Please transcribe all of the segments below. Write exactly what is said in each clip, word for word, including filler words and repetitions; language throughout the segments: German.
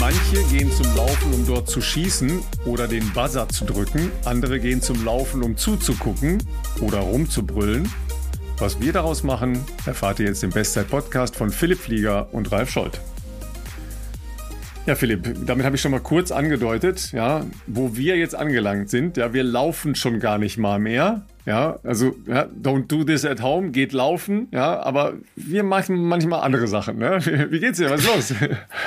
Manche gehen zum Laufen, um dort zu schießen oder den Buzzer zu drücken. Andere gehen zum Laufen, um zuzugucken oder rumzubrüllen. Was wir daraus machen, erfahrt ihr jetzt im Bestzeit-Podcast von Philipp Flieger und Ralf Scholz. Ja, Philipp, damit habe ich schon mal kurz angedeutet, ja, wo wir jetzt angelangt sind. Ja, wir laufen schon gar nicht mal mehr. Ja, also ja, don't do this at home, geht laufen. Ja, aber wir machen manchmal andere Sachen. Ne? Wie geht's dir? Was ist los?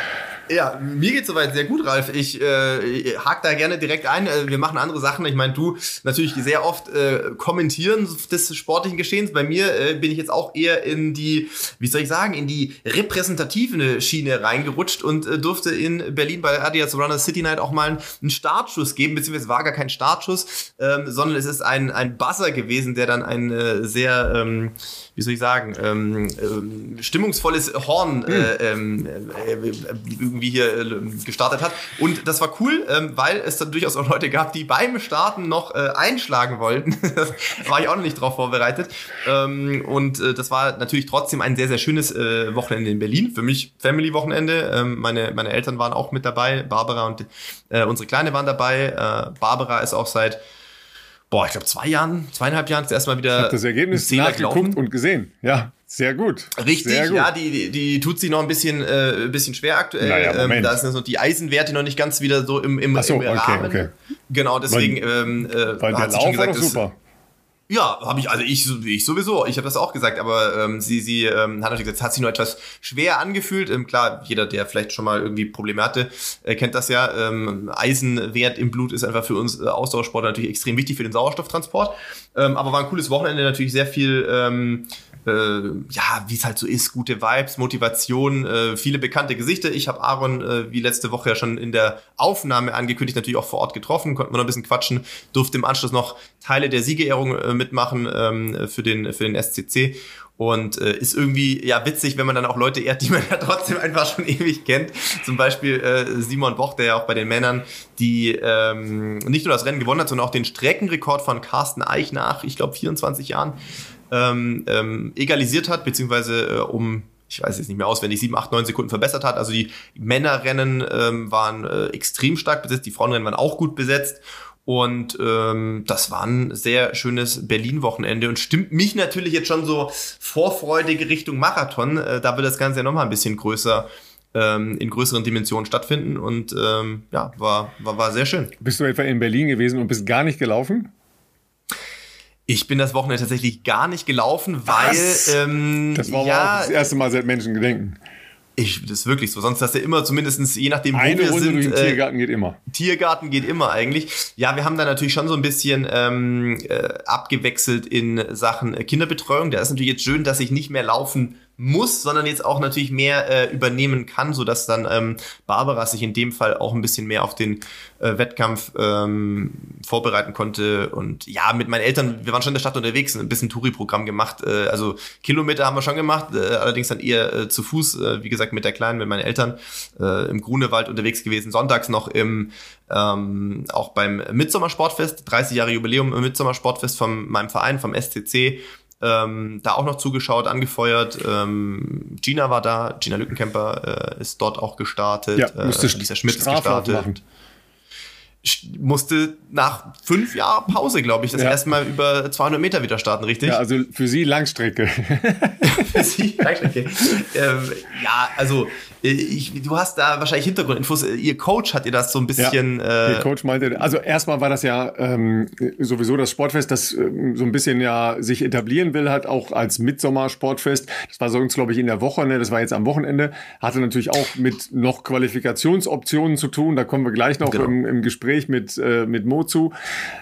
Ja, mir geht's soweit sehr gut, Ralf. Ich äh, hake da gerne direkt ein. Wir machen andere Sachen. Ich meine, du natürlich sehr oft äh, kommentieren des sportlichen Geschehens. Bei mir äh, bin ich jetzt auch eher in die, wie soll ich sagen, in die repräsentative Schiene reingerutscht und äh, durfte in Berlin bei Adidas Runner City Night auch mal einen Startschuss geben, beziehungsweise war gar kein Startschuss, ähm, sondern es ist ein, ein Buzzer gewesen, der dann ein äh, sehr, ähm, wie soll ich sagen, ähm, äh, stimmungsvolles Horn äh, ähm, äh, irgendwie hier äh, gestartet hat. Und das war cool, ähm, weil es dann durchaus auch Leute gab, die beim Starten noch äh, einschlagen wollten. Das war ich auch noch nicht drauf vorbereitet. Ähm, und äh, das war natürlich trotzdem ein sehr, sehr schönes äh, Wochenende in Berlin. Für mich Family-Wochenende. Ähm, meine, meine Eltern waren auch mit dabei. Barbara und äh, unsere Kleine waren dabei. Äh, Barbara ist auch seit Boah, ich glaube zwei Jahren, zweieinhalb Jahren ist erstmal wieder. Ich habe das Ergebnis nachgeguckt und gesehen. Ja, sehr gut. Richtig, sehr gut. Ja, die, die, die tut sich noch ein bisschen, äh, ein bisschen schwer aktuell. Naja, ähm, da sind so die Eisenwerte noch nicht ganz wieder so im, im, so, im okay, Rahmen. Okay. Genau, deswegen. Weil, ähm, äh, weil der hat sie Lauf schon gesagt, war doch super. Ist, Ja, habe ich, also ich, ich sowieso, ich habe das auch gesagt, aber ähm, sie, sie ähm, hat natürlich gesagt, es hat sich nur etwas schwer angefühlt. Ähm, klar, jeder, der vielleicht schon mal irgendwie Probleme hatte, äh, kennt das ja. Ähm, Eisenwert im Blut ist einfach für uns äh, Ausdauersportler natürlich extrem wichtig für den Sauerstofftransport. Ähm, aber war ein cooles Wochenende, natürlich sehr viel, ähm, äh, ja, wie es halt so ist, gute Vibes, Motivation, äh, viele bekannte Gesichter. Ich habe Aaron, äh, wie letzte Woche ja schon in der Aufnahme angekündigt, natürlich auch vor Ort getroffen, konnten wir noch ein bisschen quatschen, durfte im Anschluss noch Teile der Siegerehrung äh, mitmachen ähm, für den für den S C C und äh, ist irgendwie ja witzig, wenn man dann auch Leute ehrt, die man ja trotzdem einfach schon ewig kennt. Zum Beispiel äh, Simon Boch, der ja auch bei den Männern die ähm, nicht nur das Rennen gewonnen hat, sondern auch den Streckenrekord von Carsten Eich nach, ich glaube, vierundzwanzig Jahren ähm, ähm, egalisiert hat, beziehungsweise äh, um ich weiß jetzt nicht mehr auswendig, sieben, acht, neun Sekunden verbessert hat. Also die Männerrennen ähm, waren äh, extrem stark besetzt, die Frauenrennen waren auch gut besetzt. Und ähm, das war ein sehr schönes Berlin-Wochenende und stimmt mich natürlich jetzt schon so vorfreudig Richtung Marathon. Äh, da wird das Ganze ja nochmal ein bisschen größer, ähm, in größeren Dimensionen stattfinden. Und ähm, ja, war, war, war sehr schön. Bist du etwa in Berlin gewesen und bist gar nicht gelaufen? Ich bin das Wochenende tatsächlich gar nicht gelaufen, weil... Ähm, das war ja, auch das erste Mal seit Menschengedenken. Ich, das ist wirklich so. Sonst hast du ja immer zumindest, je nachdem, wo Eine wir Runde sind. Durch den äh, Tiergarten geht immer. Tiergarten geht immer eigentlich. Ja, wir haben da natürlich schon so ein bisschen ähm, äh, abgewechselt in Sachen äh, Kinderbetreuung. Da ist natürlich jetzt schön, dass ich nicht mehr laufen muss, sondern jetzt auch natürlich mehr äh, übernehmen kann, sodass dann ähm, Barbara sich in dem Fall auch ein bisschen mehr auf den äh, Wettkampf ähm, vorbereiten konnte. Und ja, mit meinen Eltern, wir waren schon in der Stadt unterwegs, ein bisschen Touri-Programm gemacht. Äh, also Kilometer haben wir schon gemacht, äh, allerdings dann eher äh, zu Fuß, äh, wie gesagt, mit der Kleinen, mit meinen Eltern äh, im Grunewald unterwegs gewesen. Sonntags noch im ähm, auch beim Mitsommersportfest, dreißig Jahre Jubiläum im Mitsommersportfest von meinem Verein, vom S C C. Ähm, da auch noch zugeschaut, angefeuert. Ähm, Gina war da, Gina Lückenkämper äh, ist dort auch gestartet. Ja, musste äh, Lisa Schmidt ist Straflauf gestartet. machen. Musste nach fünf Jahren Pause, glaube ich, das Ja. erste Mal über zweihundert Meter wieder starten, richtig? Ja, also für sie Langstrecke. Für sie Langstrecke. ähm, ja, also ich, du hast da wahrscheinlich Hintergrundinfos. Ihr Coach hat dir das so ein bisschen... Ja, äh, der Coach meinte, also erstmal war das ja ähm, sowieso das Sportfest, das ähm, so ein bisschen ja sich etablieren will, halt auch als Mitsommersportfest. Das war sonst, glaube ich, in der Woche, ne? Das war jetzt am Wochenende. Hatte natürlich auch mit noch Qualifikationsoptionen zu tun. Da kommen wir gleich noch Genau. im, im Gespräch mit, äh, mit Mozu.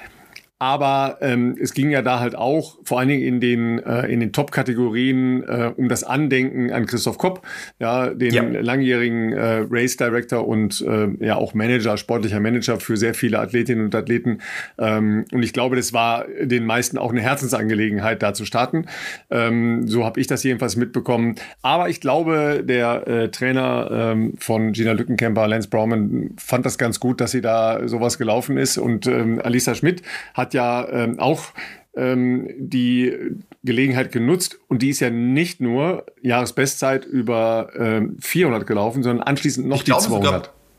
Aber ähm, es ging ja da halt auch vor allen Dingen in den äh, in den Top-Kategorien äh, um das Andenken an Christoph Kopp, ja, den Ja. langjährigen äh, Race Director und äh, ja auch Manager, sportlicher Manager für sehr viele Athletinnen und Athleten. Ähm, und ich glaube, das war den meisten auch eine Herzensangelegenheit, da zu starten. Ähm, so habe ich das jedenfalls mitbekommen. Aber ich glaube, der äh, Trainer ähm, von Gina Lückenkämper, Lance Brauman, fand das ganz gut, dass sie da sowas gelaufen ist. Und ähm, Alisa Schmidt hat ja ähm, auch ähm, die Gelegenheit genutzt und die ist ja nicht nur Jahresbestzeit über ähm, vierhundert gelaufen, sondern anschließend noch Ich die glaube zweihundert. sogar,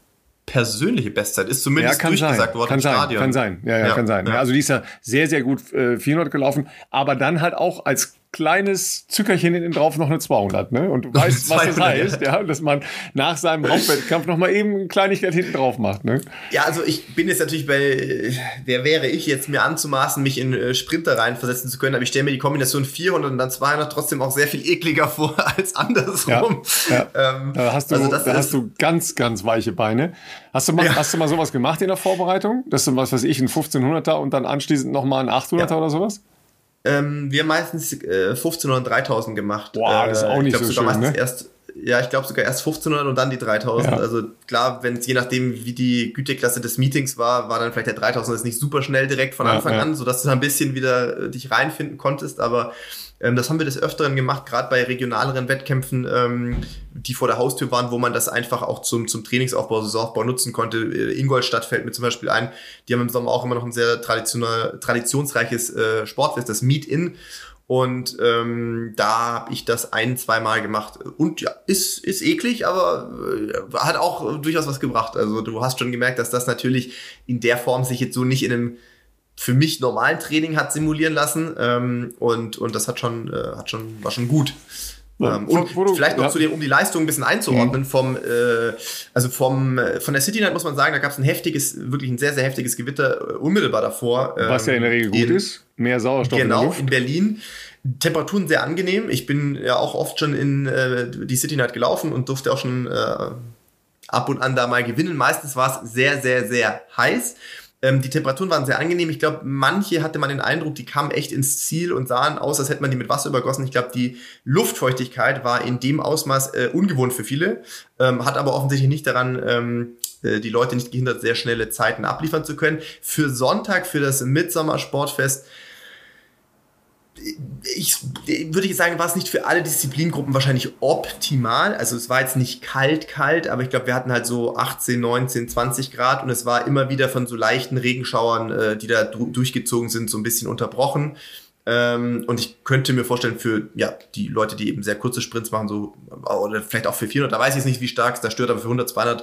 persönliche Bestzeit, ist zumindest ja, kann durchgesagt sein, worden kann im sein, Stadion. Kann sein, ja, ja, ja kann sein. Ja. Also die ist ja sehr, sehr gut äh, vierhundert gelaufen, aber dann halt auch als kleines Zückerchen hinten drauf noch eine zweihundert, ne? Und du weißt, was das heißt, ja, dass man nach seinem Hauptwettkampf noch mal eben eine Kleinigkeit hinten drauf macht, ne? Ja, also ich bin jetzt natürlich bei, wer wäre ich jetzt, mir anzumaßen, mich in äh, Sprinter reinversetzen zu können, aber ich stelle mir die Kombination vierhundert und dann zweihundert trotzdem auch sehr viel ekliger vor als andersrum. Ja, ja. Ähm, da hast du, also da hast du ganz, ganz weiche Beine. Hast du mal, ja. hast du mal sowas gemacht in der Vorbereitung? Dass du, was weiß ich, ein fünfzehnhunderter und dann anschließend noch mal ein achthunderter ja. oder sowas? Ähm, wir haben meistens äh, fünfzehnhundert und dreitausend gemacht. Boah, das ist auch nicht äh, so schön, ne? Erst, ja, ich glaube sogar erst fünfzehnhundert und dann die dreitausend. Ja. Also klar, wenn es je nachdem, wie die Güteklasse des Meetings war, war dann vielleicht der dreitausend das nicht super schnell direkt von Anfang ja, ja. an, sodass du da ein bisschen wieder äh, dich reinfinden konntest, aber ähm, das haben wir des Öfteren gemacht, gerade bei regionaleren Wettkämpfen, ähm, die vor der Haustür waren, wo man das einfach auch zum, zum Trainingsaufbau, Saisonaufbau nutzen konnte. Äh, Ingolstadt fällt mir zum Beispiel ein, die haben im Sommer auch immer noch ein sehr traditionell, traditionsreiches äh, Sportfest, das Meet-In. Und ähm, da habe ich das ein-, zweimal gemacht. Und ja, ist, ist eklig, aber äh, hat auch durchaus was gebracht. Also du hast schon gemerkt, dass das natürlich in der Form sich jetzt so nicht in einem für mich normalen Training hat simulieren lassen. Ähm, und, und das hat schon, äh, hat schon, war schon gut. Ja, ähm, und wo, wo du, vielleicht noch ja. zu dem, um die Leistung ein bisschen einzuordnen, mhm. vom, äh, also vom, von der City Night muss man sagen, da gab es ein heftiges, wirklich ein sehr, sehr heftiges Gewitter äh, unmittelbar davor. Ähm, Was ja in der Regel gut in, ist. Mehr Sauerstoff genau, in der Luft. In Berlin. Temperaturen sehr angenehm. Ich bin ja auch oft schon in äh, die City Night gelaufen und durfte auch schon äh, ab und an da mal gewinnen. Meistens war es sehr, sehr, sehr heiß. Ähm, die Temperaturen waren sehr angenehm. Ich glaube, manche hatte man den Eindruck, die kamen echt ins Ziel und sahen aus, als hätte man die mit Wasser übergossen. Ich glaube, die Luftfeuchtigkeit war in dem Ausmaß äh, ungewohnt für viele, ähm, hat aber offensichtlich nicht daran ähm, die Leute nicht gehindert, sehr schnelle Zeiten abliefern zu können. Für Sonntag, für das Midsommer-Sportfest, ich würde ich sagen, war es nicht für alle Disziplingruppen wahrscheinlich optimal. Also es war jetzt nicht kalt, kalt, aber ich glaube, wir hatten halt so achtzehn, neunzehn, zwanzig Grad und es war immer wieder von so leichten Regenschauern, äh, die da du- durchgezogen sind, so ein bisschen unterbrochen. Ähm, und ich könnte mir vorstellen, für ja die Leute, die eben sehr kurze Sprints machen, so oder vielleicht auch für vierhundert, da weiß ich jetzt nicht, wie stark es da stört, aber für hundert, zweihundert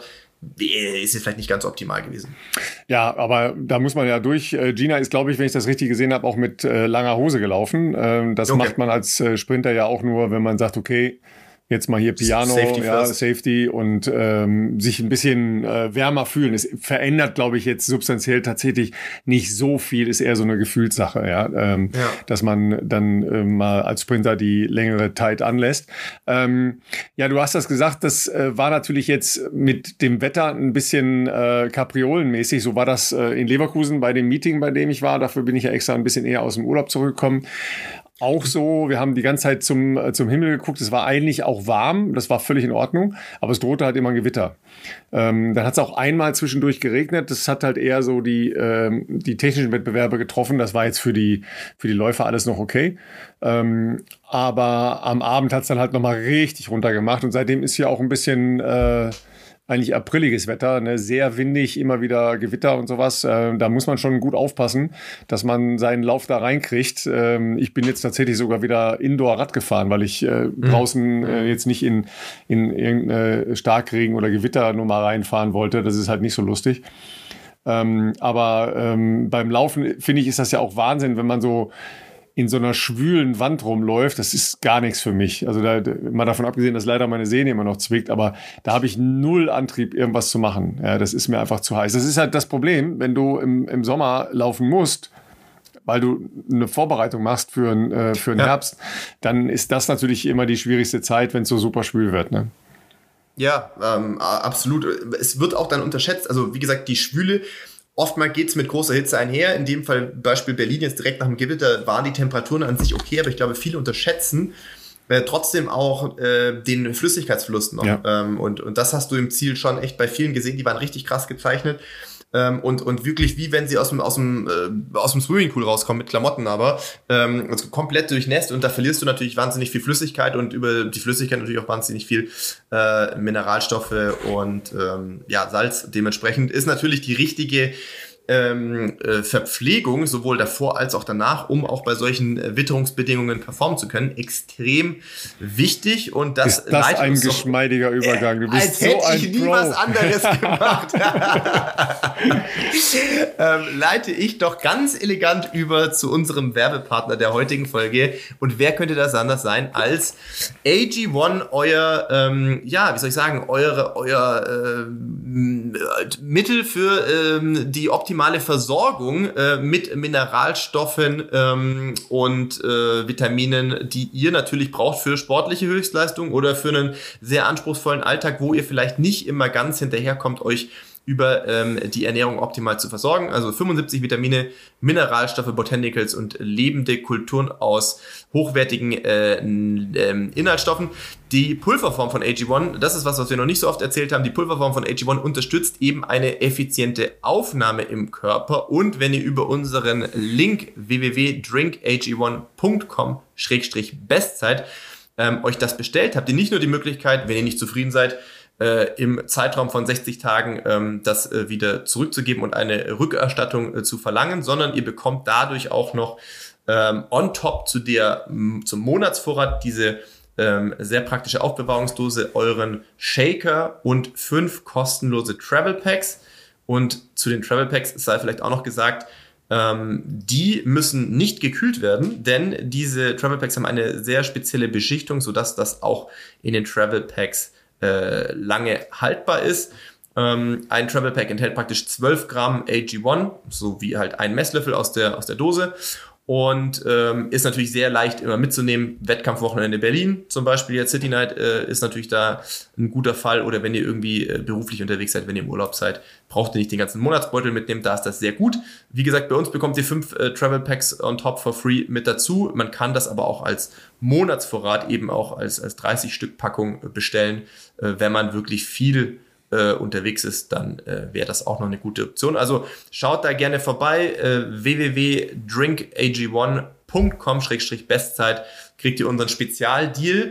ist jetzt vielleicht nicht ganz optimal gewesen. Ja, aber da muss man ja durch. Gina ist, glaube ich, wenn ich das richtig gesehen habe, auch mit äh, langer Hose gelaufen. Ähm, das okay. macht man als äh, Sprinter ja auch nur, wenn man sagt, okay, jetzt mal hier Piano, Safety, ja, Safety und ähm, sich ein bisschen äh, wärmer fühlen. Es verändert, glaube ich, jetzt substanziell tatsächlich nicht so viel, ist eher so eine Gefühlssache, ja, ähm, ja. dass man dann äh, mal als Sprinter die längere Zeit anlässt. Ähm, ja, du hast das gesagt, das äh, war natürlich jetzt mit dem Wetter ein bisschen äh, kapriolenmäßig. So war das äh, in Leverkusen bei dem Meeting, bei dem ich war. Dafür bin ich ja extra ein bisschen eher aus dem Urlaub zurückgekommen. Auch so, wir haben die ganze Zeit zum, zum Himmel geguckt, es war eigentlich auch warm, das war völlig in Ordnung, aber es drohte halt immer ein Gewitter. Ähm, dann hat es auch einmal zwischendurch geregnet, das hat halt eher so die, ähm, die technischen Wettbewerbe getroffen, das war jetzt für die, für die Läufer alles noch okay. Ähm, aber am Abend hat es dann halt nochmal richtig runtergemacht und seitdem ist hier auch ein bisschen... Äh, eigentlich apriliges Wetter, ne? Sehr windig, immer wieder Gewitter und sowas. Äh, da muss man schon gut aufpassen, dass man seinen Lauf da reinkriegt. Ähm, ich bin jetzt tatsächlich sogar wieder Indoor-Rad gefahren, weil ich äh, mhm. draußen äh, jetzt nicht in, in irgendeine Starkregen- oder Gewitternummer reinfahren wollte. Das ist halt nicht so lustig. Ähm, aber ähm, beim Laufen, finde ich, ist das ja auch Wahnsinn, wenn man so in so einer schwülen Wand rumläuft, das ist gar nichts für mich. Also da, mal davon abgesehen, dass leider meine Sehne immer noch zwickt, aber da habe ich null Antrieb, irgendwas zu machen. Ja, das ist mir einfach zu heiß. Das ist halt das Problem, wenn du im, im Sommer laufen musst, weil du eine Vorbereitung machst für, äh, für den ja. Herbst, dann ist das natürlich immer die schwierigste Zeit, wenn es so super schwül wird, ne? Ja, ähm, absolut. Es wird auch dann unterschätzt. Also wie gesagt, die Schwüle, oftmals geht es mit großer Hitze einher. In dem Fall, Beispiel Berlin, jetzt direkt nach dem Gewitter, waren die Temperaturen an sich okay, aber ich glaube, viele unterschätzen äh, trotzdem auch äh, den Flüssigkeitsverlust noch. Ja. Ähm, und, und das hast du im Ziel schon echt bei vielen gesehen, die waren richtig krass gezeichnet. Ähm, und, und wirklich wie wenn sie aus dem, aus dem, äh, aus dem Swimmingpool rauskommen mit Klamotten, aber ähm, also komplett durchnässt und da verlierst du natürlich wahnsinnig viel Flüssigkeit und über die Flüssigkeit natürlich auch wahnsinnig viel äh, Mineralstoffe und ähm, ja, Salz. Dementsprechend ist natürlich die richtige ähm, äh, Verpflegung, sowohl davor als auch danach, um auch bei solchen äh, Witterungsbedingungen performen zu können, extrem wichtig. Und das, ist das ein geschmeidiger so, Übergang. Du bist als so hätte ein ich nie Pro. was anderes gemacht. ähm, leite ich doch ganz elegant über zu unserem Werbepartner der heutigen Folge. Und wer könnte das anders sein als A G eins, euer, ähm, ja, wie soll ich sagen, eure, euer äh, Mittel für ähm, die optimale Versorgung äh, mit Mineralstoffen ähm, und äh, Vitaminen, die ihr natürlich braucht für sportliche Höchstleistung oder für einen sehr anspruchsvollen Alltag, wo ihr vielleicht nicht immer ganz hinterherkommt, euch über ähm, die Ernährung optimal zu versorgen. Also fünfundsiebzig Vitamine, Mineralstoffe, Botanicals und lebende Kulturen aus hochwertigen äh, äh, Inhaltsstoffen. Die Pulverform von A G eins, das ist was, was wir noch nicht so oft erzählt haben, die Pulverform von A G eins unterstützt eben eine effiziente Aufnahme im Körper. Und wenn ihr über unseren Link w w w punkt drink a g one punkt com slash bestzeit ähm, euch das bestellt, habt ihr nicht nur die Möglichkeit, wenn ihr nicht zufrieden seid, Äh, im Zeitraum von sechzig Tagen ähm, das äh, wieder zurückzugeben und eine Rückerstattung äh, zu verlangen, sondern ihr bekommt dadurch auch noch ähm, on top zu der m- zum Monatsvorrat diese ähm, sehr praktische Aufbewahrungsdose, euren Shaker und fünf kostenlose Travel Packs. Und zu den Travel Packs sei vielleicht auch noch gesagt, ähm, die müssen nicht gekühlt werden, denn diese Travel Packs haben eine sehr spezielle Beschichtung, sodass das auch in den Travel Packs Äh, lange haltbar ist. Ähm, ein Travel Pack enthält praktisch zwölf Gramm A G eins, so wie halt ein Messlöffel aus der, aus der Dose, und ähm, ist natürlich sehr leicht immer mitzunehmen. Wettkampfwochenende Berlin zum Beispiel, jetzt City Night äh, ist natürlich da ein guter Fall, oder wenn ihr irgendwie äh, beruflich unterwegs seid, wenn ihr im Urlaub seid, braucht ihr nicht den ganzen Monatsbeutel mitnehmen, da ist das sehr gut. Wie gesagt, bei uns bekommt ihr fünf äh, Travel Packs on top for free mit dazu. Man kann das aber auch als Monatsvorrat eben auch als, als dreißig Stück Packung äh, bestellen. Äh, wenn man wirklich viel äh, unterwegs ist, dann äh, wäre das auch noch eine gute Option. Also schaut da gerne vorbei, äh, w w w punkt drink a g one punkt com slash bestzeit, kriegt ihr unseren Spezialdeal,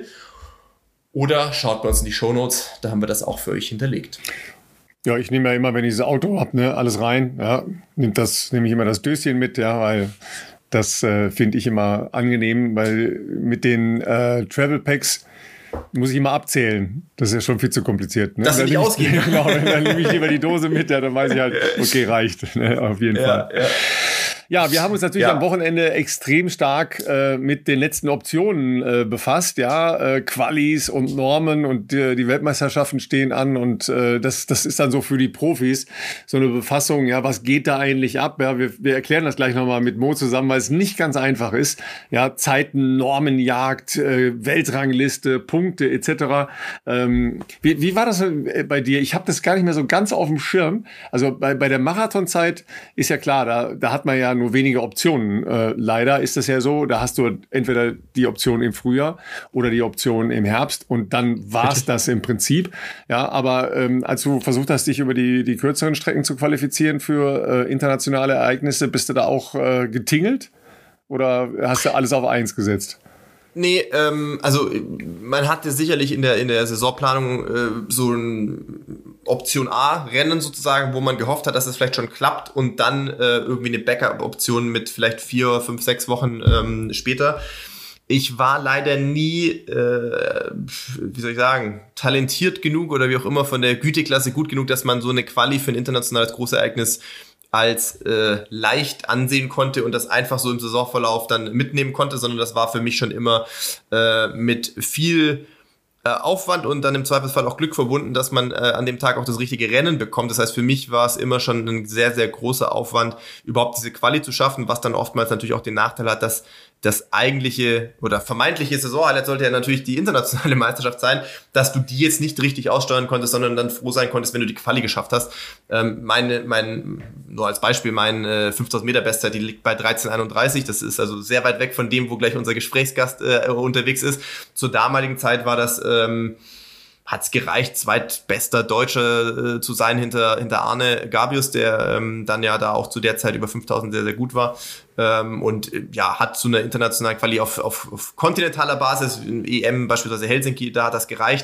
oder schaut bei uns in die Shownotes, da haben wir das auch für euch hinterlegt. Ja, ich nehme ja immer, wenn ich das Auto habe, ne, alles rein, ja, nimmt das, nehme ich immer das Döschen mit, ja, weil das äh, finde ich immer angenehm, weil mit den äh, Travel Packs muss ich immer abzählen. Das ist ja schon viel zu kompliziert. Ne? Das will ich ausgehen. Genau, dann nehme ich lieber die Dose mit, ja, dann weiß ich halt, okay, reicht. Ne? Auf jeden ja, Fall. Ja. Ja, wir haben uns natürlich ja. am Wochenende extrem stark äh, mit den letzten Optionen äh, befasst, ja, äh, Qualis und Normen, und äh, die Weltmeisterschaften stehen an, und äh, das das ist dann so für die Profis so eine Befassung, ja, was geht da eigentlich ab? Ja, wir, wir erklären das gleich nochmal mit Mo zusammen, weil es nicht ganz einfach ist. Ja, Zeiten, Normenjagd, äh, Weltrangliste, Punkte et cetera. Ähm, wie, wie war das bei dir? Ich habe das gar nicht mehr so ganz auf dem Schirm. Also bei bei der Marathonzeit ist ja klar, da da hat man ja nur wenige Optionen. Äh, leider ist das ja so, da hast du entweder die Option im Frühjahr oder die Option im Herbst, und dann war es das im Prinzip. Ja, aber ähm, als du versucht hast, dich über die, die kürzeren Strecken zu qualifizieren für äh, internationale Ereignisse, bist du da auch äh, getingelt? Oder hast du alles auf eins gesetzt? Nee, ähm, also man hatte sicherlich in der in der Saisonplanung äh, so ein Option A-Rennen sozusagen, wo man gehofft hat, dass es vielleicht schon klappt, und dann äh, irgendwie eine Backup-Option mit vielleicht vier, fünf, sechs Wochen ähm, später. Ich war leider nie, äh, wie soll ich sagen, talentiert genug oder wie auch immer von der Güteklasse gut genug, dass man so eine Quali für ein internationales Großereignis als äh, leicht ansehen konnte und das einfach so im Saisonverlauf dann mitnehmen konnte, sondern das war für mich schon immer äh, mit viel äh, Aufwand und dann im Zweifelsfall auch Glück verbunden, dass man äh, an dem Tag auch das richtige Rennen bekommt. Das heißt, für mich war es immer schon ein sehr, sehr großer Aufwand, überhaupt diese Quali zu schaffen, was dann oftmals natürlich auch den Nachteil hat, dass das eigentliche oder vermeintliche Saisonhighlight sollte ja natürlich die internationale Meisterschaft sein, dass du die jetzt nicht richtig aussteuern konntest, sondern dann froh sein konntest, wenn du die Quali geschafft hast. Ähm, meine, mein, nur als Beispiel, mein äh, fünftausend Meter Bestzeit, die liegt bei dreizehn einunddreißig. Das ist also sehr weit weg von dem, wo gleich unser Gesprächsgast äh, unterwegs ist. Zur damaligen Zeit war das, ähm, hat's gereicht, zweitbester Deutscher äh, zu sein hinter hinter Arne Gabius, der ähm, dann ja da auch zu der Zeit über fünftausend sehr, sehr gut war. Ähm, und äh, ja, hat zu einer internationalen Quali auf, auf, auf kontinentaler Basis, E M beispielsweise Helsinki, da hat das gereicht.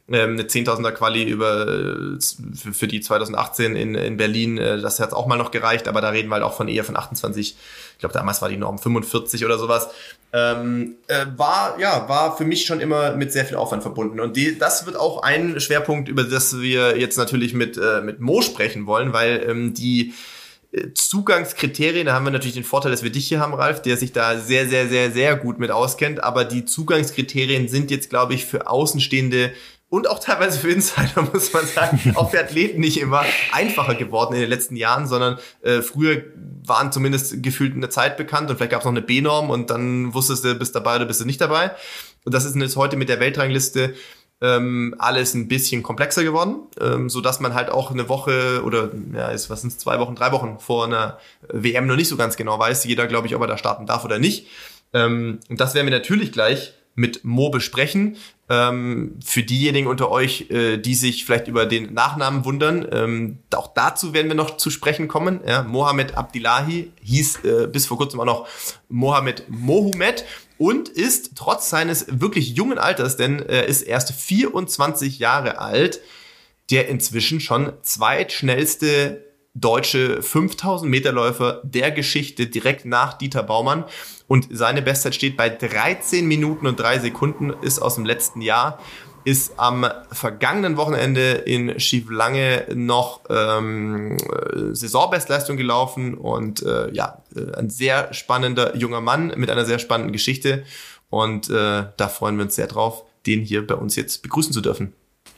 ähm, eine zehntausender Quali über für, für die zwanzig achtzehn in, in Berlin, äh, das hat auch mal noch gereicht, aber da reden wir halt auch von eher von achtundzwanzig, ich glaube damals war die Norm fünfundvierzig oder sowas. Ähm, äh, war ja war für mich schon immer mit sehr viel Aufwand verbunden und die, das wird auch ein Schwerpunkt, über das wir jetzt natürlich mit äh, mit Mo sprechen wollen, weil ähm, die äh, Zugangskriterien, da haben wir natürlich den Vorteil, dass wir dich hier haben, Ralf, der sich da sehr sehr sehr sehr gut mit auskennt, aber die Zugangskriterien sind jetzt, glaube ich, für Außenstehende und auch teilweise für Insider, muss man sagen, auch für Athleten nicht immer einfacher geworden in den letzten Jahren, sondern äh, früher waren zumindest gefühlt eine Zeit bekannt und vielleicht gab es noch eine B-Norm und dann wusstest du, bist dabei oder bist du nicht dabei. Und das ist jetzt heute mit der Weltrangliste ähm, alles ein bisschen komplexer geworden, ähm, sodass man halt auch eine Woche oder ja, ist, was sind zwei Wochen, drei Wochen vor einer W M noch nicht so ganz genau weiß, jeder, glaube ich, ob er da starten darf oder nicht. Ähm, und das werden wir natürlich gleich mit Mo besprechen. Ähm, für diejenigen unter euch, äh, die sich vielleicht über den Nachnamen wundern, ähm, auch dazu werden wir noch zu sprechen kommen. Ja, Mohamed Abdillahi hieß äh, bis vor kurzem auch noch Mohamed Mohumed und ist trotz seines wirklich jungen Alters, denn er ist erst vierundzwanzig Jahre alt, der inzwischen schon zweitschnellste deutsche fünftausend Meter Läufer der Geschichte direkt nach Dieter Baumann. Und seine Bestzeit steht bei dreizehn Minuten und drei Sekunden, ist aus dem letzten Jahr, ist am vergangenen Wochenende in Schieflange noch ähm, Saisonbestleistung gelaufen und äh, ja, ein sehr spannender junger Mann mit einer sehr spannenden Geschichte und äh, da freuen wir uns sehr drauf, den hier bei uns jetzt begrüßen zu dürfen.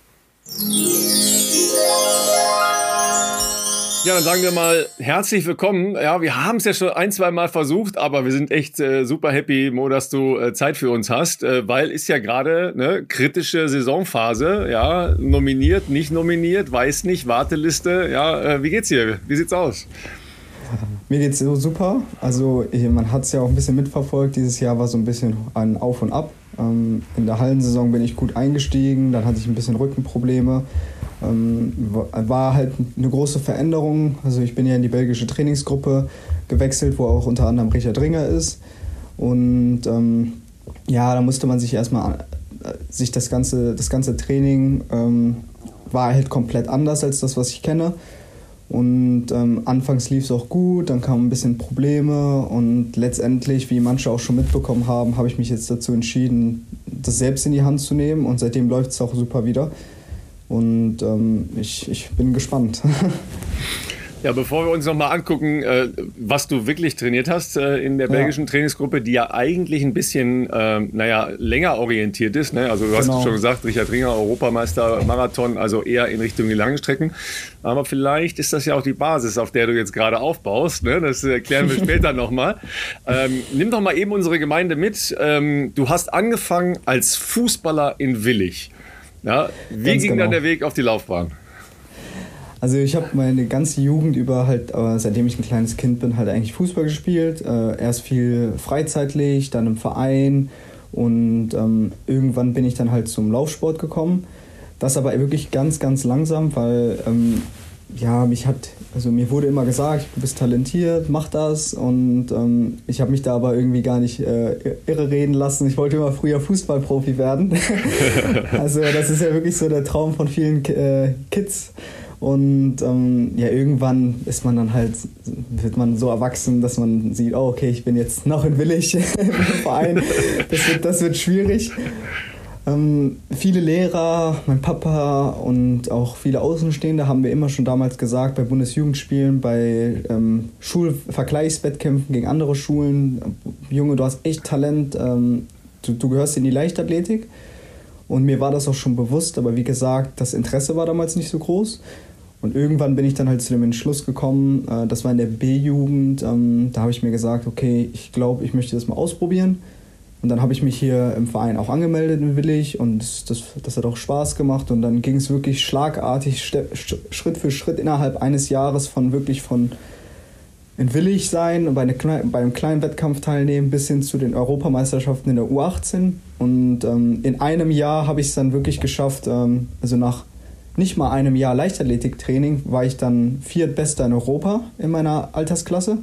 Ja, dann sagen wir mal herzlich willkommen. Ja, wir haben es ja schon ein, zwei Mal versucht, aber wir sind echt äh, super happy, Mo, dass du äh, Zeit für uns hast, äh, weil ist ja gerade ne kritische Saisonphase, ja, nominiert, nicht nominiert, weiß nicht, Warteliste, ja, äh, wie geht's dir? Wie sieht's aus? Mir geht's so super, also man hat es ja auch ein bisschen mitverfolgt, dieses Jahr war so ein bisschen ein Auf und Ab. Ähm, in der Hallensaison bin ich gut eingestiegen, dann hatte ich ein bisschen Rückenprobleme. Ähm, war halt eine große Veränderung. Also ich bin ja in die belgische Trainingsgruppe gewechselt, wo auch unter anderem Richard Ringer ist. Und ähm, ja, da musste man sich erstmal sich das ganze, das ganze Training ähm, war halt komplett anders als das, was ich kenne. Und ähm, anfangs lief es auch gut, dann kamen ein bisschen Probleme und letztendlich, wie manche auch schon mitbekommen haben, habe ich mich jetzt dazu entschieden, das selbst in die Hand zu nehmen und seitdem läuft es auch super wieder. Und ähm, ich, ich bin gespannt. Ja, bevor wir uns nochmal angucken, äh, was du wirklich trainiert hast äh, in der belgischen ja. Trainingsgruppe, die ja eigentlich ein bisschen, äh, naja, länger orientiert ist. Ne? Also du hast genau. schon gesagt, Richard Ringer, Europameister, Marathon, also eher in Richtung die langen Strecken. Aber vielleicht ist das ja auch die Basis, auf der du jetzt gerade aufbaust. Ne? Das erklären wir später nochmal. Ähm, nimm doch mal eben unsere Gemeinde mit. Ähm, du hast angefangen als Fußballer in Willich. Ja, wie Ganz ging genau. dann der Weg auf die Laufbahn? Also ich habe meine ganze Jugend über halt, äh, seitdem ich ein kleines Kind bin, halt eigentlich Fußball gespielt. Äh, erst viel freizeitlich, dann im Verein und ähm, irgendwann bin ich dann halt zum Laufsport gekommen. Das aber wirklich ganz, ganz langsam, weil ähm, ja, mich hat, also mir wurde immer gesagt, du bist talentiert, mach das und ähm, ich habe mich da aber irgendwie gar nicht äh, irre reden lassen. Ich wollte immer früher Fußballprofi werden. Also das ist ja wirklich so der Traum von vielen äh, Kids. Und ähm, ja, irgendwann ist man dann halt, wird man so erwachsen, dass man sieht, oh okay, ich bin jetzt noch in Willich im Verein. Das wird, das wird schwierig. Ähm, viele Lehrer, mein Papa und auch viele Außenstehende haben mir immer schon damals gesagt, bei Bundesjugendspielen, bei ähm, Schulvergleichswettkämpfen gegen andere Schulen, Junge, du hast echt Talent, ähm, du, du gehörst in die Leichtathletik. Und mir war das auch schon bewusst, aber wie gesagt, das Interesse war damals nicht so groß. Und irgendwann bin ich dann halt zu dem Entschluss gekommen, äh, das war in der B-Jugend, ähm, da habe ich mir gesagt, okay, ich glaube, ich möchte das mal ausprobieren. Und dann habe ich mich hier im Verein auch angemeldet in Willich und das, das, das hat auch Spaß gemacht. Und dann ging es wirklich schlagartig, Schritt für Schritt innerhalb eines Jahres von wirklich von in Willich sein und bei, eine, bei einem kleinen Wettkampf teilnehmen bis hin zu den Europameisterschaften in der U achtzehn. Und ähm, in einem Jahr habe ich es dann wirklich geschafft, ähm, also nach nicht mal einem Jahr Leichtathletiktraining war ich dann Viertbester in Europa in meiner Altersklasse.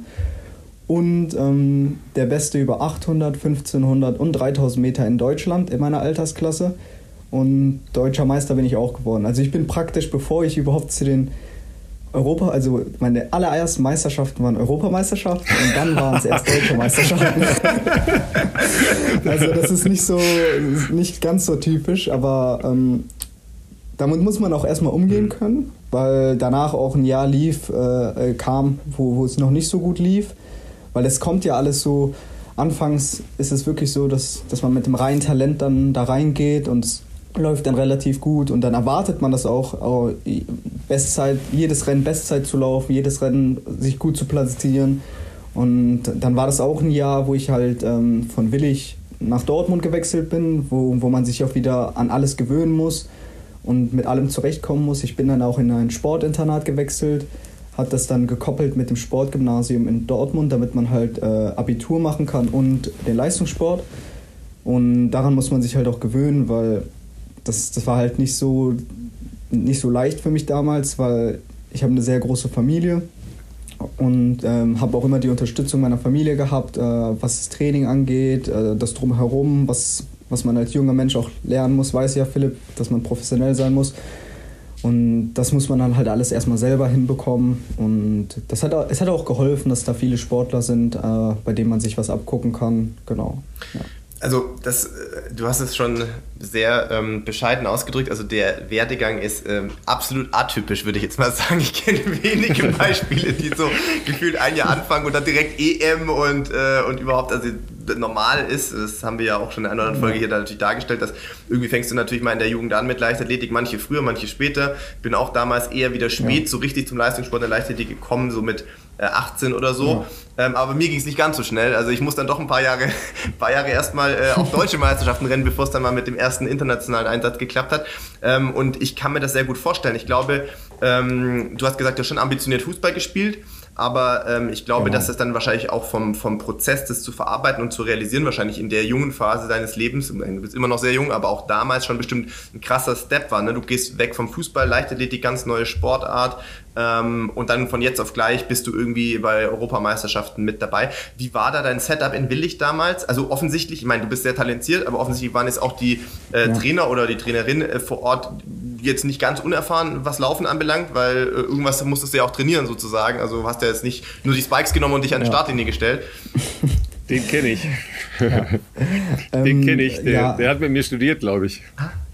Und ähm, der Beste über achthundert, fünfzehnhundert und dreitausend Meter in Deutschland in meiner Altersklasse. und deutscher Meister bin ich auch geworden. Also ich bin praktisch, bevor ich überhaupt zu den Europa, also meine allerersten Meisterschaften waren Europameisterschaften und dann waren es erst deutsche Meisterschaften. Also das ist nicht so, nicht ganz so typisch, aber ähm, damit muss man auch erstmal umgehen können, weil danach auch ein Jahr lief, äh, kam, wo, wo es noch nicht so gut lief, weil es kommt ja alles so, anfangs ist es wirklich so, dass, dass man mit dem reinen Talent dann da reingeht und es läuft dann relativ gut und dann erwartet man das auch, auch Bestzeit, jedes Rennen Bestzeit zu laufen, jedes Rennen sich gut zu platzieren. Und dann war das auch ein Jahr, wo ich halt ähm, von Willich nach Dortmund gewechselt bin, wo, wo man sich auch wieder an alles gewöhnen muss und mit allem zurechtkommen muss. Ich bin dann auch in ein Sportinternat gewechselt, hat das dann gekoppelt mit dem Sportgymnasium in Dortmund, damit man halt äh, Abitur machen kann und den Leistungssport. Und daran muss man sich halt auch gewöhnen, weil das, das war halt nicht so, nicht so leicht für mich damals, weil ich habe eine sehr große Familie und ähm, habe auch immer die Unterstützung meiner Familie gehabt, äh, was das Training angeht, äh, das Drumherum, was, was man als junger Mensch auch lernen muss, weiß ja Philipp, dass man professionell sein muss. Und das muss man dann halt alles erstmal selber hinbekommen. Und das hat, es hat auch geholfen, dass da viele Sportler sind, äh, bei denen man sich was abgucken kann. Genau. Ja. Also das, du hast es schon sehr ähm, bescheiden ausgedrückt. Also der Werdegang ist ähm, absolut atypisch, würde ich jetzt mal sagen. Ich kenne wenige Beispiele, die so gefühlt ein Jahr anfangen und dann direkt E M und, äh, und überhaupt, also normal ist, das haben wir ja auch schon in einer anderen Folge hier natürlich dargestellt, dass irgendwie fängst du natürlich mal in der Jugend an mit Leichtathletik, manche früher, manche später. Bin auch damals eher wieder spät ja. so richtig zum Leistungssport der Leichtathletik gekommen, so mit achtzehn oder so, ja. ähm, aber mir ging es nicht ganz so schnell, also ich muss dann doch ein paar Jahre, ein paar Jahre erstmal äh, auf deutsche Meisterschaften rennen, bevor es dann mal mit dem ersten internationalen Einsatz geklappt hat, ähm, und ich kann mir das sehr gut vorstellen. Ich glaube, ähm, du hast gesagt, du hast schon ambitioniert Fußball gespielt, aber ähm, ich glaube, genau. dass das dann wahrscheinlich auch vom, vom Prozess, das zu verarbeiten und zu realisieren, wahrscheinlich in der jungen Phase deines Lebens, du bist immer noch sehr jung, aber auch damals schon bestimmt ein krasser Step war, ne? Du gehst weg vom Fußball, Leichtathletik, ganz neue Sportart, ähm, und dann von jetzt auf gleich bist du irgendwie bei Europameisterschaften mit dabei. Wie war da dein Setup in Willich damals? Also offensichtlich, ich meine, du bist sehr talentiert, aber offensichtlich waren es auch die äh, ja. Trainer oder die Trainerin äh, vor Ort jetzt nicht ganz unerfahren, was Laufen anbelangt, weil äh, irgendwas musstest du ja auch trainieren sozusagen. Also du hast ja jetzt nicht nur die Spikes genommen und dich an die ja. Startlinie gestellt. Den kenne ich. Ja. Den kenne ich. Der, ja. der hat mit mir studiert, glaube ich.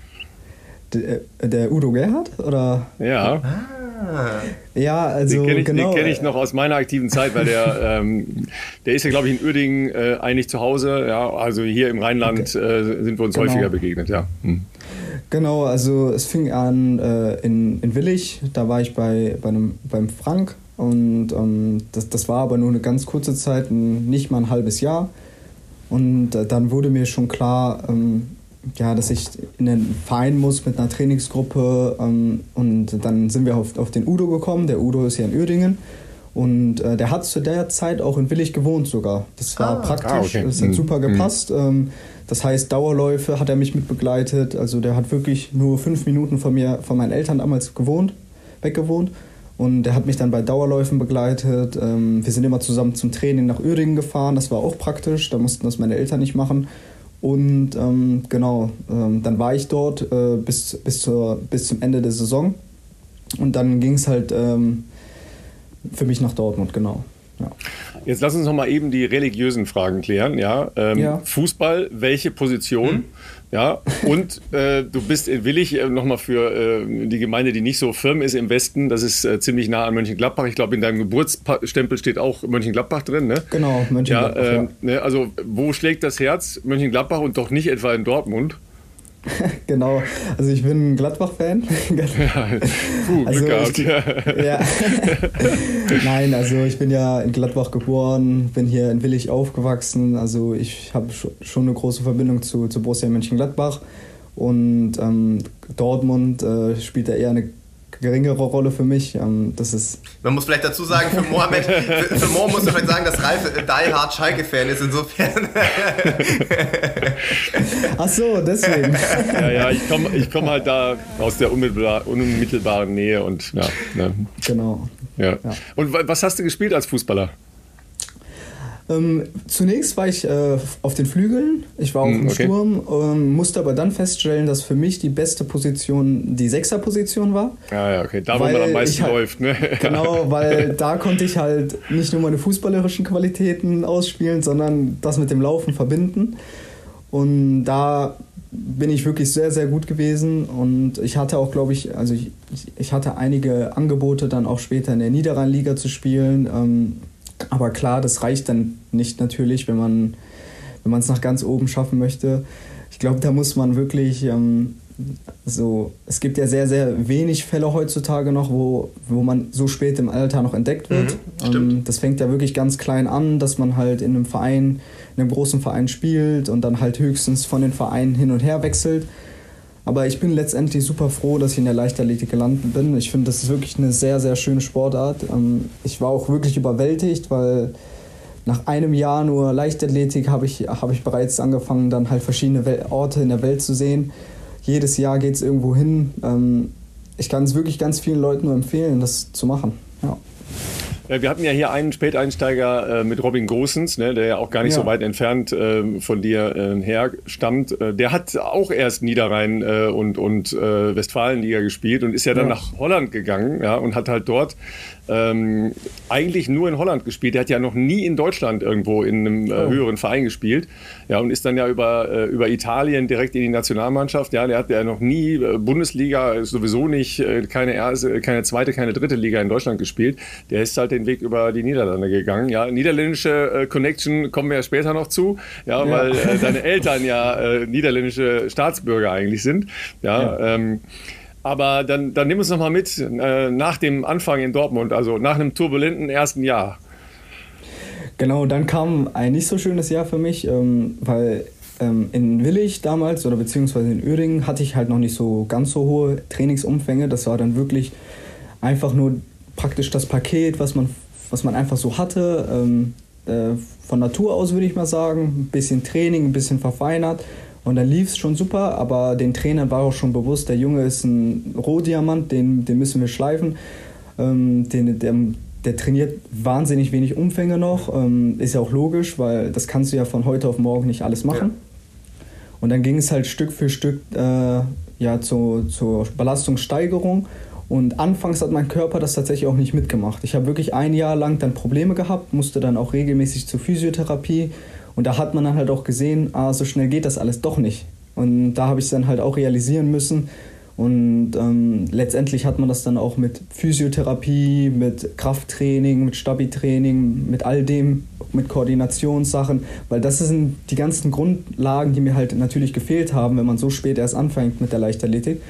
Der, der Udo Gerhard? Oder? Ja. Ah. Ja, also den kenne ich, genau. kenn ich noch aus meiner aktiven Zeit, weil der, ähm, der ist ja, glaube ich, in Uerdingen äh, eigentlich zu Hause. Ja, also hier im Rheinland okay. äh, sind wir uns genau. häufiger begegnet. Ja. Hm. Genau, also es fing an äh, in, in Willich, da war ich bei, bei einem, beim Frank und ähm, das, das war aber nur eine ganz kurze Zeit, nicht mal ein halbes Jahr. Und äh, dann wurde mir schon klar, ähm, ja, dass ich in den Verein muss mit einer Trainingsgruppe, ähm, und dann sind wir auf, auf den Udo gekommen. Der Udo ist ja in Uerdingen und äh, der hat zu der Zeit auch in Willich gewohnt sogar. Das war ah, praktisch, ah, okay. das hat super gepasst. Mhm. Ähm, das heißt, Dauerläufe hat er mich mit begleitet. Also der hat wirklich nur fünf Minuten von mir, von meinen Eltern damals gewohnt, weggewohnt. Und der hat mich dann bei Dauerläufen begleitet. Ähm, wir sind immer zusammen zum Training nach Uerdingen gefahren. Das war auch praktisch. Da mussten das meine Eltern nicht machen. Und ähm, genau, ähm, dann war ich dort äh, bis, bis, zur, bis zum Ende der Saison. Und dann ging es halt ähm, für mich nach Dortmund, genau. Ja. Jetzt lass uns noch mal eben die religiösen Fragen klären. Ja? Ähm, ja. Fußball, welche Position? Hm? Ja, und äh, du bist in Willich, äh, nochmal für äh, die Gemeinde, die nicht so firm ist im Westen, das ist äh, ziemlich nah an Mönchengladbach. Ich glaube, in deinem Geburtsstempel steht auch Mönchengladbach drin, ne? Genau, Mönchengladbach, ja. Äh, ja. Ne, also, wo schlägt das Herz? Mönchengladbach und doch nicht etwa in Dortmund? Genau, also ich bin ein Gladbach-Fan. Ja, puh, also Glück gehabt. Ich, ja. Nein, also ich bin ja in Gladbach geboren, bin hier in Willich aufgewachsen. Also ich habe schon eine große Verbindung zu, zu Borussia Mönchengladbach. Und ähm, Dortmund äh, spielt da eher eine geringere Rolle für mich. Ähm, das ist Man muss vielleicht dazu sagen, für Mohamed, für, für Mo muss man vielleicht sagen, dass Ralf Die Hard Schalke-Fan ist, insofern. Ach so, deswegen. Ja, ja, ich komme ich komm halt da aus der unmittelbar, unmittelbaren Nähe und ja. Ne. Genau. Ja. Ja. Und was hast du gespielt als Fußballer? Ähm, zunächst war ich äh, auf den Flügeln, ich war auch hm, im okay. Sturm, ähm, musste aber dann feststellen, dass für mich die beste Position die Sechserposition war. Ja, ja, okay, da wo man am meisten halt, läuft. Ne? Genau, weil da konnte ich halt nicht nur meine fußballerischen Qualitäten ausspielen, sondern das mit dem Laufen verbinden. Und da bin ich wirklich sehr, sehr gut gewesen. Und ich hatte auch, glaube ich, also ich, ich hatte einige Angebote dann auch später in der Niederrhein-Liga zu spielen. Ähm, aber klar, das reicht dann nicht natürlich, wenn man wenn man es nach ganz oben schaffen möchte. Ich glaube, da muss man wirklich ähm, so, es gibt ja sehr, sehr wenig Fälle heutzutage noch, wo, wo man so spät im Alter noch entdeckt wird. Mhm, stimmt. Ähm, das fängt ja wirklich ganz klein an, dass man halt in einem Verein, in einem großen Verein spielt und dann halt höchstens von den Vereinen hin und her wechselt. Aber ich bin letztendlich super froh, dass ich in der Leichtathletik gelandet bin. Ich finde, das ist wirklich eine sehr, sehr schöne Sportart. Ich war auch wirklich überwältigt, weil nach einem Jahr nur Leichtathletik habe ich, habe ich bereits angefangen, dann halt verschiedene Orte in der Welt zu sehen. Jedes Jahr geht es irgendwo hin. Ich kann es wirklich ganz vielen Leuten nur empfehlen, das zu machen. Ja. Wir hatten ja hier einen Späteinsteiger äh, mit Robin Goossens, ne, der ja auch gar nicht ja. so weit entfernt äh, von dir äh, her stammt. Äh, der hat auch erst Niederrhein äh, und, und äh, Westfalenliga gespielt und ist ja dann ja. nach Holland gegangen, ja, und hat halt dort ähm, eigentlich nur in Holland gespielt. Der hat ja noch nie in Deutschland irgendwo in einem äh, oh. höheren Verein gespielt. Ja, und ist dann ja über, äh, über Italien direkt in die Nationalmannschaft. Ja, der hat ja noch nie äh, Bundesliga, sowieso nicht, äh, keine erste, keine zweite, keine dritte Liga in Deutschland gespielt. Der ist halt den Weg über die Niederlande gegangen. Ja, niederländische äh, Connection kommen wir ja später noch zu, ja, ja. weil äh, seine Eltern ja äh, niederländische Staatsbürger eigentlich sind. Ja, ja. Ähm, aber dann, dann nimm uns noch mal mit äh, nach dem Anfang in Dortmund, also nach einem turbulenten ersten Jahr. Genau, dann kam ein nicht so schönes Jahr für mich, ähm, weil ähm, in Willich damals oder beziehungsweise in Uerdingen hatte ich halt noch nicht so ganz so hohe Trainingsumfänge. Das war dann wirklich einfach nur praktisch das Paket, was man, was man einfach so hatte. Ähm, äh, von Natur aus würde ich mal sagen, ein bisschen Training, ein bisschen verfeinert. Und dann lief es schon super, aber den Trainern war auch schon bewusst, der Junge ist ein Rohdiamant, den, den müssen wir schleifen. Ähm, den, der, der trainiert wahnsinnig wenig Umfänge noch, ähm, ist ja auch logisch, weil das kannst du ja von heute auf morgen nicht alles machen. Ja. Und dann ging es halt Stück für Stück äh, ja, zu, zur Belastungssteigerung. Und anfangs hat mein Körper das tatsächlich auch nicht mitgemacht. Ich habe wirklich ein Jahr lang dann Probleme gehabt, musste dann auch regelmäßig zur Physiotherapie. Und da hat man dann halt auch gesehen, ah, so schnell geht das alles doch nicht. Und da habe ich es dann halt auch realisieren müssen. Und ähm, letztendlich hat man das dann auch mit Physiotherapie, mit Krafttraining, mit Stabi-Training, mit all dem, mit Koordinationssachen. Weil das sind die ganzen Grundlagen, die mir halt natürlich gefehlt haben, wenn man so spät erst anfängt mit der Leichtathletik.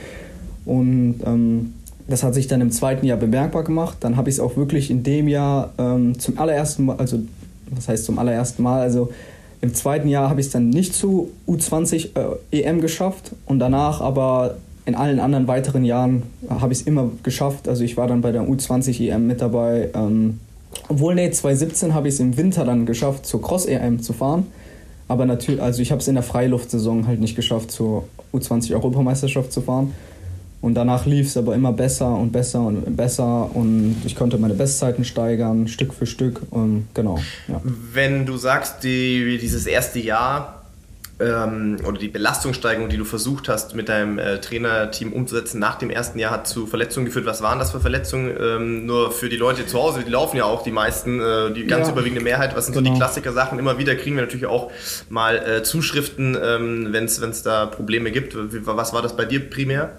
Und ähm, das hat sich dann im zweiten Jahr bemerkbar gemacht. Dann habe ich es auch wirklich in dem Jahr ähm, zum allerersten Mal, also was heißt zum allerersten Mal, also im zweiten Jahr habe ich es dann nicht zu U zwanzig äh, E M geschafft und danach aber in allen anderen weiteren Jahren habe ich es immer geschafft. Also ich war dann bei der U zwanzig E M mit dabei. Ähm, obwohl, nee, zwanzig siebzehn habe ich es im Winter dann geschafft, zur Cross-E M zu fahren. Aber natürlich, also ich habe es in der Freiluftsaison halt nicht geschafft, zur U zwanzig Europameisterschaft zu fahren. Und danach lief es aber immer besser und besser und besser und ich konnte meine Bestzeiten steigern, Stück für Stück. Und genau. Ja. Wenn du sagst, die, dieses erste Jahr ähm, oder die Belastungssteigerung, die du versucht hast mit deinem äh, Trainerteam umzusetzen, nach dem ersten Jahr hat zu Verletzungen geführt. Was waren das für Verletzungen? Ähm, nur für die Leute zu Hause, die laufen ja auch die meisten, äh, die ganz ja. überwiegende Mehrheit. Was sind genau. so die Klassiker-Sachen? Immer wieder kriegen wir natürlich auch mal äh, Zuschriften, ähm, wenn es da Probleme gibt. Was war das bei dir primär?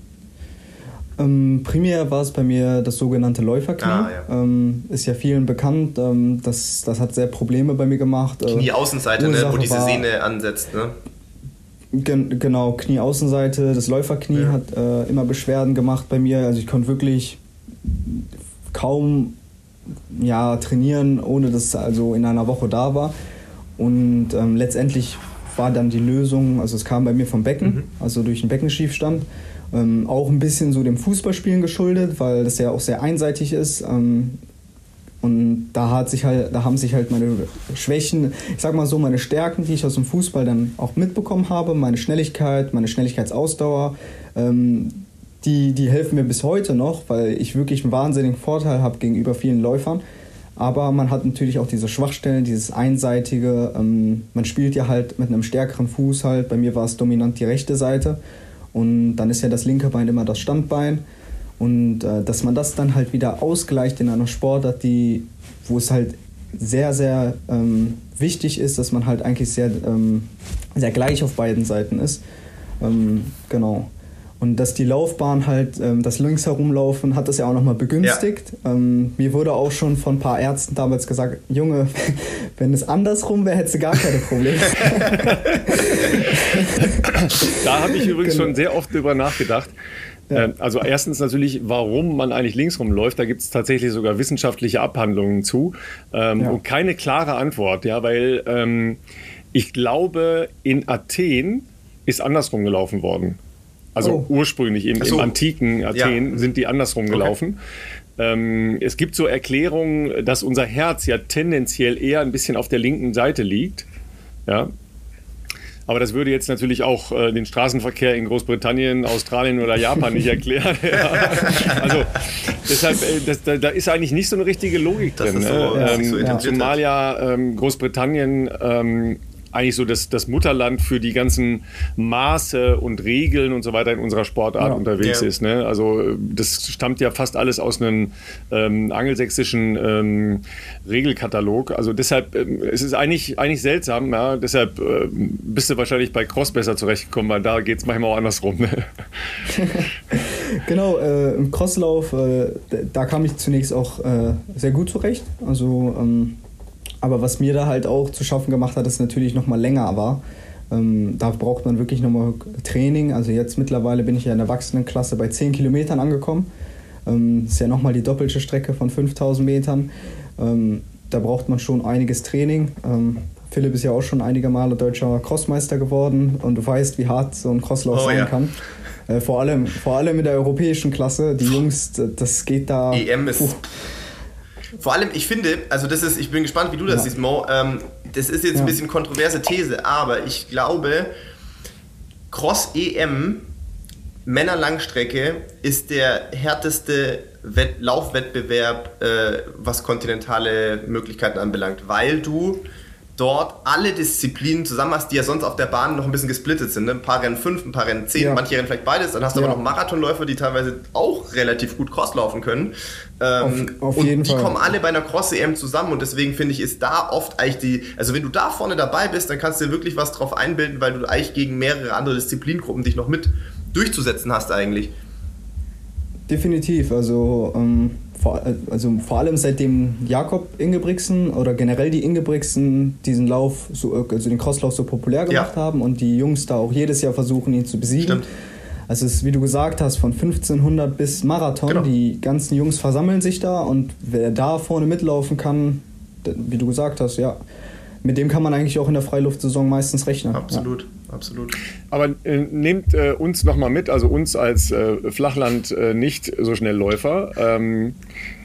Ähm, primär war es bei mir das sogenannte Läuferknie. Ah, ja. ähm, ist ja vielen bekannt. Ähm, das, das hat sehr Probleme bei mir gemacht. Knieaußenseite, ne, wo diese war, Sehne ansetzt. Ne? Gen, genau, Knieaußenseite. Das Läuferknie ja. hat äh, immer Beschwerden gemacht bei mir. Also ich konnte wirklich kaum ja, trainieren, ohne dass es also in einer Woche da war. Und ähm, letztendlich war dann die Lösung, also es kam bei mir vom Becken, mhm. also durch einen Beckenschiefstand. Ähm, auch ein bisschen so dem Fußballspielen geschuldet, weil das ja auch sehr einseitig ist. Ähm, und da, hat sich halt, da haben sich halt meine Schwächen, ich sag mal so, meine Stärken, die ich aus dem Fußball dann auch mitbekommen habe, meine Schnelligkeit, meine Schnelligkeitsausdauer, ähm, die, die helfen mir bis heute noch, weil ich wirklich einen wahnsinnigen Vorteil habe gegenüber vielen Läufern. Aber man hat natürlich auch diese Schwachstellen, dieses einseitige, ähm, man spielt ja halt mit einem stärkeren Fuß halt, bei mir war es dominant die rechte Seite und dann ist ja das linke Bein immer das Standbein und äh, dass man das dann halt wieder ausgleicht in einer Sportart, die, wo es halt sehr, sehr ähm, wichtig ist, dass man halt eigentlich sehr, ähm, sehr gleich auf beiden Seiten ist. Ähm, genau. Und dass die Laufbahn halt, ähm, das links herumlaufen, hat das ja auch nochmal begünstigt. Ja. Ähm, mir wurde auch schon von ein paar Ärzten damals gesagt, Junge, wenn es andersrum wäre, hättest du gar keine Probleme. Da habe ich übrigens genau. schon sehr oft drüber nachgedacht. Ja. Also erstens natürlich, warum man eigentlich links rumläuft. Da gibt es tatsächlich sogar wissenschaftliche Abhandlungen zu. Ähm, ja. Und keine klare Antwort, ja, weil ähm, ich glaube, in Athen ist andersrum gelaufen worden. Also oh. ursprünglich im, so. im antiken Athen ja. sind die andersrum gelaufen. Okay. Ähm, es gibt so Erklärungen, dass unser Herz ja tendenziell eher ein bisschen auf der linken Seite liegt. Ja. Aber das würde jetzt natürlich auch äh, den Straßenverkehr in Großbritannien, Australien oder Japan nicht erklären. Ja. Also deshalb, äh, das, da, da ist eigentlich nicht so eine richtige Logik drin. Das ist so, ne? ähm, so ja. Zumal ja ähm, Großbritannien ähm, eigentlich so das, das Mutterland für die ganzen Maße und Regeln und so weiter in unserer Sportart ja. unterwegs ja. ist. Ne? Also das stammt ja fast alles aus einem ähm, angelsächsischen ähm, Regelkatalog. Also deshalb, ähm, es ist eigentlich, eigentlich seltsam. Ja? Deshalb äh, bist du wahrscheinlich bei Cross besser zurechtgekommen, weil da geht es manchmal auch andersrum. Ne? Genau, äh, im Crosslauf, äh, da kam ich zunächst auch äh, sehr gut zurecht. Also ähm Aber was mir da halt auch zu schaffen gemacht hat, ist natürlich nochmal länger war. Ähm, da braucht man wirklich nochmal Training. Also jetzt mittlerweile bin ich ja in der Erwachsenenklasse bei zehn Kilometern angekommen. Ähm, ist ja nochmal die doppelte Strecke von fünftausend Metern. Ähm, da braucht man schon einiges Training. Ähm, Philipp ist ja auch schon einige Male deutscher Crossmeister geworden und du weißt, wie hart so ein Crosslauf oh, sein ja. kann. Äh, vor allem, vor allem in der europäischen Klasse. Die Jungs, das geht da... E M ist... Puh. Vor allem, ich finde, also das ist, ich bin gespannt, wie du das ja. siehst, Mo. Ähm, das ist jetzt ja. ein bisschen kontroverse These, aber ich glaube, Cross-E M, Männerlangstrecke, ist der härteste Wett- Laufwettbewerb, äh, was kontinentale Möglichkeiten anbelangt, weil du dort alle Disziplinen zusammen hast, die ja sonst auf der Bahn noch ein bisschen gesplittet sind. Ne? Ein paar Rennen fünf, ein paar Rennen zehn, ja. manche Rennen vielleicht beides. Dann hast du ja. aber noch Marathonläufer, die teilweise auch relativ gut Cross laufen können. Ähm, auf, auf und jeden die Fall. kommen alle bei einer Cross-E M zusammen und deswegen finde ich, ist da oft eigentlich die, also wenn du da vorne dabei bist, dann kannst du dir wirklich was drauf einbilden, weil du eigentlich gegen mehrere andere Disziplingruppen dich noch mit durchzusetzen hast eigentlich. Definitiv, also ähm, vor, also vor allem seitdem Jakob Ingebrigtsen oder generell die Ingebrigtsen diesen Lauf, so, also den Crosslauf so populär gemacht ja. haben und die Jungs da auch jedes Jahr versuchen, ihn zu besiegen. Stimmt. Also es ist, wie du gesagt hast, von fünfzehnhundert bis Marathon, genau. Die ganzen Jungs versammeln sich da und wer da vorne mitlaufen kann, wie du gesagt hast, ja, mit dem kann man eigentlich auch in der Freiluftsaison meistens rechnen. Absolut, ja. absolut. Aber äh, nehmt äh, uns nochmal mit, also uns als äh, Flachland äh, nicht so Schnellläufer. Ähm,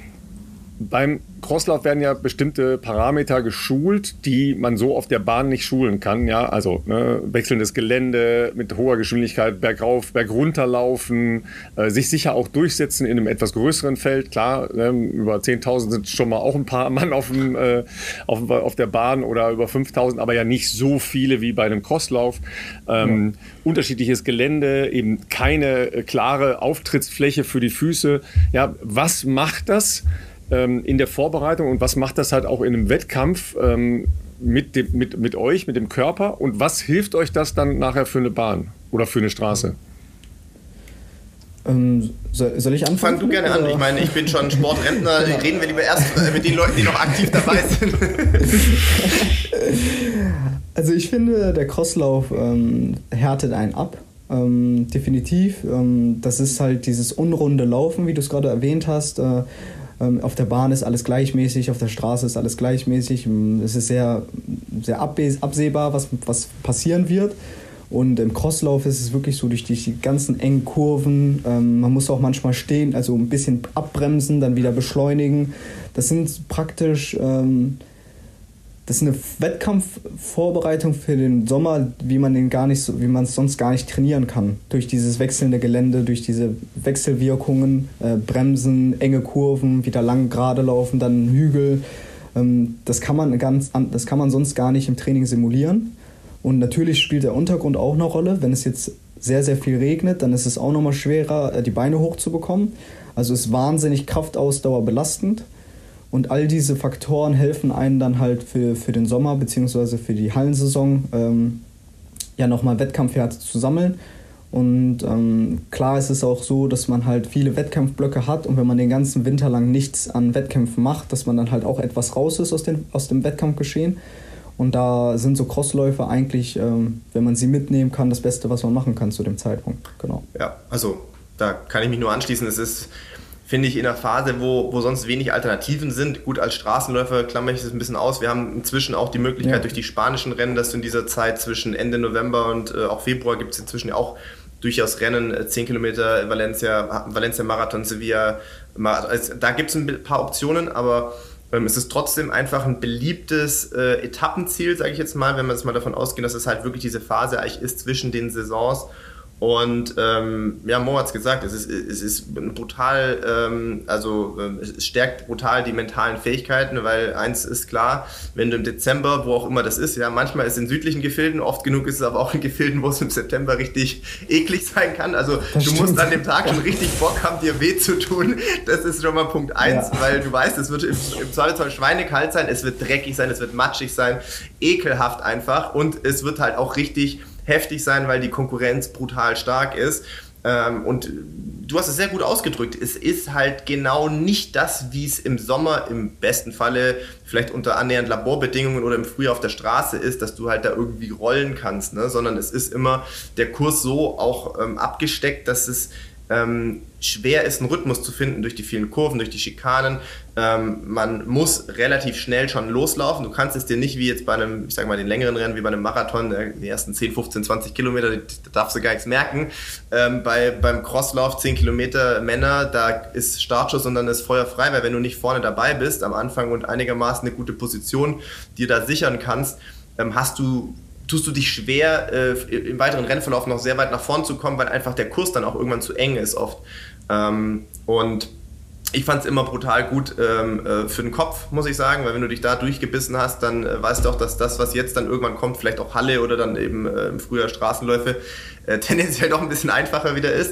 beim Crosslauf werden ja bestimmte Parameter geschult, die man so auf der Bahn nicht schulen kann. Ja, also ne, wechselndes Gelände mit hoher Geschwindigkeit, bergauf, bergunter laufen, äh, sich sicher auch durchsetzen in einem etwas größeren Feld. Klar, ne, über zehntausend sind schon mal auch ein paar Mann auf, dem, äh, auf, auf der Bahn oder über fünftausend, aber ja nicht so viele wie bei einem Crosslauf. Ähm, ja. Unterschiedliches Gelände, eben keine äh, klare Auftrittsfläche für die Füße. Ja, was macht das in der Vorbereitung und was macht das halt auch in einem Wettkampf ähm, mit, dem, mit, mit euch, mit dem Körper und was hilft euch das dann nachher für eine Bahn oder für eine Straße? Ähm, soll, soll ich anfangen? Fang du gerne oder? an. Ich meine, ich bin schon Sportrentner. Genau. Reden wir lieber erst mit den Leuten, die noch aktiv dabei sind. Also ich finde, der Crosslauf ähm, härtet einen ab. Ähm, definitiv. Ähm, das ist halt dieses unrunde Laufen, wie du es gerade erwähnt hast. Äh, Auf der Bahn ist alles gleichmäßig, auf der Straße ist alles gleichmäßig. Es ist sehr, sehr absehbar, was, was passieren wird. Und im Crosslauf ist es wirklich so durch die, die ganzen engen Kurven. Ähm, man muss auch manchmal stehen, also ein bisschen abbremsen, dann wieder beschleunigen. Das sind praktisch ähm, das ist eine Wettkampfvorbereitung für den Sommer, wie man den gar nicht so, wie man es sonst gar nicht trainieren kann. Durch dieses wechselnde Gelände, durch diese Wechselwirkungen, äh, Bremsen, enge Kurven, wieder lang gerade laufen, dann Hügel. Ähm, das kann man ganz, das kann man sonst gar nicht im Training simulieren. Und natürlich spielt der Untergrund auch eine Rolle. Wenn es jetzt sehr, sehr viel regnet, dann ist es auch nochmal schwerer, die Beine hochzubekommen. Also ist wahnsinnig Kraftausdauer belastend. Und all diese Faktoren helfen einem dann halt für, für den Sommer bzw. für die Hallensaison ähm, ja nochmal Wettkampfwerte zu sammeln. Und ähm, klar ist es auch so, dass man halt viele Wettkampfblöcke hat und wenn man den ganzen Winter lang nichts an Wettkämpfen macht, dass man dann halt auch etwas raus ist aus, den, aus dem Wettkampfgeschehen. Und da sind so Crossläufe eigentlich, ähm, wenn man sie mitnehmen kann, das Beste, was man machen kann zu dem Zeitpunkt. Genau. Ja, also da kann ich mich nur anschließen. Es ist, finde ich, in einer Phase, wo, wo sonst wenig Alternativen sind. Gut, als Straßenläufer klammere ich das ein bisschen aus. Wir haben inzwischen auch die Möglichkeit ja. durch die spanischen Rennen, dass du in dieser Zeit zwischen Ende November und äh, auch Februar gibt es inzwischen auch durchaus Rennen, zehn Kilometer Valencia, Valencia Marathon, Sevilla. Also, da gibt es ein paar Optionen, aber ähm, es ist trotzdem einfach ein beliebtes äh, Etappenziel, sage ich jetzt mal, wenn wir jetzt mal davon ausgehen, dass es halt wirklich diese Phase eigentlich ist zwischen den Saisons. Und ähm, ja, Mo hat's gesagt, es ist, es ist brutal, ähm, also ähm, es stärkt brutal die mentalen Fähigkeiten, weil eins ist klar, wenn du im Dezember, wo auch immer das ist, ja, manchmal ist es in südlichen Gefilden, oft genug ist es aber auch in Gefilden, wo es im September richtig eklig sein kann. Also das du stimmt. musst an dem Tag schon richtig Bock haben, dir weh zu tun. Das ist schon mal Punkt eins, ja. weil du weißt, es wird im, im Zweifelsfall schweinekalt sein, es wird dreckig sein, es wird matschig sein, ekelhaft einfach und es wird halt auch richtig heftig sein, weil die Konkurrenz brutal stark ist. Ähm, und du hast es sehr gut ausgedrückt. Es ist halt genau nicht das, wie es im Sommer im besten Falle vielleicht unter annähernd Laborbedingungen oder im Frühjahr auf der Straße ist, dass du halt da irgendwie rollen kannst, ne? Sondern es ist immer der Kurs so auch ähm, abgesteckt, dass es ähm, schwer ist, einen Rhythmus zu finden durch die vielen Kurven, durch die Schikanen. Ähm, man muss relativ schnell schon loslaufen. Du kannst es dir nicht wie jetzt bei einem, ich sag mal, den längeren Rennen, wie bei einem Marathon, äh, die ersten zehn, fünfzehn, zwanzig Kilometer, da darfst du gar nichts merken. Ähm, bei, beim Crosslauf zehn Kilometer Männer, da ist Startschuss und dann ist Feuer frei, weil wenn du nicht vorne dabei bist am Anfang und einigermaßen eine gute Position dir da sichern kannst, ähm, hast du tust du dich schwer, äh, im weiteren Rennverlauf noch sehr weit nach vorn zu kommen, weil einfach der Kurs dann auch irgendwann zu eng ist oft. Ähm, und ich fand es immer brutal gut ähm, äh, für den Kopf, muss ich sagen, weil wenn du dich da durchgebissen hast, dann äh, weißt du auch, dass das, was jetzt dann irgendwann kommt, vielleicht auch Halle oder dann eben äh, im Frühjahr Straßenläufe, äh, tendenziell doch ein bisschen einfacher wieder ist.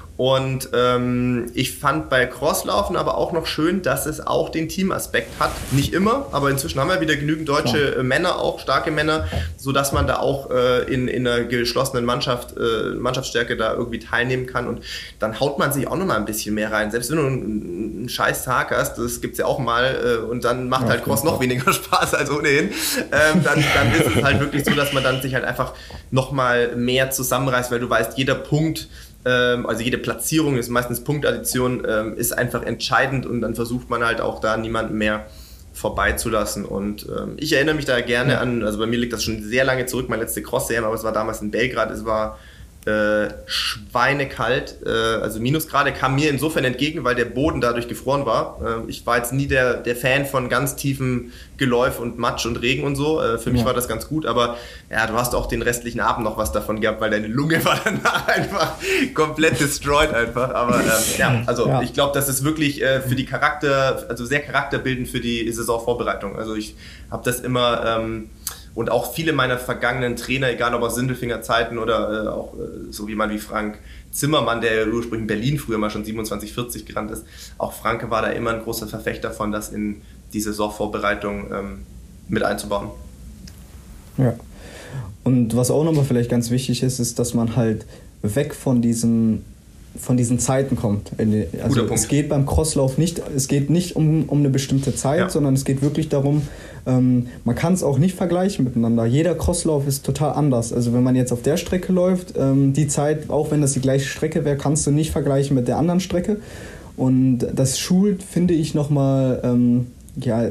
Und ähm, ich fand bei Crosslaufen aber auch noch schön, dass es auch den Teamaspekt hat. Nicht immer, aber inzwischen haben wir wieder genügend deutsche äh, Männer, auch starke Männer, sodass man da auch äh, in, in einer geschlossenen Mannschaft, äh, Mannschaftsstärke da irgendwie teilnehmen kann. Und dann haut man sich auch noch mal ein bisschen mehr rein. Selbst wenn du einen, einen scheiß Tag hast, das gibt's ja auch mal, äh, und dann macht ja, halt Cross noch weniger Spaß als ohnehin, ähm, dann, dann ist es halt wirklich so, dass man dann sich halt einfach noch mal mehr zusammenreißt, weil du weißt, jeder Punkt, also jede Platzierung ist meistens Punktaddition, ist einfach entscheidend und dann versucht man halt auch da niemanden mehr vorbeizulassen. Und ich erinnere mich da gerne ja. an, also bei mir liegt das schon sehr lange zurück, meine letzte Cross-C M, aber es war damals in Belgrad, es war äh, schweinekalt, äh, also Minusgrade kam mir insofern entgegen, weil der Boden dadurch gefroren war. Äh, ich war jetzt nie der, der Fan von ganz tiefem Geläuf und Matsch und Regen und so. Äh, für mich ja. war das ganz gut, aber ja, du hast auch den restlichen Abend noch was davon gehabt, weil deine Lunge war danach einfach komplett destroyed einfach. Aber ähm, ja, also ja. ich glaube, das ist wirklich äh, für die Charakter, also sehr charakterbildend für die Saisonvorbereitung. Also ich habe das immer ähm, und auch viele meiner vergangenen Trainer, egal ob aus Sindelfinger-Zeiten oder äh, auch äh, so jemand wie Frank Zimmermann, der ursprünglich in Berlin früher mal schon siebenundzwanzig vierzig gerannt ist, auch Franke war da immer ein großer Verfechter von, das in die Saisonvorbereitung ähm, mit einzubauen. Ja, und was auch nochmal vielleicht ganz wichtig ist, ist, dass man halt weg von diesem von diesen Zeiten kommt. Also es geht beim Crosslauf nicht, es geht nicht um, um eine bestimmte Zeit, ja. sondern es geht wirklich darum, ähm, man kann es auch nicht vergleichen miteinander. Jeder Crosslauf ist total anders. Also wenn man jetzt auf der Strecke läuft, ähm, die Zeit, auch wenn das die gleiche Strecke wäre, kannst du nicht vergleichen mit der anderen Strecke. Und das schult, finde ich, nochmal ähm, ja,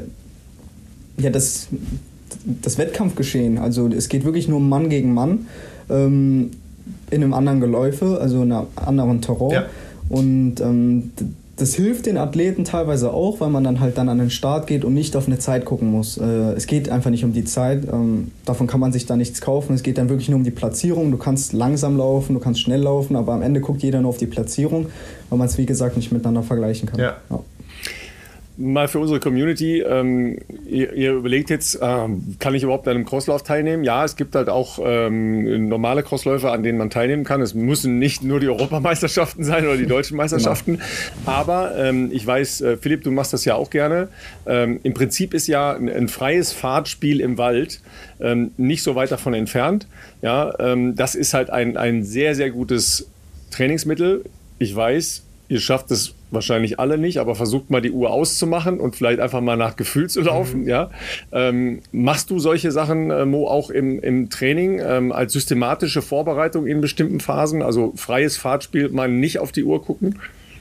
ja, das, das Wettkampfgeschehen. Also es geht wirklich nur Mann gegen Mann. Ähm, in einem anderen Geläufe, also in einem anderen Terrain. Ja. Und ähm, das hilft den Athleten teilweise auch, weil man dann halt dann an den Start geht und nicht auf eine Zeit gucken muss. Äh, es geht einfach nicht um die Zeit, ähm, davon kann man sich da nichts kaufen. Es geht dann wirklich nur um die Platzierung. Du kannst langsam laufen, du kannst schnell laufen, aber am Ende guckt jeder nur auf die Platzierung, weil man es, wie gesagt, nicht miteinander vergleichen kann. Ja. Ja. Mal für unsere Community, ähm, ihr, ihr überlegt jetzt, ähm, kann ich überhaupt an einem Crosslauf teilnehmen? Ja, es gibt halt auch ähm, normale Crossläufe, an denen man teilnehmen kann. Es müssen nicht nur die Europameisterschaften sein oder die deutschen Meisterschaften. Genau. Aber ähm, ich weiß, äh, Philipp, du machst das ja auch gerne. Ähm, im Prinzip ist ja ein, ein freies Fahrtspiel im Wald ähm, nicht so weit davon entfernt. Ja, ähm, das ist halt ein, ein sehr, sehr gutes Trainingsmittel. Ich weiß, ihr schafft es wahrscheinlich alle nicht, aber versucht mal die Uhr auszumachen und vielleicht einfach mal nach Gefühl zu laufen. Mhm. Ja? Ähm, machst du solche Sachen, äh, Mo, auch im, im Training ähm, als systematische Vorbereitung in bestimmten Phasen? Also freies Fahrtspiel, mal nicht auf die Uhr gucken?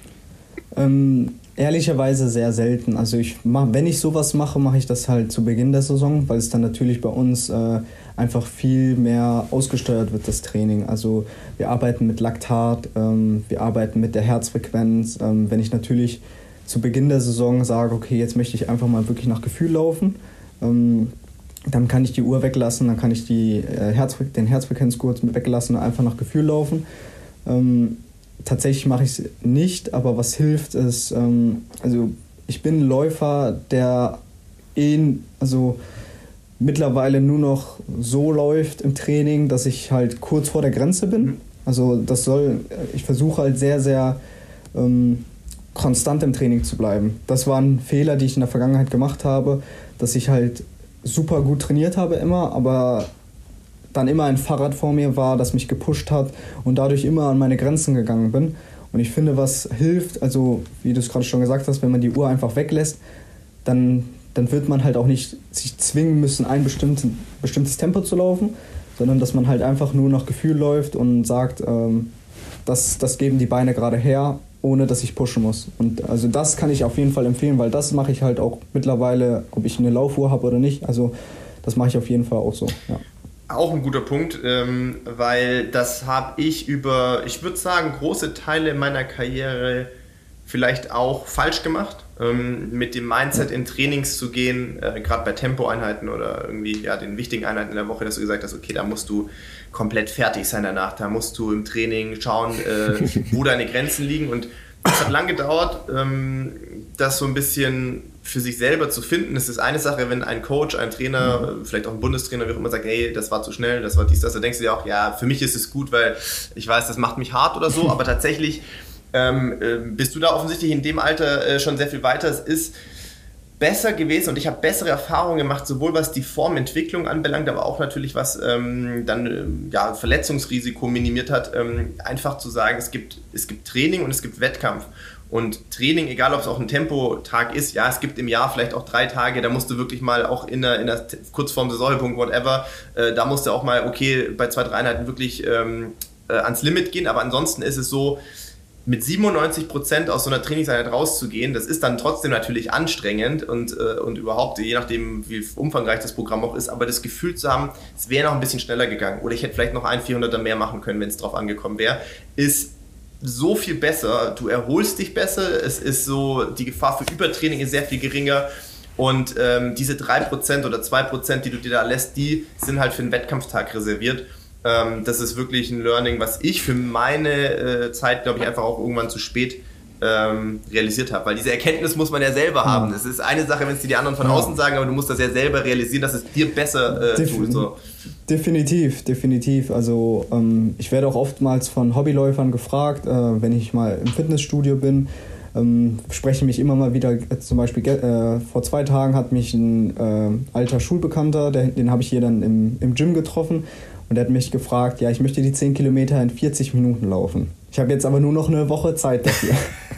Ähm, ehrlicherweise sehr selten. Also ich mach, wenn ich sowas mache, mache ich das halt zu Beginn der Saison, weil es dann natürlich bei uns äh, einfach viel mehr ausgesteuert wird, das Training. Also wir arbeiten mit Laktat, ähm, wir arbeiten mit der Herzfrequenz. Ähm, wenn ich natürlich zu Beginn der Saison sage, okay, jetzt möchte ich einfach mal wirklich nach Gefühl laufen, ähm, dann kann ich die Uhr weglassen, dann kann ich die, äh, Herzfre- den Herzfrequenzgurt weglassen und einfach nach Gefühl laufen. Ähm, tatsächlich mache ich es nicht, aber was hilft ist, ähm, also ich bin ein Läufer, der eh, also mittlerweile nur noch so läuft im Training, dass ich halt kurz vor der Grenze bin. Also das soll, ich versuche halt sehr, sehr ähm, konstant im Training zu bleiben. Das waren Fehler, die ich in der Vergangenheit gemacht habe, dass ich halt super gut trainiert habe immer, aber dann immer ein Fahrrad vor mir war, das mich gepusht hat und dadurch immer an meine Grenzen gegangen bin. Und ich finde, was hilft, also wie du es gerade schon gesagt hast, wenn man die Uhr einfach weglässt, dann dann wird man halt auch nicht sich zwingen müssen, ein bestimmtes, bestimmtes Tempo zu laufen, sondern dass man halt einfach nur nach Gefühl läuft und sagt, ähm, das, das geben die Beine gerade her, ohne dass ich pushen muss. Und also das kann ich auf jeden Fall empfehlen, weil das mache ich halt auch mittlerweile, ob ich eine Laufuhr habe oder nicht. Also das mache ich auf jeden Fall auch so, ja. Auch ein guter Punkt, ähm, weil das habe ich über, ich würde sagen, große Teile meiner Karriere vielleicht auch falsch gemacht, ähm, mit dem Mindset in Trainings zu gehen, äh, gerade bei Tempoeinheiten oder irgendwie ja den wichtigen Einheiten in der Woche, dass du gesagt hast, okay, da musst du komplett fertig sein danach, da musst du im Training schauen, äh, wo deine Grenzen liegen, und es hat lang gedauert, ähm, das so ein bisschen für sich selber zu finden. Es ist eine Sache, wenn ein Coach, ein Trainer, mhm. vielleicht auch ein Bundestrainer, wie auch immer, sagt, hey, das war zu schnell, das war dies, das, da denkst du dir auch, ja, für mich ist es gut, weil ich weiß, das macht mich hart oder so, aber tatsächlich ähm, äh, bist du da offensichtlich in dem Alter äh, schon sehr viel weiter. Es ist besser gewesen und ich habe bessere Erfahrungen gemacht, sowohl was die Formentwicklung anbelangt, aber auch natürlich was ähm, dann äh, ja, Verletzungsrisiko minimiert hat, ähm, einfach zu sagen, es gibt, es gibt Training und es gibt Wettkampf. Und Training, egal ob es auch ein Tempotag ist, ja, es gibt im Jahr vielleicht auch drei Tage, da musst du wirklich mal auch in der, in der kurz vorm Saisonpunkt, whatever, äh, da musst du auch mal, okay, bei zwei, drei Einheiten wirklich ähm, äh, ans Limit gehen, aber ansonsten ist es so, mit siebenundneunzig Prozent aus so einer Trainingseinheit rauszugehen, das ist dann trotzdem natürlich anstrengend und, äh, und überhaupt, je nachdem, wie umfangreich das Programm auch ist, aber das Gefühl zu haben, es wäre noch ein bisschen schneller gegangen oder ich hätte vielleicht noch ein vierhunderter mehr machen können, wenn es drauf angekommen wäre, ist so viel besser. Du erholst dich besser, es ist so, die Gefahr für Übertraining ist sehr viel geringer und ähm, diese drei Prozent oder zwei Prozent, die du dir da lässt, die sind halt für einen Wettkampftag reserviert. Ähm, das ist wirklich ein Learning, was ich für meine äh, Zeit, glaube ich, einfach auch irgendwann zu spät ähm, realisiert habe, weil diese Erkenntnis muss man ja selber haben. Es ist eine Sache, wenn es dir die anderen von außen sagen, aber du musst das ja selber realisieren, dass es dir besser äh, Def- tut. So. Definitiv, definitiv. Also ähm, ich werde auch oftmals von Hobbyläufern gefragt, äh, wenn ich mal im Fitnessstudio bin, ähm, sprechen mich immer mal wieder, äh, zum Beispiel äh, vor zwei Tagen hat mich ein äh, alter Schulbekannter, der, den habe ich hier dann im, im Gym getroffen, und der hat mich gefragt, ja, ich möchte die zehn Kilometer in vierzig Minuten laufen. Ich habe jetzt aber nur noch eine Woche Zeit dafür.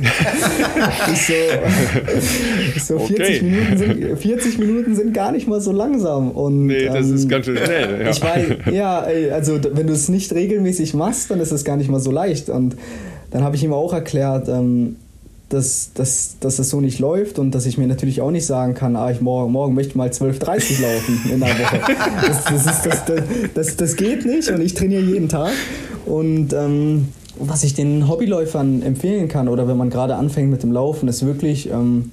ich so, ich so okay. vierzig, Minuten sind, vierzig Minuten sind gar nicht mal so langsam. Und, nee, das ähm, ist ganz schön schnell. Ja. Ich weiß, ja, also wenn du es nicht regelmäßig machst, dann ist es gar nicht mal so leicht. Und dann habe ich ihm auch erklärt, ähm, dass, dass, dass es so nicht läuft und dass ich mir natürlich auch nicht sagen kann, ah, ich morgen, morgen möchte ich mal zwölf dreißig laufen in einer Woche. Das, das, ist, das, das, das, das geht nicht und ich trainiere jeden Tag. Und ähm, was ich den Hobbyläufern empfehlen kann oder wenn man gerade anfängt mit dem Laufen, ist wirklich ähm,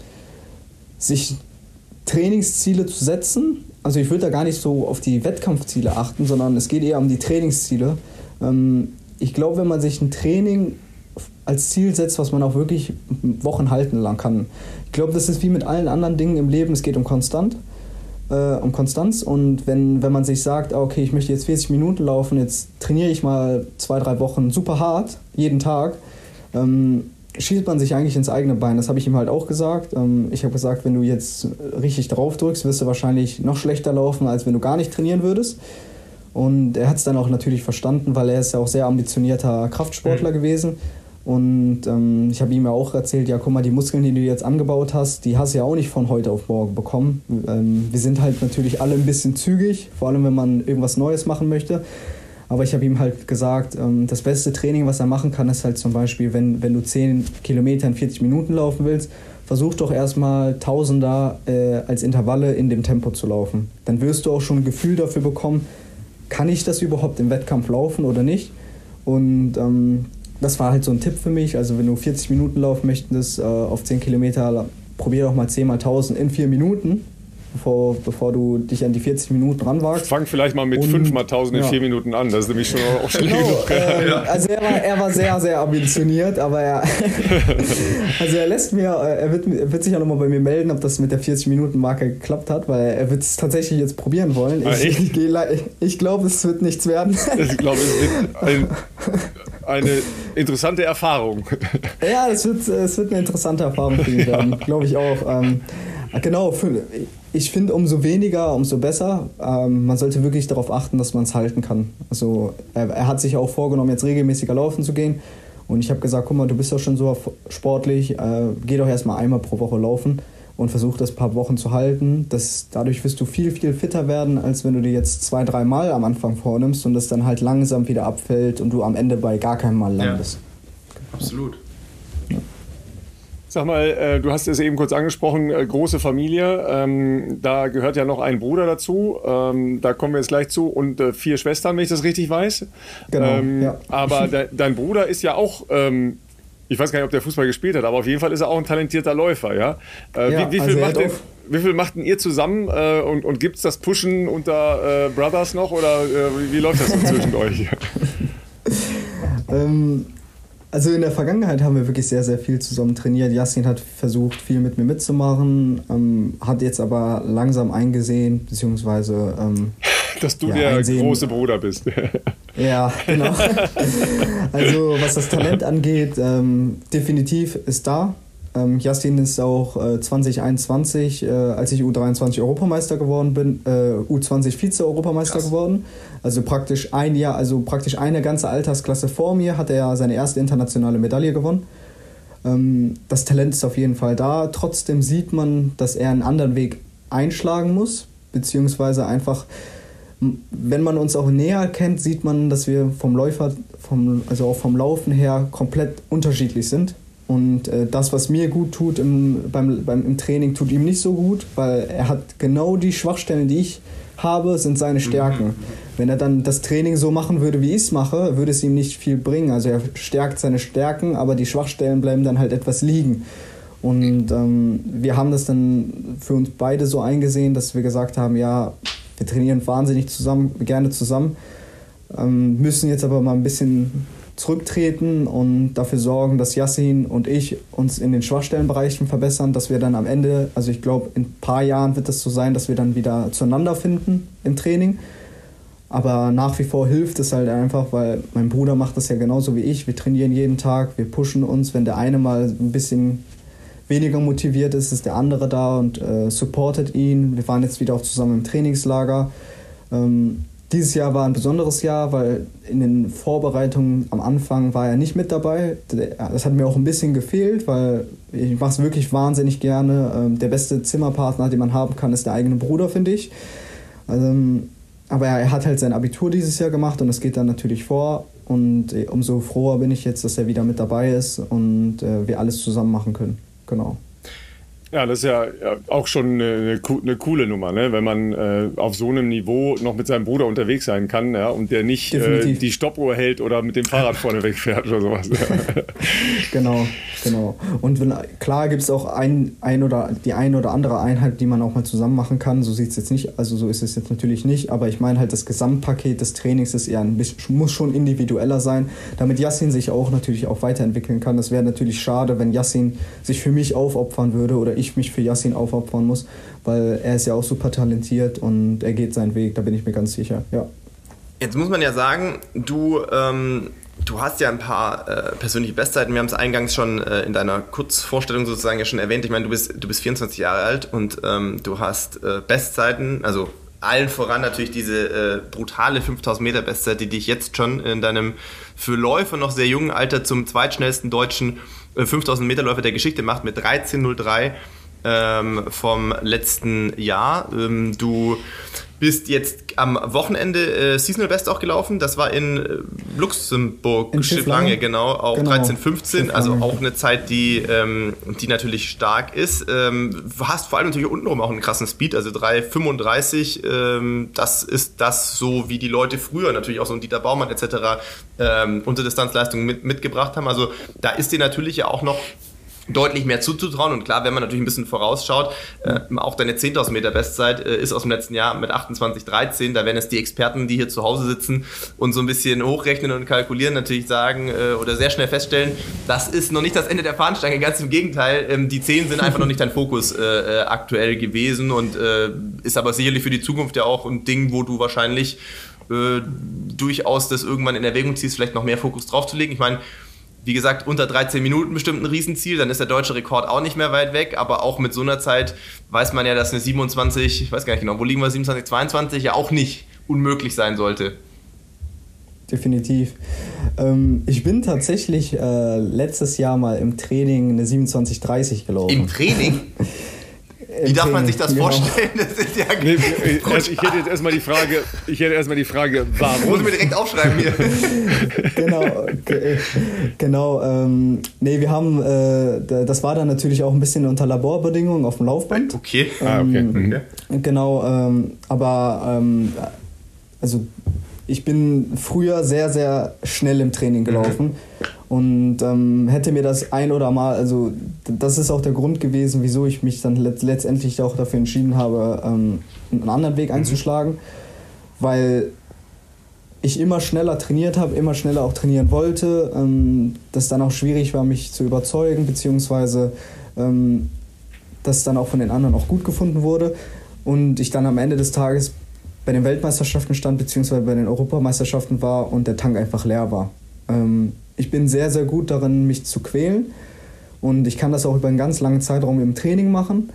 sich Trainingsziele zu setzen. Also ich würde da gar nicht so auf die Wettkampfziele achten, sondern es geht eher um die Trainingsziele. Ähm, ich glaube, wenn man sich ein Training als Ziel setzt, was man auch wirklich Wochen halten lang kann. Ich glaube, das ist wie mit allen anderen Dingen im Leben, es geht um Konstant, äh, um Konstanz und wenn, wenn man sich sagt, okay, ich möchte jetzt vierzig Minuten laufen, jetzt trainiere ich mal zwei, drei Wochen super hart, jeden Tag, ähm, schießt man sich eigentlich ins eigene Bein. Das habe ich ihm halt auch gesagt. Ähm, ich habe gesagt, wenn du jetzt richtig drauf drückst, wirst du wahrscheinlich noch schlechter laufen, als wenn du gar nicht trainieren würdest. Und er hat es dann auch natürlich verstanden, weil er ist ja auch sehr ambitionierter Kraftsportler mhm. gewesen. Und ähm, ich habe ihm ja auch erzählt, ja guck mal, die Muskeln, die du jetzt angebaut hast, die hast du ja auch nicht von heute auf morgen bekommen. Ähm, wir sind halt natürlich alle ein bisschen zügig, vor allem wenn man irgendwas Neues machen möchte. Aber ich habe ihm halt gesagt, ähm, das beste Training, was er machen kann, ist halt zum Beispiel, wenn, wenn du zehn Kilometer in vierzig Minuten laufen willst, versuch doch erstmal Tausender äh, als Intervalle in dem Tempo zu laufen. Dann wirst du auch schon ein Gefühl dafür bekommen, kann ich das überhaupt im Wettkampf laufen oder nicht? Und ähm, das war halt so ein Tipp für mich. Also wenn du vierzig Minuten laufen möchtest, äh, auf zehn Kilometer, probier doch mal zehn mal tausend in vier Minuten, bevor, bevor du dich an die vierzig Minuten ranwagst. Fang vielleicht mal mit fünf mal tausend in ja. vier Minuten an. Das ist nämlich schon auch schon genau, genug. Ähm, ja. Also er war, er war sehr, sehr ambitioniert, aber er, also er lässt mir, er wird, er wird sich auch nochmal bei mir melden, ob das mit der vierzig-Minuten-Marke geklappt hat, weil er wird es tatsächlich jetzt probieren wollen. Ah, ich ich, ich glaube, es wird nichts werden. Ich glaube, es wird ein, eine interessante Erfahrung. Ja, es wird, es wird eine interessante Erfahrung für ihn werden, glaube ich auch. Ähm, genau, für, ich finde, umso weniger, umso besser. Ähm, man sollte wirklich darauf achten, dass man es halten kann. Also er, er hat sich auch vorgenommen, jetzt regelmäßiger laufen zu gehen. Und ich habe gesagt, guck mal, du bist doch schon so sportlich, äh, geh doch erstmal einmal pro Woche laufen und versuch das ein paar Wochen zu halten. Das, dadurch wirst du viel, viel fitter werden, als wenn du dir jetzt zwei, drei Mal am Anfang vornimmst und das dann halt langsam wieder abfällt und du am Ende bei gar keinem Mal landest. Ja, absolut. Ja. Sag mal, äh, du hast es eben kurz angesprochen, äh, große Familie, ähm, da gehört ja noch ein Bruder dazu, ähm, da kommen wir jetzt gleich zu, und äh, vier Schwestern, wenn ich das richtig weiß. Genau, ähm, ja. Aber de- dein Bruder ist ja auch, ähm, ich weiß gar nicht, ob der Fußball gespielt hat, aber auf jeden Fall ist er auch ein talentierter Läufer, ja? Äh, ja wie, wie, viel also macht denn, wie viel macht denn ihr zusammen äh, und, und gibt es das Pushen unter äh, Brothers noch oder äh, wie, wie läuft das so zwischen euch? ähm, Also in der Vergangenheit haben wir wirklich sehr, sehr viel zusammen trainiert. Yassin hat versucht, viel mit mir mitzumachen, ähm, hat jetzt aber langsam eingesehen, beziehungsweise... Ähm, Dass du ja, der einsehen, große Bruder bist. Ja, genau. Also was das Talent angeht, ähm, definitiv ist da. Ähm, Yassin ist auch äh, zwanzig einundzwanzig, äh, als ich U dreiundzwanzig Europameister geworden bin, äh, U zwanzig Vize-Europameister geworden. Also praktisch ein Jahr, also praktisch eine ganze Altersklasse vor mir hat er seine erste internationale Medaille gewonnen. Ähm, das Talent ist auf jeden Fall da. Trotzdem sieht man, dass er einen anderen Weg einschlagen muss, beziehungsweise einfach, wenn man uns auch näher kennt, sieht man, dass wir vom Läufer, vom, also auch vom Laufen her komplett unterschiedlich sind. Und äh, das, was mir gut tut im, beim, beim, im Training, tut ihm nicht so gut, weil er hat genau die Schwachstellen, die ich habe, sind seine Stärken. Mhm. Wenn er dann das Training so machen würde, wie ich es mache, würde es ihm nicht viel bringen. Also er stärkt seine Stärken, aber die Schwachstellen bleiben dann halt etwas liegen. Und ähm, wir haben das dann für uns beide so eingesehen, dass wir gesagt haben, ja, wir trainieren wahnsinnig zusammen, gerne zusammen, ähm, müssen jetzt aber mal ein bisschen zurücktreten und dafür sorgen, dass Yassin und ich uns in den Schwachstellenbereichen verbessern, dass wir dann am Ende, also ich glaube, in ein paar Jahren wird es so sein, dass wir dann wieder zueinander finden im Training. Aber nach wie vor hilft es halt einfach, weil mein Bruder macht das ja genauso wie ich. Wir trainieren jeden Tag, wir pushen uns. Wenn der eine mal ein bisschen weniger motiviert ist, ist der andere da und äh, supportet ihn. Wir waren jetzt wieder auch zusammen im Trainingslager. Ähm, Dieses Jahr war ein besonderes Jahr, weil in den Vorbereitungen am Anfang war er nicht mit dabei. Das hat mir auch ein bisschen gefehlt, weil ich mache es wirklich wahnsinnig gerne. Der beste Zimmerpartner, den man haben kann, ist der eigene Bruder, finde ich. Also, aber er hat halt sein Abitur dieses Jahr gemacht und das geht dann natürlich vor. Und umso froher bin ich jetzt, dass er wieder mit dabei ist und wir alles zusammen machen können. Genau. Ja, das ist ja auch schon eine, eine coole Nummer, ne? Wenn man äh, auf so einem Niveau noch mit seinem Bruder unterwegs sein kann, ja, und der nicht äh, die Stoppuhr hält oder mit dem Fahrrad vorne wegfährt oder sowas. Ja. Genau, genau. Und wenn, klar gibt es auch ein, ein oder die ein oder andere Einheit, die man auch mal zusammen machen kann. So sieht es jetzt nicht, also so ist es jetzt natürlich nicht, aber ich meine halt, das Gesamtpaket des Trainings ist eher ein bisschen, muss schon individueller sein, damit Yassin sich auch natürlich auch weiterentwickeln kann. Das wäre natürlich schade, wenn Yassin sich für mich aufopfern würde oder ich ich mich für Yassin aufopfern muss, weil er ist ja auch super talentiert und er geht seinen Weg, da bin ich mir ganz sicher, ja. Jetzt muss man ja sagen, du, ähm, du hast ja ein paar äh, persönliche Bestzeiten, wir haben es eingangs schon äh, in deiner Kurzvorstellung sozusagen ja schon erwähnt, ich meine, du bist, du bist vierundzwanzig Jahre alt und ähm, du hast äh, Bestzeiten, also allen voran natürlich diese äh, brutale fünftausend Meter Bestzeit, die dich jetzt schon in deinem für Läufer noch sehr jungen Alter zum zweitschnellsten deutschen äh, fünftausend Meter Läufer der Geschichte macht mit dreizehn null drei ähm, vom letzten Jahr. Ähm, du bist jetzt am Wochenende äh, Seasonal Best auch gelaufen. Das war in äh, Luxemburg, in Schifflange, genau, auch genau. dreizehn fünfzehn, also auch eine Zeit, die, ähm, die natürlich stark ist. Ähm, hast vor allem natürlich untenrum auch einen krassen Speed, also drei fünfunddreißig. Ähm, das ist das so, wie die Leute früher natürlich auch so ein Dieter Baumann et cetera ähm, Unterdistanzleistungen mit, mitgebracht haben. Also da ist dir natürlich ja auch noch deutlich mehr zuzutrauen und klar, wenn man natürlich ein bisschen vorausschaut, äh, auch deine zehntausend Meter Bestzeit äh, ist aus dem letzten Jahr mit achtundzwanzig dreizehn, da werden es die Experten, die hier zu Hause sitzen und so ein bisschen hochrechnen und kalkulieren, natürlich sagen äh, oder sehr schnell feststellen, das ist noch nicht das Ende der Fahnenstange, ganz im Gegenteil, ähm, die zehn sind einfach noch nicht dein Fokus äh, äh, aktuell gewesen und äh, ist aber sicherlich für die Zukunft ja auch ein Ding, wo du wahrscheinlich äh, durchaus das irgendwann in Erwägung ziehst, vielleicht noch mehr Fokus drauf zu legen. Ich meine, wie gesagt, unter dreizehn Minuten bestimmt ein Riesenziel, dann ist der deutsche Rekord auch nicht mehr weit weg, aber auch mit so einer Zeit weiß man ja, dass eine siebenundzwanzig, ich weiß gar nicht genau, wo liegen wir, siebenundzwanzig, zweiundzwanzig ja auch nicht unmöglich sein sollte. Definitiv. Ähm, ich bin tatsächlich äh, letztes Jahr mal im Training eine siebenundzwanzig dreißig gelaufen. Im Training? Wie darf man sich das genau vorstellen? Das ist ja nee, also ich hätte jetzt erstmal die Frage, ich hätte erstmal die Frage, warum? Muss ich mir direkt aufschreiben hier. Genau, genau. Ähm, nee, wir haben, äh, das war dann natürlich auch ein bisschen unter Laborbedingungen auf dem Laufband. Okay. Ähm, ah, okay. Mhm. Genau, ähm, aber ähm, also ich bin früher sehr, sehr schnell im Training gelaufen. Mhm. Und ähm, hätte mir das ein oder mal, also das ist auch der Grund gewesen, wieso ich mich dann let- letztendlich auch dafür entschieden habe, ähm, einen anderen Weg einzuschlagen, mhm. weil ich immer schneller trainiert habe, immer schneller auch trainieren wollte, ähm, das dann auch schwierig war, mich zu überzeugen, beziehungsweise ähm, das dann auch von den anderen auch gut gefunden wurde und ich dann am Ende des Tages bei den Weltmeisterschaften stand, beziehungsweise bei den Europameisterschaften war und der Tank einfach leer war. Ähm, Ich bin sehr, sehr gut darin, mich zu quälen und ich kann das auch über einen ganz langen Zeitraum im Training machen,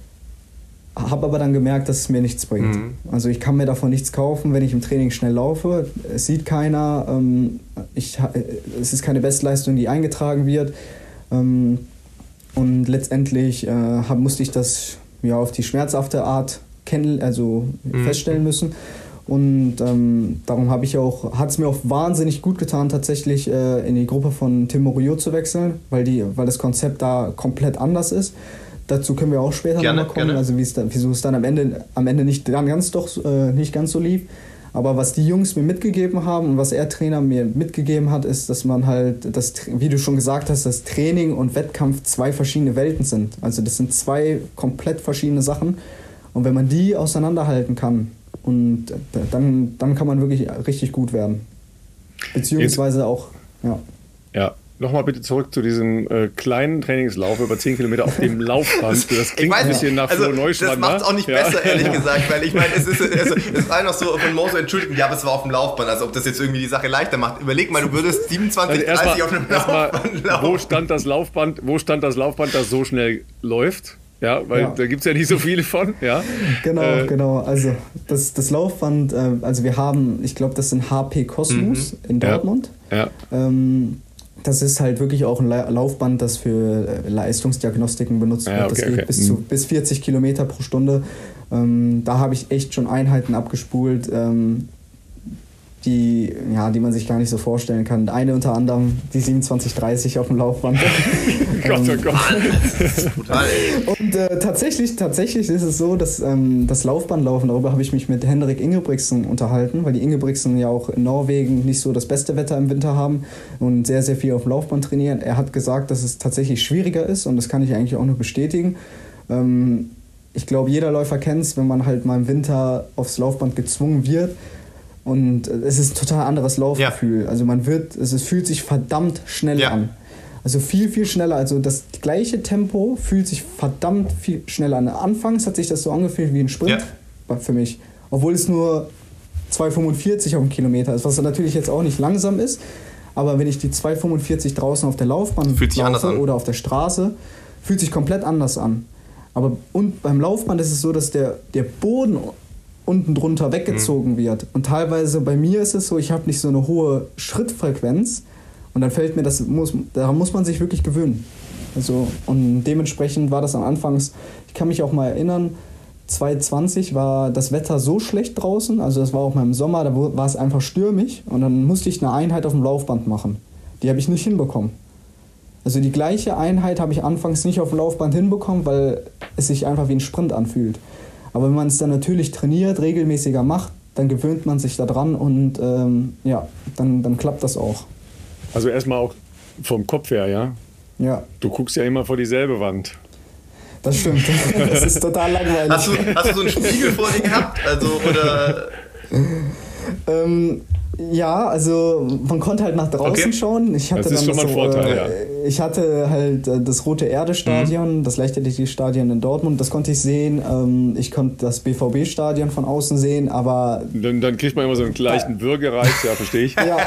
habe aber dann gemerkt, dass es mir nichts bringt. Mhm. Also ich kann mir davon nichts kaufen, wenn ich im Training schnell laufe. Es sieht keiner, ähm, ich, es ist keine Bestleistung, die eingetragen wird ähm, und letztendlich äh, hab, musste ich das ja, auf die schmerzhafte Art kennen, also mhm. feststellen müssen. Und ähm, darum habe ich auch, hat es mir auch wahnsinnig gut getan, tatsächlich äh, in die Gruppe von Tim Morillo zu wechseln, weil, die, weil das Konzept da komplett anders ist. Dazu können wir auch später nochmal kommen, gerne. Also wie es dann, wieso es dann am Ende, am Ende nicht, dann ganz, doch, äh, nicht ganz so lief. Aber was die Jungs mir mitgegeben haben und was er Trainer mir mitgegeben hat, ist, dass man halt, das, wie du schon gesagt hast, dass Training und Wettkampf zwei verschiedene Welten sind. Also das sind zwei komplett verschiedene Sachen. Und wenn man die auseinanderhalten kann, und dann, dann kann man wirklich richtig gut werden. Beziehungsweise auch, ja. Ja, nochmal bitte zurück zu diesem äh, kleinen Trainingslauf über zehn Kilometer auf dem Laufband. Das klingt ein bisschen nach also, Flo Neuschwander. Das macht es auch nicht ja. besser, ehrlich gesagt, weil ich meine, es ist, es ist einfach so von Mo so entschuldigen, ja, aber es war auf dem Laufband, als ob das jetzt irgendwie die Sache leichter macht. Überleg mal, du würdest siebenundzwanzig dreißig auf einem Laufband laufen. Wo stand das Laufband, wo stand das Laufband, das so schnell läuft? Ja, weil ja. da gibt es ja nicht so viele von. Ja. Genau, äh, genau. Also das, das Laufband, äh, also wir haben, ich glaube, das sind H P Cosmos mhm. in Dortmund. Ja. ja. Ähm, das ist halt wirklich auch ein Laufband, das für Leistungsdiagnostiken benutzt wird. Ja, okay, das geht okay. bis, zu, bis vierzig Kilometer pro Stunde. Ähm, da habe ich echt schon Einheiten abgespult. Ähm, die, ja, die man sich gar nicht so vorstellen kann. Eine unter anderem die siebenundzwanzig dreißig auf dem Laufband. Gott, oh Gott. Brutal, ey. Und äh, tatsächlich, tatsächlich ist es so, dass ähm, das Laufbandlaufen, darüber habe ich mich mit Henrik Ingebrigtsen unterhalten, weil die Ingebrigtsen ja auch in Norwegen nicht so das beste Wetter im Winter haben und sehr, sehr viel auf dem Laufband trainieren. Er hat gesagt, dass es tatsächlich schwieriger ist und das kann ich eigentlich auch nur bestätigen. Ähm, ich glaube, jeder Läufer kennt es, wenn man halt mal im Winter aufs Laufband gezwungen wird. Und es ist ein total anderes Laufgefühl. Ja. Also man wird, es, es fühlt sich verdammt schnell ja. an. Also viel, viel schneller. Also das gleiche Tempo fühlt sich verdammt viel schneller an. Anfangs hat sich das so angefühlt wie ein Sprint ja. für mich. Obwohl es nur zwei fünfundvierzig auf dem Kilometer ist, was natürlich jetzt auch nicht langsam ist. Aber wenn ich die zwei fünfundvierzig draußen auf der Laufbahn fühlt sich anders an. Oder auf der Straße, fühlt sich komplett anders an. Aber und beim Laufband ist es so, dass der, der Boden unten drunter weggezogen mhm. wird. Und teilweise bei mir ist es so, ich habe nicht so eine hohe Schrittfrequenz und dann fällt mir das, muss, daran muss man sich wirklich gewöhnen. Also, und dementsprechend war das am Anfang, ich kann mich auch mal erinnern, zwanzig zwanzig war das Wetter so schlecht draußen, also das war auch mal im Sommer, da war es einfach stürmisch und dann musste ich eine Einheit auf dem Laufband machen. Die habe ich nicht hinbekommen. Also die gleiche Einheit habe ich anfangs nicht auf dem Laufband hinbekommen, weil es sich einfach wie ein Sprint anfühlt. Aber wenn man es dann natürlich trainiert, regelmäßiger macht, dann gewöhnt man sich daran und ähm, ja, dann, dann klappt das auch. Also erstmal auch vom Kopf her, ja? Ja. Du guckst ja immer vor dieselbe Wand. Das stimmt. Das ist total langweilig. Hast du, hast du so einen Spiegel vor dir gehabt? Also, oder? ähm, ja, also man konnte halt nach draußen okay. schauen. Ich hatte das ist dann schon mal ein so, Vorteil, äh, ja. Ich hatte halt äh, das Rote Erde Stadion, mhm. das Leichtathletik-Stadion in Dortmund, das konnte ich sehen. Ähm, ich konnte das B V B-Stadion von außen sehen, aber... Dann, dann kriegt man immer so einen leichten ja. Würgereiz, ja, verstehe ich. Ja.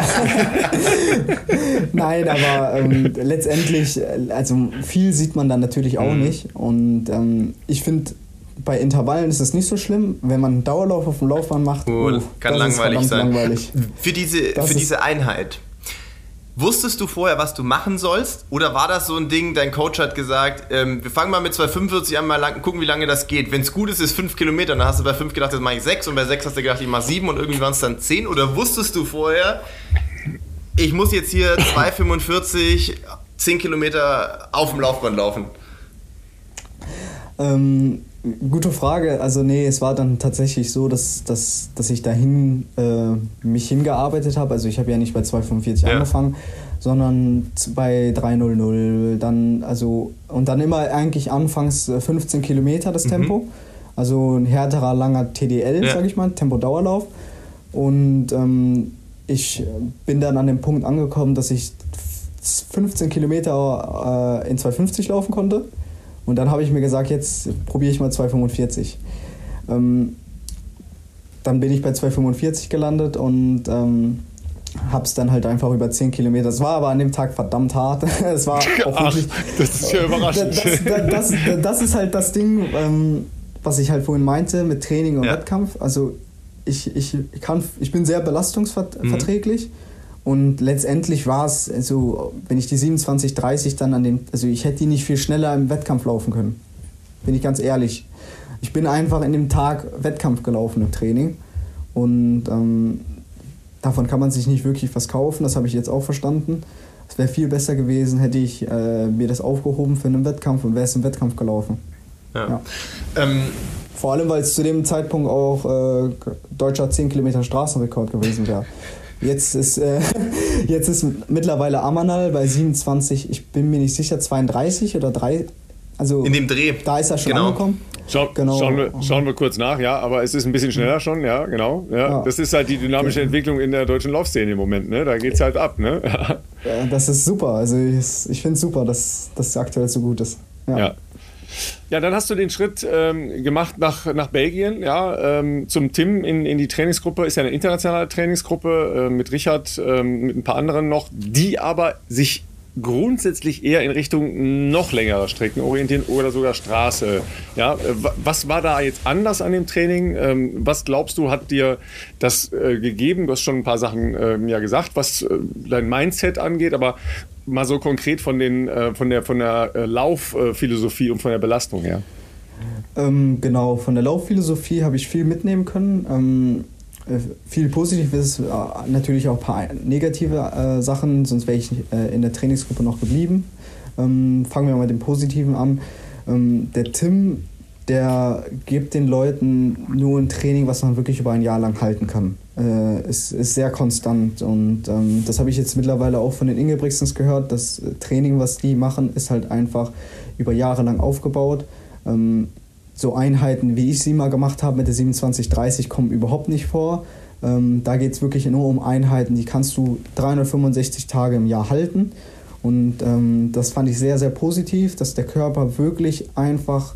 Nein, aber ähm, letztendlich, also viel sieht man dann natürlich auch mhm. nicht. Und ähm, ich finde... Bei Intervallen ist es nicht so schlimm, wenn man einen Dauerlauf auf dem Laufband macht. Oh, uh, kann langweilig sein. Langweilig. Für diese, für diese Einheit, wusstest du vorher, was du machen sollst? Oder war das so ein Ding, dein Coach hat gesagt, ähm, wir fangen mal mit zwei fünfundvierzig an, mal lang, gucken, wie lange das geht. Wenn es gut ist, ist fünf Kilometer. Dann hast du bei fünf gedacht, jetzt mache ich sechs und bei sechs hast du gedacht, ich mache sieben und irgendwie waren es dann zehn. Oder wusstest du vorher, ich muss jetzt hier zwei fünfundvierzig, zehn Kilometer auf dem Laufband laufen? Ähm... Gute Frage. Also nee, es war dann tatsächlich so, dass, dass, dass ich dahin äh, mich hingearbeitet habe. Also ich habe ja nicht bei zwei fünfundvierzig ja. angefangen, sondern bei drei null, dann also und dann immer eigentlich anfangs fünfzehn Kilometer das Tempo. Mhm. Also ein härterer, langer T D L, ja. sage ich mal, Tempo-Dauerlauf. Und ähm, ich bin dann an dem Punkt angekommen, dass ich fünfzehn Kilometer äh, in zwei fünfzig laufen konnte. Und dann habe ich mir gesagt, jetzt probiere ich mal zwei fünfundvierzig. Ähm, dann bin ich bei zwei fünfundvierzig gelandet und ähm, habe es dann halt einfach über zehn Kilometer. Es war aber an dem Tag verdammt hart. Es war auch Ach, wirklich, das ist ja überraschend. Das, das, das, das ist halt das Ding, ähm, was ich halt vorhin meinte mit Training und ja. Wettkampf. Also ich, ich, kann, ich bin sehr belastungsverträglich. Mhm. Und letztendlich war es, also wenn ich die siebenundzwanzig dreißig dann an dem, also ich hätte die nicht viel schneller im Wettkampf laufen können. Bin ich ganz ehrlich. Ich bin einfach in dem Tag Wettkampf gelaufen im Training. Und ähm, davon kann man sich nicht wirklich was kaufen, das habe ich jetzt auch verstanden. Es wäre viel besser gewesen, hätte ich äh, mir das aufgehoben für einen Wettkampf und wäre es im Wettkampf gelaufen. Ja. Ja. Ähm. Vor allem, weil es zu dem Zeitpunkt auch äh, deutscher zehn Kilometer Straßenrekord gewesen wäre. Jetzt ist, äh, jetzt ist mittlerweile Amanal bei siebenundzwanzig, ich bin mir nicht sicher, zweiunddreißig oder drei. Also in dem Dreh. Da ist er schon genau. angekommen. Schau, genau. Schauen, wir, schauen wir kurz nach, ja, aber es ist ein bisschen schneller schon, ja, genau. Ja. Ja. Das ist halt die dynamische okay. Entwicklung in der deutschen Laufszene im Moment, ne? Da geht's halt ab, ne? Ja, das ist super, also ich, ich finde es super, dass das aktuell so gut ist. Ja. ja. Ja, dann hast du den Schritt ähm, gemacht nach, nach Belgien, ja, ähm, zum Tim in, in die Trainingsgruppe. Ist ja eine internationale Trainingsgruppe äh, mit Richard, ähm, mit ein paar anderen noch, die aber sich grundsätzlich eher in Richtung noch längerer Strecken orientieren oder sogar Straße. Ja, was war da jetzt anders an dem Training? Ähm, was glaubst du, hat dir das äh, gegeben? Du hast schon ein paar Sachen ähm, ja gesagt, was äh, dein Mindset angeht, aber mal so konkret von, den, äh, von der, von der äh, Laufphilosophie und von der Belastung her. Ähm, genau, von der Laufphilosophie habe ich viel mitnehmen können. Ähm, viel Positives, äh, natürlich auch ein paar negative äh, Sachen, sonst wäre ich äh, in der Trainingsgruppe noch geblieben. Ähm, fangen wir mal mit dem Positiven an. Ähm, der Tim, der gibt den Leuten nur ein Training, was man wirklich über ein Jahr lang halten kann. Äh, es ist sehr konstant und ähm, das habe ich jetzt mittlerweile auch von den Ingebrigtsens gehört. Das Training, was die machen, ist halt einfach über Jahre lang aufgebaut. Ähm, so Einheiten, wie ich sie mal gemacht habe mit der siebenundzwanzig dreißig, kommen überhaupt nicht vor. Ähm, da geht es wirklich nur um Einheiten, die kannst du dreihundertfünfundsechzig Tage im Jahr halten. Und ähm, das fand ich sehr, sehr positiv, dass der Körper wirklich einfach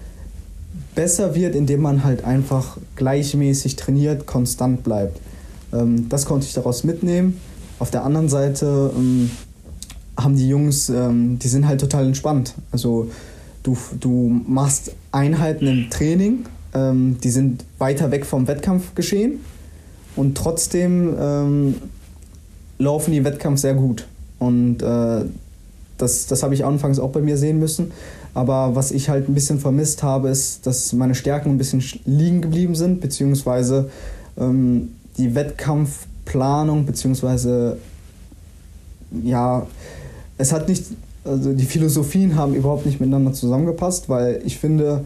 besser wird, indem man halt einfach gleichmäßig trainiert, konstant bleibt. Ähm, das konnte ich daraus mitnehmen. Auf der anderen Seite ähm, haben die Jungs, ähm, die sind halt total entspannt. Also du, du machst Einheiten im Training, ähm, die sind weiter weg vom Wettkampfgeschehen und trotzdem ähm, laufen die Wettkampf sehr gut. Und äh, das, das habe ich anfangs auch bei mir sehen müssen. Aber was ich halt ein bisschen vermisst habe, ist, dass meine Stärken ein bisschen liegen geblieben sind, beziehungsweise ähm, die Wettkampfplanung, beziehungsweise ja, es hat nicht, also die Philosophien haben überhaupt nicht miteinander zusammengepasst, weil ich finde,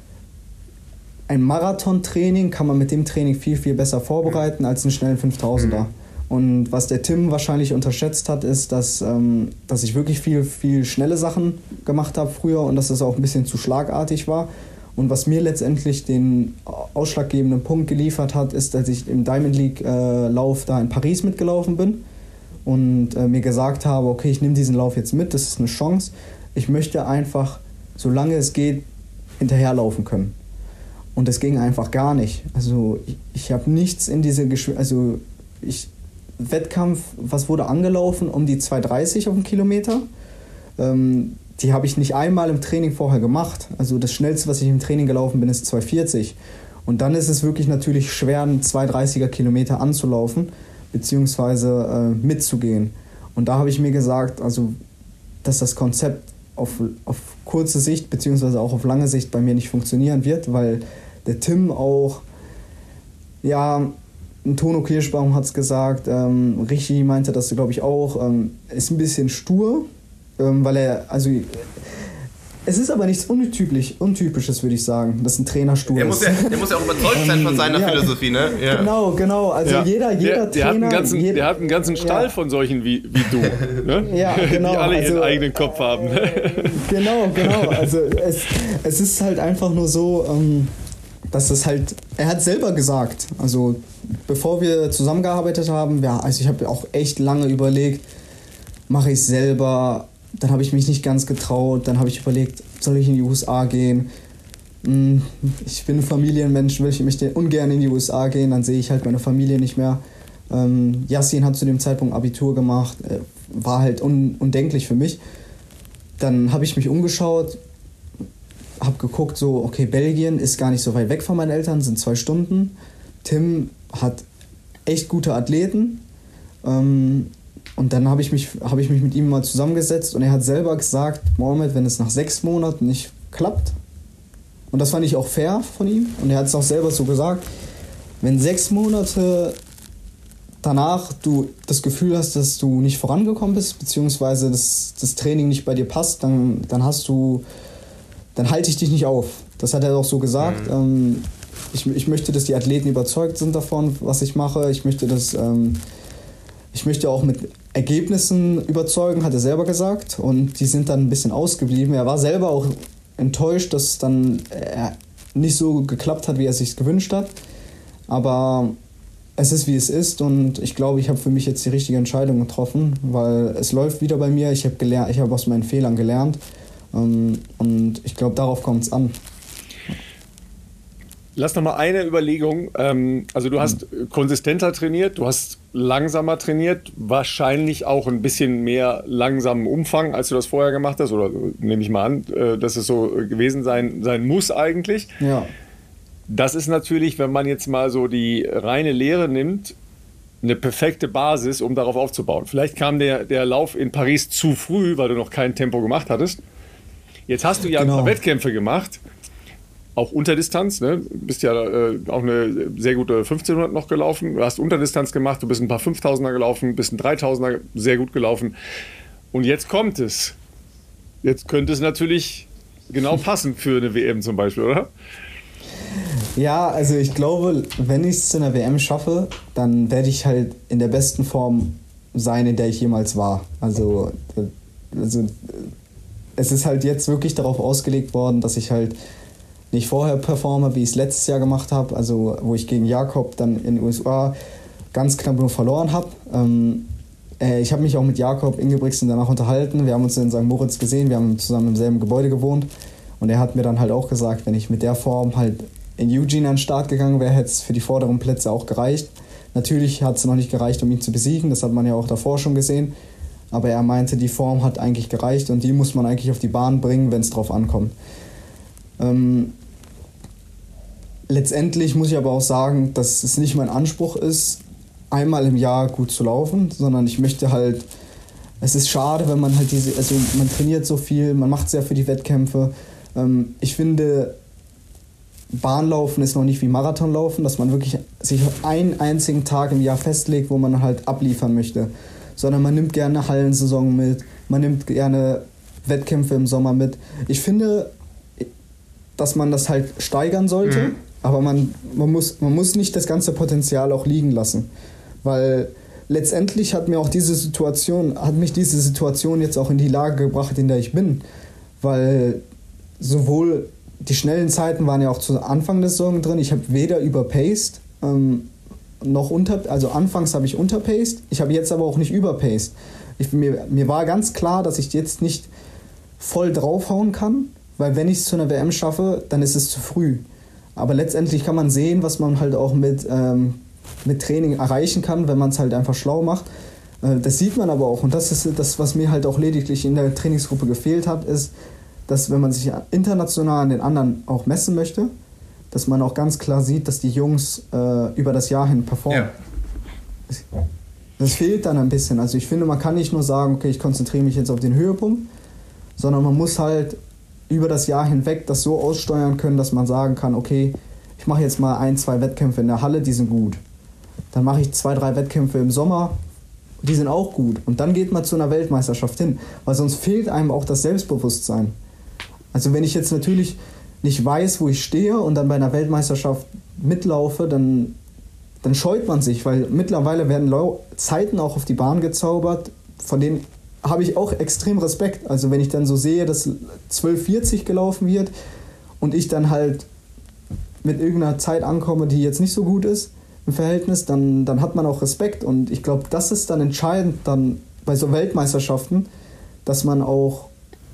ein Marathontraining kann man mit dem Training viel, viel besser vorbereiten als einen schnellen fünftausender. Und was der Tim wahrscheinlich unterschätzt hat, ist, dass, ähm, dass ich wirklich viel, viel schnelle Sachen gemacht habe früher und dass es auch ein bisschen zu schlagartig war. Und was mir letztendlich den ausschlaggebenden Punkt geliefert hat, ist, dass ich im Diamond League-Lauf äh, da in Paris mitgelaufen bin und äh, mir gesagt habe, okay, ich nehme diesen Lauf jetzt mit, das ist eine Chance. Ich möchte einfach, solange es geht, hinterherlaufen können. Und das ging einfach gar nicht. Also ich, ich habe nichts in diese Geschwindigkeit, also ich... Wettkampf, was wurde angelaufen? Um die zwei dreißig auf den Kilometer. Ähm, die habe ich nicht einmal im Training vorher gemacht. Also das Schnellste, was ich im Training gelaufen bin, ist zwei vierzig. Und dann ist es wirklich natürlich schwer, einen zwei dreißiger Kilometer anzulaufen, beziehungsweise äh, mitzugehen. Und da habe ich mir gesagt, also, dass das Konzept auf, auf kurze Sicht, beziehungsweise auch auf lange Sicht bei mir nicht funktionieren wird, weil der Tim auch, ja, Tono Kirschbaum hat es gesagt, ähm, Richie meinte das, glaube ich, auch, ähm, ist ein bisschen stur, ähm, weil er, also es ist aber nichts untypisch, Untypisches, würde ich sagen, dass ein Trainer stur der ist. Muss ja, der muss ja auch überzeugt sein von seiner ja, Philosophie, ne? Ja. Genau, genau, also ja. jeder, jeder der, der Trainer... Hat einen ganzen, jeder, der hat einen ganzen Stall ja. von solchen wie, wie du, ne? Ja, genau. Die alle also, ihren eigenen Kopf haben. Genau, genau, also es, es ist halt einfach nur so... Ähm, dass das halt, er hat selber gesagt, also bevor wir zusammengearbeitet haben, ja, also ich habe auch echt lange überlegt, mache ich es selber, dann habe ich mich nicht ganz getraut, dann habe ich überlegt, soll ich in die U S A gehen? Ich bin ein Familienmensch, will ich möchte ungern in die U S A gehen, dann sehe ich halt meine Familie nicht mehr. Ähm, Yassin hat zu dem Zeitpunkt Abitur gemacht, war halt un- undenklich für mich. Dann habe ich mich umgeschaut, habe geguckt, so, okay, Belgien ist gar nicht so weit weg von meinen Eltern, sind zwei Stunden. Tim hat echt gute Athleten. Ähm, und dann habe ich, mich, hab ich mich mit ihm mal zusammengesetzt und er hat selber gesagt, Mohamed, wenn es nach sechs Monaten nicht klappt, und das fand ich auch fair von ihm, und er hat es auch selber so gesagt, wenn sechs Monate danach du das Gefühl hast, dass du nicht vorangekommen bist, beziehungsweise das, das Training nicht bei dir passt, dann, dann hast du dann halte ich dich nicht auf. Das hat er auch so gesagt. Mhm. Ähm, ich, ich möchte, dass die Athleten überzeugt sind davon, was ich mache. Ich möchte, dass, ähm, ich möchte auch mit Ergebnissen überzeugen, hat er selber gesagt. Und die sind dann ein bisschen ausgeblieben. Er war selber auch enttäuscht, dass es dann äh, nicht so geklappt hat, wie er sich gewünscht hat. Aber es ist, wie es ist. Und ich glaube, ich habe für mich jetzt die richtige Entscheidung getroffen, weil es läuft wieder bei mir. Ich habe gelernt, ich habe aus meinen Fehlern gelernt. Und ich glaube, darauf kommt es an. Lass noch mal eine Überlegung. Also du hast mhm. konsistenter trainiert, du hast langsamer trainiert, wahrscheinlich auch ein bisschen mehr langsamen Umfang, als du das vorher gemacht hast. Oder nehme ich mal an, dass es so gewesen sein, sein muss eigentlich. Ja. Das ist natürlich, wenn man jetzt mal so die reine Lehre nimmt, eine perfekte Basis, um darauf aufzubauen. Vielleicht kam der, der Lauf in Paris zu früh, weil du noch kein Tempo gemacht hattest. Jetzt hast du ja genau. ein paar Wettkämpfe gemacht. auch Unterdistanz, ne? Du bist ja äh, auch eine sehr gute fünfzehnhundert noch gelaufen, du hast Unterdistanz gemacht, du bist ein paar fünftausender gelaufen, bist ein dreitausender sehr gut gelaufen. Und jetzt kommt es. Jetzt könnte es natürlich genau passen für eine W M zum Beispiel, oder? Ja, also ich glaube, wenn ich es zu einer W M schaffe, dann werde ich halt in der besten Form sein, in der ich jemals war. Also, also es ist halt jetzt wirklich darauf ausgelegt worden, dass ich halt nicht vorher performe, wie ich es letztes Jahr gemacht habe, also wo ich gegen Jakob dann in den U S A ganz knapp nur verloren habe. Ähm, äh, ich habe mich auch mit Jakob Ingebrigtsen danach unterhalten. Wir haben uns in Sankt Moritz gesehen, wir haben zusammen im selben Gebäude gewohnt. Und er hat mir dann halt auch gesagt, wenn ich mit der Form halt in Eugene an den Start gegangen wäre, hätte es für die vorderen Plätze auch gereicht. Natürlich hat es noch nicht gereicht, um ihn zu besiegen, das hat man ja auch davor schon gesehen. Aber er meinte, die Form hat eigentlich gereicht und die muss man eigentlich auf die Bahn bringen, wenn es drauf ankommt. Ähm, letztendlich muss ich aber auch sagen, dass es nicht mein Anspruch ist, einmal im Jahr gut zu laufen, sondern ich möchte halt, es ist schade, wenn man halt diese, also man trainiert so viel, man macht sehr für die Wettkämpfe. Ähm, ich finde, Bahnlaufen ist noch nicht wie Marathonlaufen, dass man wirklich sich auf einen einzigen Tag im Jahr festlegt, wo man halt abliefern möchte. Sondern man nimmt gerne Hallensaison mit, man nimmt gerne Wettkämpfe im Sommer mit. Ich finde, dass man das halt steigern sollte, mhm. aber man, man, muss, man muss nicht das ganze Potenzial auch liegen lassen. Weil letztendlich hat mir auch diese Situation, hat mich diese Situation jetzt auch in die Lage gebracht, in der ich bin. Weil sowohl die schnellen Zeiten waren ja auch zu Anfang der Saison drin. Ich habe weder überpaced, ähm, noch unter, also anfangs habe ich unterpaced. Ich habe jetzt aber auch nicht überpaced. Ich, mir, mir war ganz klar, dass ich jetzt nicht voll draufhauen kann, weil wenn ich es zu einer W M schaffe, dann ist es zu früh. Aber letztendlich kann man sehen, was man halt auch mit, ähm, mit Training erreichen kann, wenn man es halt einfach schlau macht. Äh, das sieht man aber auch. Und das ist das, was mir halt auch lediglich in der Trainingsgruppe gefehlt hat, ist, dass wenn man sich international an den anderen auch messen möchte, dass man auch ganz klar sieht, dass die Jungs äh, über das Jahr hin performen. Ja. Das, das fehlt dann ein bisschen. Also ich finde, man kann nicht nur sagen, okay, ich konzentriere mich jetzt auf den Höhepunkt, sondern man muss halt über das Jahr hinweg das so aussteuern können, dass man sagen kann, okay, ich mache jetzt mal ein, zwei Wettkämpfe in der Halle, die sind gut. Dann mache ich zwei, drei Wettkämpfe im Sommer, die sind auch gut. Und dann geht man zu einer Weltmeisterschaft hin, weil sonst fehlt einem auch das Selbstbewusstsein. Also wenn ich jetzt natürlich nicht weiß, wo ich stehe und dann bei einer Weltmeisterschaft mitlaufe, dann, dann scheut man sich, weil mittlerweile werden Lau- Zeiten auch auf die Bahn gezaubert, von denen habe ich auch extrem Respekt. Also wenn ich dann so sehe, dass zwölf vierzig gelaufen wird und ich dann halt mit irgendeiner Zeit ankomme, die jetzt nicht so gut ist im Verhältnis, dann, dann hat man auch Respekt. Und ich glaube, das ist dann entscheidend dann bei so Weltmeisterschaften, dass man auch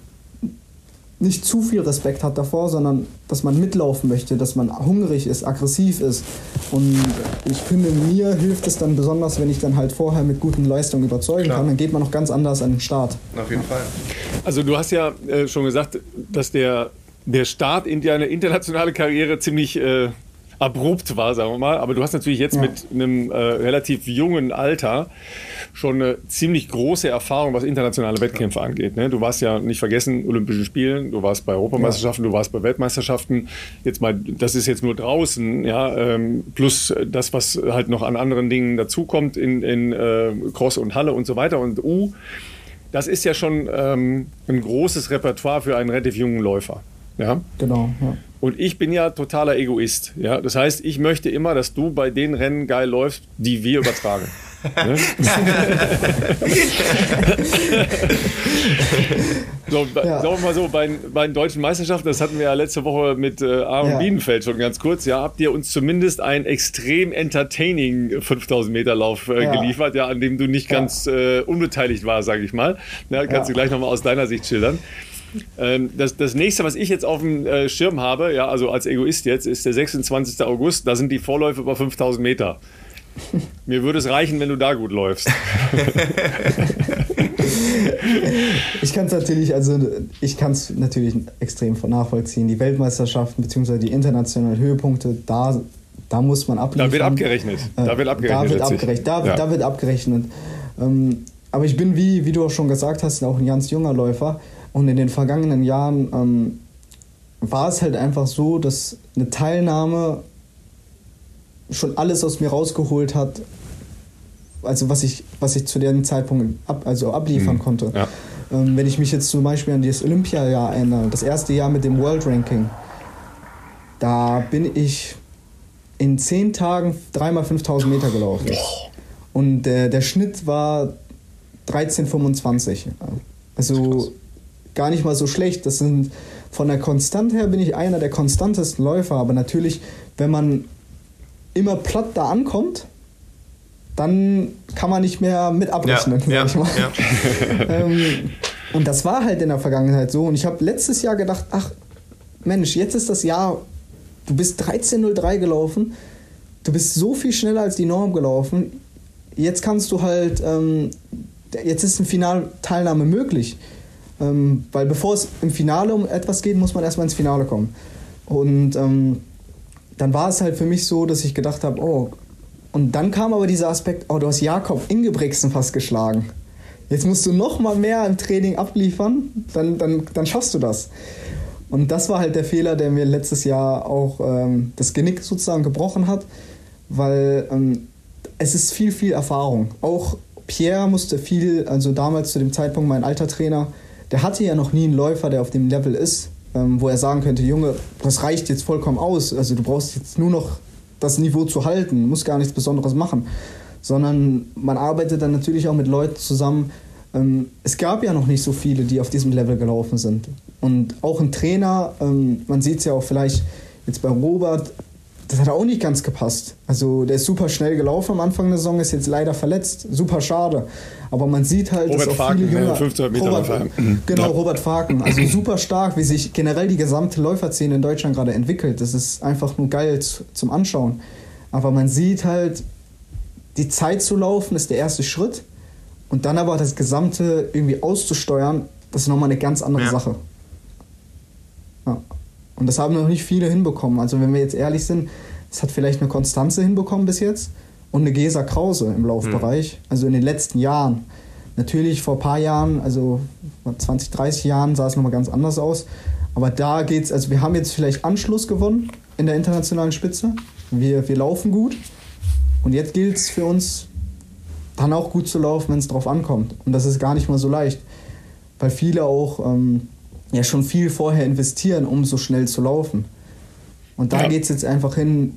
nicht zu viel Respekt hat davor, sondern dass man mitlaufen möchte, dass man hungrig ist, aggressiv ist. Und ich finde, mir hilft es dann besonders, wenn ich dann halt vorher mit guten Leistungen überzeugen Klar. kann, dann geht man noch ganz anders an den Start. Auf jeden Fall. Also du hast ja äh, schon gesagt, dass der, der Start in deine internationale Karriere ziemlich äh, abrupt war, sagen wir mal. Aber du hast natürlich jetzt ja. mit einem äh, relativ jungen Alter schon eine ziemlich große Erfahrung, was internationale Wettkämpfe angeht. Ne? Du warst ja nicht vergessen, Olympischen Spielen, du warst bei Europameisterschaften, ja. du warst bei Weltmeisterschaften. Jetzt mal, das ist jetzt nur draußen, ja, ähm, plus das, was halt noch an anderen Dingen dazukommt in, in äh, Cross und Halle und so weiter und U. Das ist ja schon ähm, ein großes Repertoire für einen relativ jungen Läufer. Ja? Genau, ja. Und ich bin ja totaler Egoist. Ja? Das heißt, ich möchte immer, dass du bei den Rennen geil läufst, die wir übertragen. Ne? so, ja. Sagen wir mal so, bei, bei den deutschen Meisterschaften, das hatten wir ja letzte Woche mit äh, Aaron ja. Bienenfeld schon ganz kurz, ja, habt ihr uns zumindest einen extrem entertaining fünftausend Meter Lauf äh, ja. geliefert, ja, an dem du nicht ja. ganz äh, unbeteiligt warst, sage ich mal. Ja, kannst ja. du gleich nochmal aus deiner Sicht schildern. Das, das nächste, was ich jetzt auf dem äh, Schirm habe, ja, also als Egoist jetzt, ist der sechsundzwanzigster August. Da sind die Vorläufe über fünftausend Meter. Mir würde es reichen, wenn du da gut läufst. Ich kann es natürlich, also ich kann es natürlich extrem nachvollziehen. Die Weltmeisterschaften bzw. die internationalen Höhepunkte, da, da muss man abliefern. Da wird abgerechnet. Da wird abgerechnet. Da wird abgerechnet. Da, ja. da wird abgerechnet. Ähm, aber ich bin, wie, wie du auch schon gesagt hast, auch ein ganz junger Läufer. Und in den vergangenen Jahren ähm, war es halt einfach so, dass eine Teilnahme schon alles aus mir rausgeholt hat, also was ich, was ich zu dem Zeitpunkt ab, also abliefern mhm. konnte. Ja. Ähm, wenn ich mich jetzt zum Beispiel an das Olympiajahr erinnere, das erste Jahr mit dem World Ranking, da bin ich in zehn Tagen dreimal fünftausend Meter gelaufen. Und der, der Schnitt war dreizehn fünfundzwanzig. Also gar nicht mal so schlecht. Das sind, von der Konstanz her bin ich einer der konstantesten Läufer. Aber natürlich, wenn man immer platt da ankommt, dann kann man nicht mehr mit abrechnen, ja, sag ich mal. Ja, ja. ähm, und das war halt in der Vergangenheit so. Und ich habe letztes Jahr gedacht, ach Mensch, jetzt ist das Jahr, du bist dreizehn null drei gelaufen, du bist so viel schneller als die Norm gelaufen, jetzt kannst du halt, ähm, jetzt ist eine Finalteilnahme möglich. Ähm, weil bevor es im Finale um etwas geht, muss man erstmal ins Finale kommen. Und ähm, dann war es halt für mich so, dass ich gedacht habe, oh, und dann kam aber dieser Aspekt, oh, du hast Jakob Ingebrigtsen fast geschlagen. Jetzt musst du noch mal mehr im Training abliefern, dann, dann, dann schaffst du das. Und das war halt der Fehler, der mir letztes Jahr auch ähm, das Genick sozusagen gebrochen hat, weil ähm, es ist viel, viel Erfahrung. Auch Pierre musste viel, also damals zu dem Zeitpunkt mein alter Trainer, der hatte ja noch nie einen Läufer, der auf dem Level ist, ähm, wo er sagen könnte, Junge, das reicht jetzt vollkommen aus, also du brauchst jetzt nur noch das Niveau zu halten, musst gar nichts Besonderes machen, sondern man arbeitet dann natürlich auch mit Leuten zusammen. Ähm, es gab ja noch nicht so viele, die auf diesem Level gelaufen sind. Und auch ein Trainer, ähm, man sieht es ja auch vielleicht jetzt bei Robert, das hat auch nicht ganz gepasst. Also der ist super schnell gelaufen am Anfang der Saison, ist jetzt leider verletzt, super schade. Aber man sieht halt, Robert dass auch Faken, viele Jünger... fünfhundert Meter Robert, genau, ja. Robert Faken. Also super stark, wie sich generell die gesamte Läuferszene in Deutschland gerade entwickelt. Das ist einfach nur geil zu, zum Anschauen. Aber man sieht halt, die Zeit zu laufen ist der erste Schritt. Und dann aber das Gesamte irgendwie auszusteuern, das ist nochmal eine ganz andere ja. Sache. Ja. Und das haben noch nicht viele hinbekommen. Also wenn wir jetzt ehrlich sind, es hat vielleicht eine Konstanze hinbekommen bis jetzt und eine Gesa Krause im Laufbereich, mhm. also in den letzten Jahren. Natürlich vor ein paar Jahren, also zwanzig, dreißig Jahren sah es nochmal ganz anders aus. Aber da geht's, also wir haben jetzt vielleicht Anschluss gewonnen in der internationalen Spitze. Wir, wir laufen gut und jetzt gilt es für uns, dann auch gut zu laufen, wenn es drauf ankommt. Und das ist gar nicht mal so leicht, weil viele auch ähm, ja schon viel vorher investieren, um so schnell zu laufen. Und da ja. geht es jetzt einfach hin,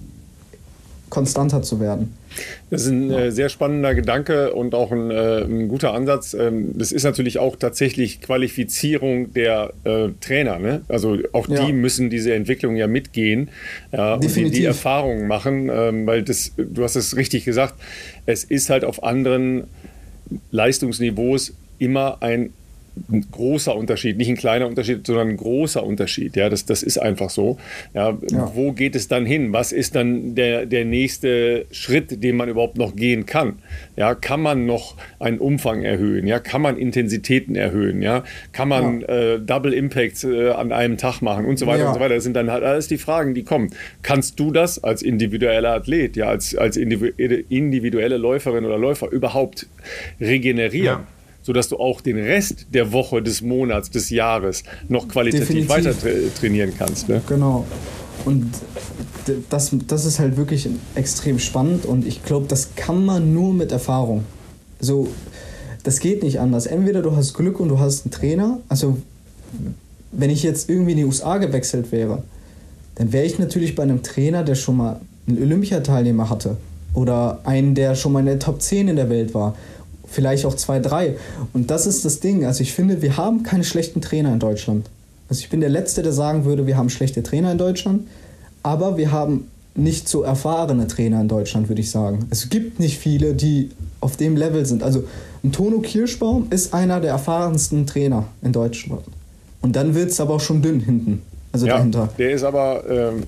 konstanter zu werden. Das ist ein äh, sehr spannender Gedanke und auch ein, äh, ein guter Ansatz. Ähm, das ist natürlich auch tatsächlich Qualifizierung der äh, Trainer. Ne? Also auch die ja. müssen diese Entwicklung ja mitgehen ja, und die, die Erfahrungen machen, ähm, weil das, du hast es richtig gesagt, es ist halt auf anderen Leistungsniveaus immer ein ein großer Unterschied, nicht ein kleiner Unterschied, sondern ein großer Unterschied. Ja, das, das ist einfach so. Ja, ja. Wo geht es dann hin? Was ist dann der, der nächste Schritt, den man überhaupt noch gehen kann? Ja, kann man noch einen Umfang erhöhen? Ja, kann man Intensitäten erhöhen? Ja, kann man ja. äh, Double Impacts äh, an einem Tag machen und so weiter ja. und so weiter. Das sind dann halt alles die Fragen, die kommen. Kannst du das als individueller Athlet, ja, als, als individuelle Läuferin oder Läufer überhaupt regenerieren? Ja. Sodass du auch den Rest der Woche, des Monats, des Jahres noch qualitativ Definitiv. weiter tra- trainieren kannst. Ne? Genau. Und das, das ist halt wirklich extrem spannend und ich glaube, das kann man nur mit Erfahrung. So, das geht nicht anders. Entweder du hast Glück und du hast einen Trainer. Also, wenn ich jetzt irgendwie in die U S A gewechselt wäre, dann wäre ich natürlich bei einem Trainer, der schon mal einen Olympiateilnehmer hatte oder einen, der schon mal in der Top zehn in der Welt war. Vielleicht auch zwei, drei. Und das ist das Ding. Also ich finde, wir haben keine schlechten Trainer in Deutschland. Also ich bin der Letzte, der sagen würde, wir haben schlechte Trainer in Deutschland. Aber wir haben nicht so erfahrene Trainer in Deutschland, würde ich sagen. Es gibt nicht viele, die auf dem Level sind. Also ein Tono Kirschbaum ist einer der erfahrensten Trainer in Deutschland. Und dann wird es aber auch schon dünn hinten. Also ja, dahinter. Der ist aber... Ähm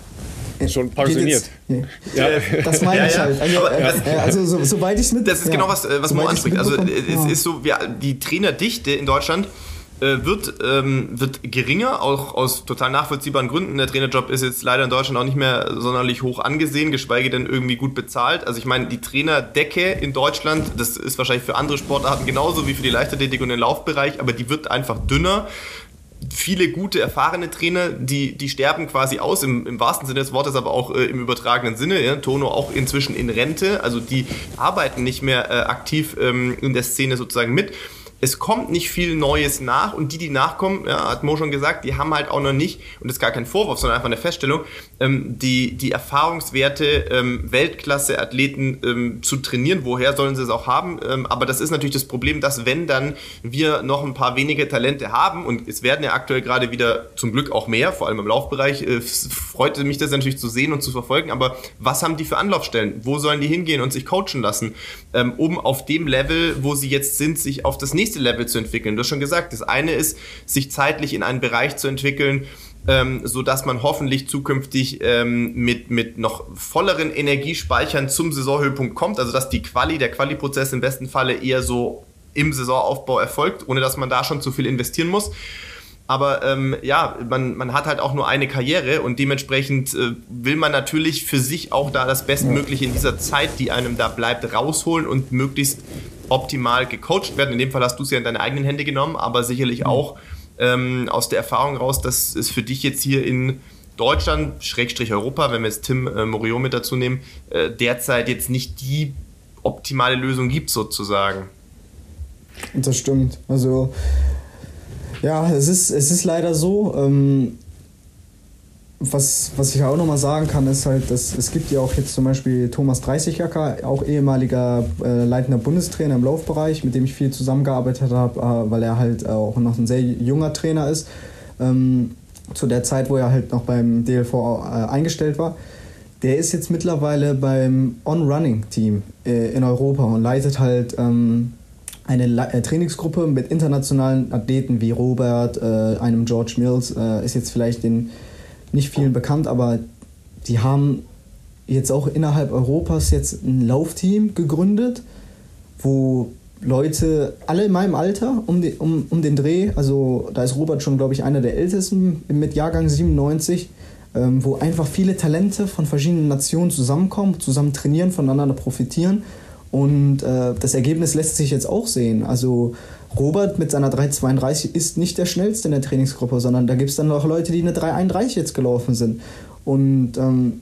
schon pensioniert. Jetzt, ja. Das meine ich ja, ja. halt. Also, aber, äh, also so, soweit ich es mit... Das ist ja. genau, was, was Mo anspricht. Also es ja. ist so, wir, die Trainerdichte in Deutschland äh, wird, ähm, wird geringer, auch aus total nachvollziehbaren Gründen. Der Trainerjob ist jetzt leider in Deutschland auch nicht mehr sonderlich hoch angesehen, geschweige denn irgendwie gut bezahlt. Also ich meine, die Trainerdecke in Deutschland, das ist wahrscheinlich für andere Sportarten genauso wie für die Leichtathletik und den Laufbereich, aber die wird einfach dünner. viele gute, erfahrene Trainer, die, die sterben quasi aus, im, im wahrsten Sinne des Wortes, aber auch äh, im übertragenen Sinne. Ja? Tono auch inzwischen in Rente, also die arbeiten nicht mehr äh, aktiv ähm, in der Szene sozusagen mit. Es kommt nicht viel Neues nach und die, die nachkommen, ja, hat Mo schon gesagt, die haben halt auch noch nicht, und das ist gar kein Vorwurf, sondern einfach eine Feststellung, ähm, die, die Erfahrungswerte, ähm, Weltklasse-Athleten ähm, zu trainieren. Woher sollen sie es auch haben? Ähm, aber das ist natürlich das Problem, dass wenn dann wir noch ein paar wenige Talente haben, und es werden ja aktuell gerade wieder zum Glück auch mehr, vor allem im Laufbereich, äh, freute mich das natürlich zu sehen und zu verfolgen, aber was haben die für Anlaufstellen? Wo sollen die hingehen und sich coachen lassen, ähm, um auf dem Level, wo sie jetzt sind, sich auf das nächste Level zu entwickeln? Du hast schon gesagt, das eine ist, sich zeitlich in einen Bereich zu entwickeln, ähm, so dass man hoffentlich zukünftig ähm, mit, mit noch volleren Energiespeichern zum Saisonhöhepunkt kommt, also dass die Quali, der Quali-Prozess im besten Falle eher so im Saisonaufbau erfolgt, ohne dass man da schon zu viel investieren muss. Aber ähm, ja, man, man hat halt auch nur eine Karriere und dementsprechend äh, will man natürlich für sich auch da das Bestmögliche in dieser Zeit, die einem da bleibt, rausholen und möglichst optimal gecoacht werden. In dem Fall hast du es ja in deine eigenen Hände genommen, aber sicherlich auch ähm, aus der Erfahrung raus, dass es für dich jetzt hier in Deutschland, Schrägstrich Europa, wenn wir jetzt Tim äh, Morio mit dazu nehmen, äh, derzeit jetzt nicht die optimale Lösung gibt sozusagen. Das stimmt. Also ja, es ist, es ist leider so. Ähm, was, was ich auch nochmal sagen kann, ist halt, dass es gibt ja auch jetzt zum Beispiel Thomas Dreißigjacker, auch ehemaliger äh, leitender Bundestrainer im Laufbereich, mit dem ich viel zusammengearbeitet habe, äh, weil er halt auch noch ein sehr junger Trainer ist. Ähm, zu der Zeit, wo er halt noch beim D L V äh, eingestellt war. Der ist jetzt mittlerweile beim On-Running-Team äh, in Europa und leitet halt ähm, eine Le- äh, Trainingsgruppe mit internationalen Athleten wie Robert, äh, einem George Mills, äh, ist jetzt vielleicht den nicht vielen bekannt, aber die haben jetzt auch innerhalb Europas jetzt ein Laufteam gegründet, wo Leute, alle in meinem Alter, um, die, um, um den Dreh, also da ist Robert schon, glaube ich, einer der Ältesten mit Jahrgang siebenundneunzig, ähm, wo einfach viele Talente von verschiedenen Nationen zusammenkommen, zusammen trainieren, voneinander profitieren. Und äh, das Ergebnis lässt sich jetzt auch sehen. Also Robert mit seiner drei zweiunddreißig ist nicht der schnellste in der Trainingsgruppe, sondern da gibt es dann noch Leute, die eine drei einunddreißig jetzt gelaufen sind. Und ähm,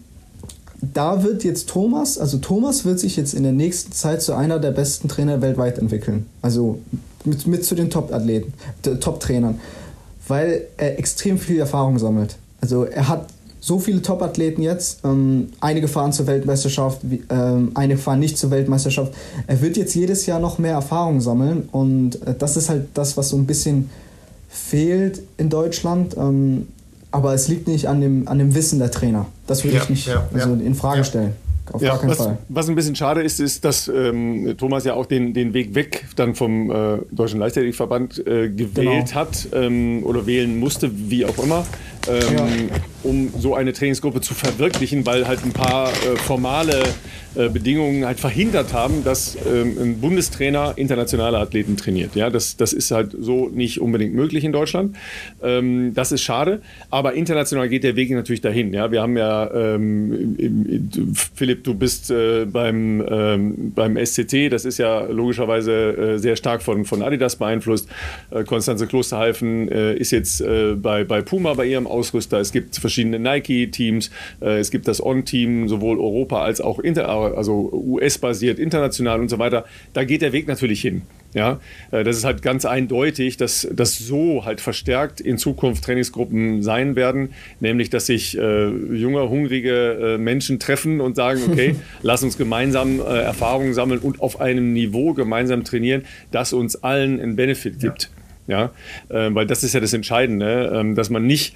da wird jetzt Thomas, also Thomas wird sich jetzt in der nächsten Zeit zu einer der besten Trainer weltweit entwickeln. Also mit, mit zu den Top-Athleten, Top-Trainern, weil er extrem viel Erfahrung sammelt. Also er hat so viele Top-Athleten jetzt, ähm, einige fahren zur Weltmeisterschaft, ähm, einige fahren nicht zur Weltmeisterschaft. Er wird jetzt jedes Jahr noch mehr Erfahrung sammeln und äh, das ist halt das, was so ein bisschen fehlt in Deutschland. Ähm, aber es liegt nicht an dem, an dem Wissen der Trainer. Das würde ja, ich nicht ja, also ja. in Frage stellen. Auf ja, gar keinen was, Fall. Was ein bisschen schade ist, ist, dass ähm, Thomas ja auch den, den Weg weg dann vom äh, Deutschen Leichtathletikverband äh, gewählt genau. hat ähm, oder wählen musste, wie auch immer, ähm, ja. um so eine Trainingsgruppe zu verwirklichen, weil halt ein paar äh, formale äh, Bedingungen halt verhindert haben, dass ähm, ein Bundestrainer internationale Athleten trainiert. Ja, das, das ist halt so nicht unbedingt möglich in Deutschland. Ähm, das ist schade, aber international geht der Weg natürlich dahin. Ja, wir haben ja ähm, im, im, Philipp, du bist äh, beim, ähm, beim S C T, das ist ja logischerweise äh, sehr stark von, von Adidas beeinflusst. Äh, Konstanze Klosterhalfen äh, ist jetzt äh, bei, bei Puma bei ihrem Ausrüster. Es gibt verschiedene Nike-Teams, äh, es gibt das On-Team, sowohl Europa als auch inter, also U S-basiert, international und so weiter. Da geht der Weg natürlich hin. Ja, das ist halt ganz eindeutig, dass das so halt verstärkt in Zukunft Trainingsgruppen sein werden, nämlich dass sich äh, junge, hungrige äh, Menschen treffen und sagen, okay, lass uns gemeinsam äh, Erfahrungen sammeln und auf einem Niveau gemeinsam trainieren, das uns allen einen Benefit gibt. Ja, ja? Äh, weil das ist ja das Entscheidende, äh, dass man nicht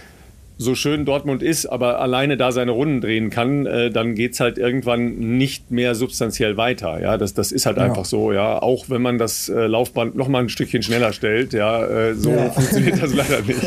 so schön Dortmund ist, aber alleine da seine Runden drehen kann, äh, dann geht's halt irgendwann nicht mehr substanziell weiter. Ja, das, das ist halt ja. einfach so. Ja, auch wenn man das äh, Laufband noch mal ein Stückchen schneller stellt, ja, äh, so ja. funktioniert das leider nicht.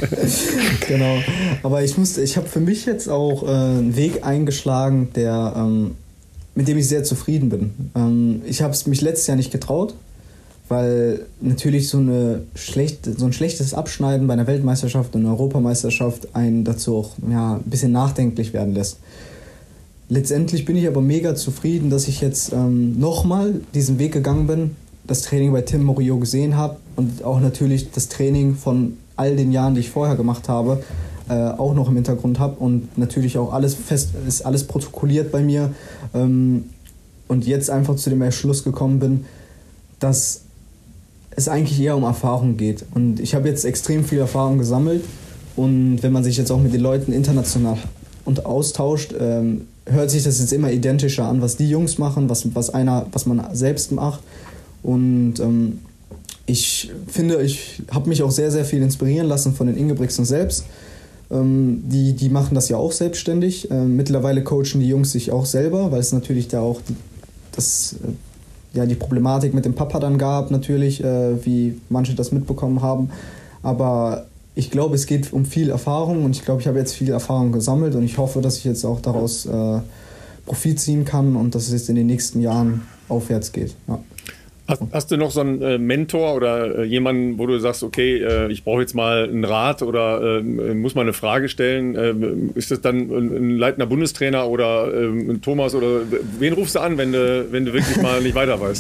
Genau. Aber ich musste, ich habe für mich jetzt auch äh, einen Weg eingeschlagen, der, ähm, mit dem ich sehr zufrieden bin. Ähm, ich habe es mich letztes Jahr nicht getraut, weil natürlich so, eine schlechte, so ein schlechtes Abschneiden bei einer Weltmeisterschaft und einer Europameisterschaft einen dazu auch ja, ein bisschen nachdenklich werden lässt. Letztendlich bin ich aber mega zufrieden, dass ich jetzt ähm, nochmal diesen Weg gegangen bin, das Training bei Tim Morio gesehen habe und auch natürlich das Training von all den Jahren, die ich vorher gemacht habe, äh, auch noch im Hintergrund habe und natürlich auch alles fest, ist alles protokolliert bei mir ähm, und jetzt einfach zu dem Entschluss gekommen bin, dass es eigentlich eher um Erfahrung geht. Und ich habe jetzt extrem viel Erfahrung gesammelt und wenn man sich jetzt auch mit den Leuten international und austauscht, ähm, hört sich das jetzt immer identischer an, was die Jungs machen, was, was, einer, was man selbst macht. Und ähm, ich finde, ich habe mich auch sehr, sehr viel inspirieren lassen von den Ingebrigtsen selbst. Ähm, die, die machen das ja auch selbstständig. Ähm, mittlerweile coachen die Jungs sich auch selber, weil es natürlich da auch die, das, äh, ja, die Problematik mit dem Papa dann gab, natürlich, äh, wie manche das mitbekommen haben. Aber ich glaube, es geht um viel Erfahrung und ich glaube, ich habe jetzt viel Erfahrung gesammelt und ich hoffe, dass ich jetzt auch daraus äh, Profit ziehen kann und dass es jetzt in den nächsten Jahren aufwärts geht. Ja. Hast, hast du noch so einen äh, Mentor oder äh, jemanden, wo du sagst, okay, äh, ich brauche jetzt mal einen Rat oder äh, muss mal eine Frage stellen? Äh, ist das dann ein, ein leitender Bundestrainer oder äh, ein Thomas oder wen rufst du an, wenn du, wenn du wirklich mal nicht weiter weißt?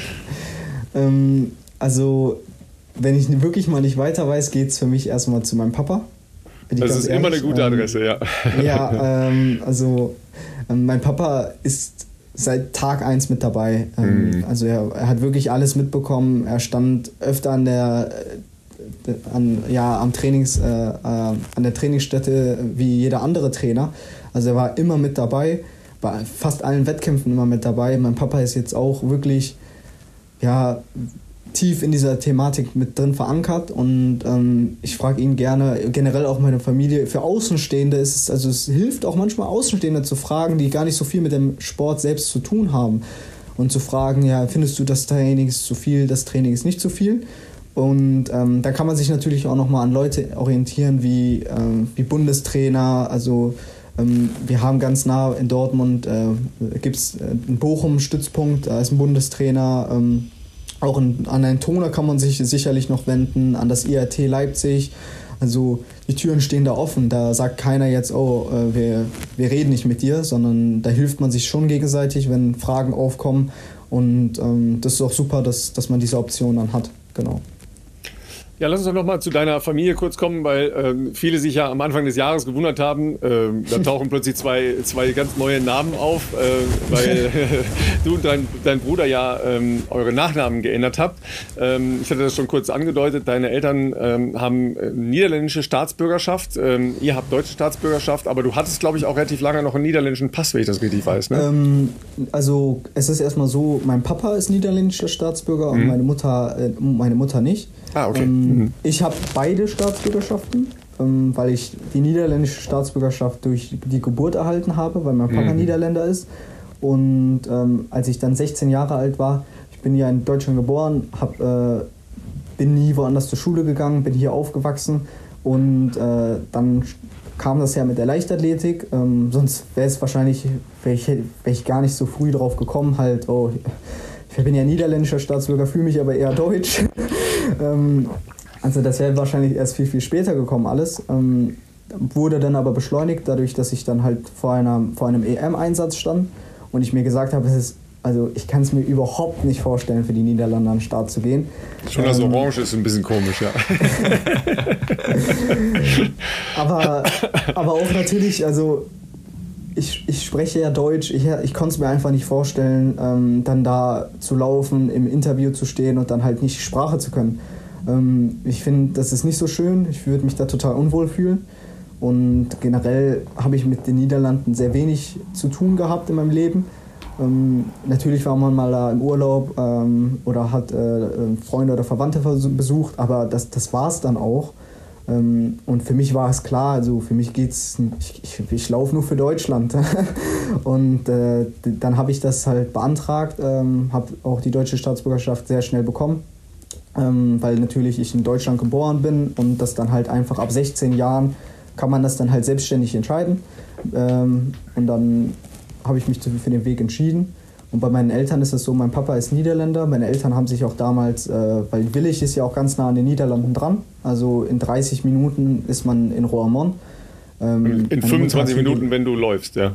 ähm, also wenn ich wirklich mal nicht weiter weiß, geht es für mich erstmal zu meinem Papa. Das ist ehrlich. Immer eine gute Adresse, ähm, ja. Ja, ähm, also ähm, mein Papa ist seit Tag eins mit dabei. Ähm, mhm. Also er, er hat wirklich alles mitbekommen. Er stand öfter an der, äh, an, ja, am Trainings, äh, äh, an der Trainingsstätte wie jeder andere Trainer. Also er war immer mit dabei, bei fast allen Wettkämpfen immer mit dabei. Mein Papa ist jetzt auch wirklich, ja, tief in dieser Thematik mit drin verankert und ähm, ich frage ihn gerne, generell auch meine Familie, für Außenstehende ist es, also es hilft auch manchmal Außenstehende zu fragen, die gar nicht so viel mit dem Sport selbst zu tun haben und zu fragen, ja, findest du das Training ist zu viel, das Training ist nicht zu viel und ähm, da kann man sich natürlich auch nochmal an Leute orientieren wie, ähm, wie Bundestrainer, also ähm, wir haben ganz nah in Dortmund, äh, gibt es einen Bochum-Stützpunkt, da ist ein Bundestrainer, ähm, auch in, an einen Toner kann man sich sicherlich noch wenden, an das I R T Leipzig. Also die Türen stehen da offen. Da sagt keiner jetzt, oh, äh, wir, wir reden nicht mit dir, sondern da hilft man sich schon gegenseitig, wenn Fragen aufkommen. Und ähm, das ist auch super, dass, dass man diese Option dann hat. Genau. Ja, lass uns doch noch mal zu deiner Familie kurz kommen, weil ähm, viele sich ja am Anfang des Jahres gewundert haben. Ähm, da tauchen plötzlich zwei, zwei ganz neue Namen auf, äh, weil du und dein, dein Bruder ja ähm, eure Nachnamen geändert habt. Ähm, ich hatte das schon kurz angedeutet. Deine Eltern ähm, haben niederländische Staatsbürgerschaft. Ähm, ihr habt deutsche Staatsbürgerschaft, aber du hattest, glaube ich, auch relativ lange noch einen niederländischen Pass, wenn ich das richtig weiß. Ne? Ähm, also es ist erstmal so, mein Papa ist niederländischer Staatsbürger mhm. und meine Mutter, äh, meine Mutter nicht. Ah, okay. Ähm, mhm. Ich habe beide Staatsbürgerschaften, ähm, weil ich die niederländische Staatsbürgerschaft durch die Geburt erhalten habe, weil mein Papa mhm. Niederländer ist. Und ähm, als ich dann sechzehn Jahre alt war, ich bin ja in Deutschland geboren, hab, äh, bin nie woanders zur Schule gegangen, bin hier aufgewachsen und äh, dann kam das ja mit der Leichtathletik. Ähm, sonst wäre es wahrscheinlich, wäre ich, wär ich gar nicht so früh drauf gekommen, halt, oh, ich bin ja niederländischer Staatsbürger, fühle mich aber eher deutsch. ähm, also das wäre wahrscheinlich erst viel, viel später gekommen alles. Ähm, wurde dann aber beschleunigt, dadurch, dass ich dann halt vor, einer, vor einem E M-Einsatz stand und ich mir gesagt habe, es ist, also ich kann es mir überhaupt nicht vorstellen, für die Niederlande an den Start zu gehen. Schon das ähm, Orange ist ein bisschen komisch, ja. aber, aber auch natürlich, also ich, ich spreche ja Deutsch, ich, ich konnte es mir einfach nicht vorstellen, ähm, dann da zu laufen, im Interview zu stehen und dann halt nicht die Sprache zu können. Ähm, ich finde, das ist nicht so schön, ich würde mich da total unwohl fühlen. Und generell habe ich mit den Niederlanden sehr wenig zu tun gehabt in meinem Leben. Ähm, natürlich war man mal da im Urlaub ähm, oder hat äh, Freunde oder Verwandte besucht, aber das, das war es dann auch. Ähm, und für mich war es klar, also für mich geht's, ich, ich, ich laufe nur für Deutschland. Und äh, dann habe ich das halt beantragt, ähm, habe auch die deutsche Staatsbürgerschaft sehr schnell bekommen, ähm, weil natürlich ich in Deutschland geboren bin und das dann halt einfach ab sechzehn Jahren kann man das dann halt selbstständig entscheiden. Ähm, und dann habe ich mich für den Weg entschieden. Und bei meinen Eltern ist es so, mein Papa ist Niederländer. Meine Eltern haben sich auch damals, äh, weil Willich ist ja auch ganz nah an den Niederlanden dran. Also in dreißig Minuten ist man in Roermond. Ähm, in fünfundzwanzig Minuten, wenn du läufst, ja.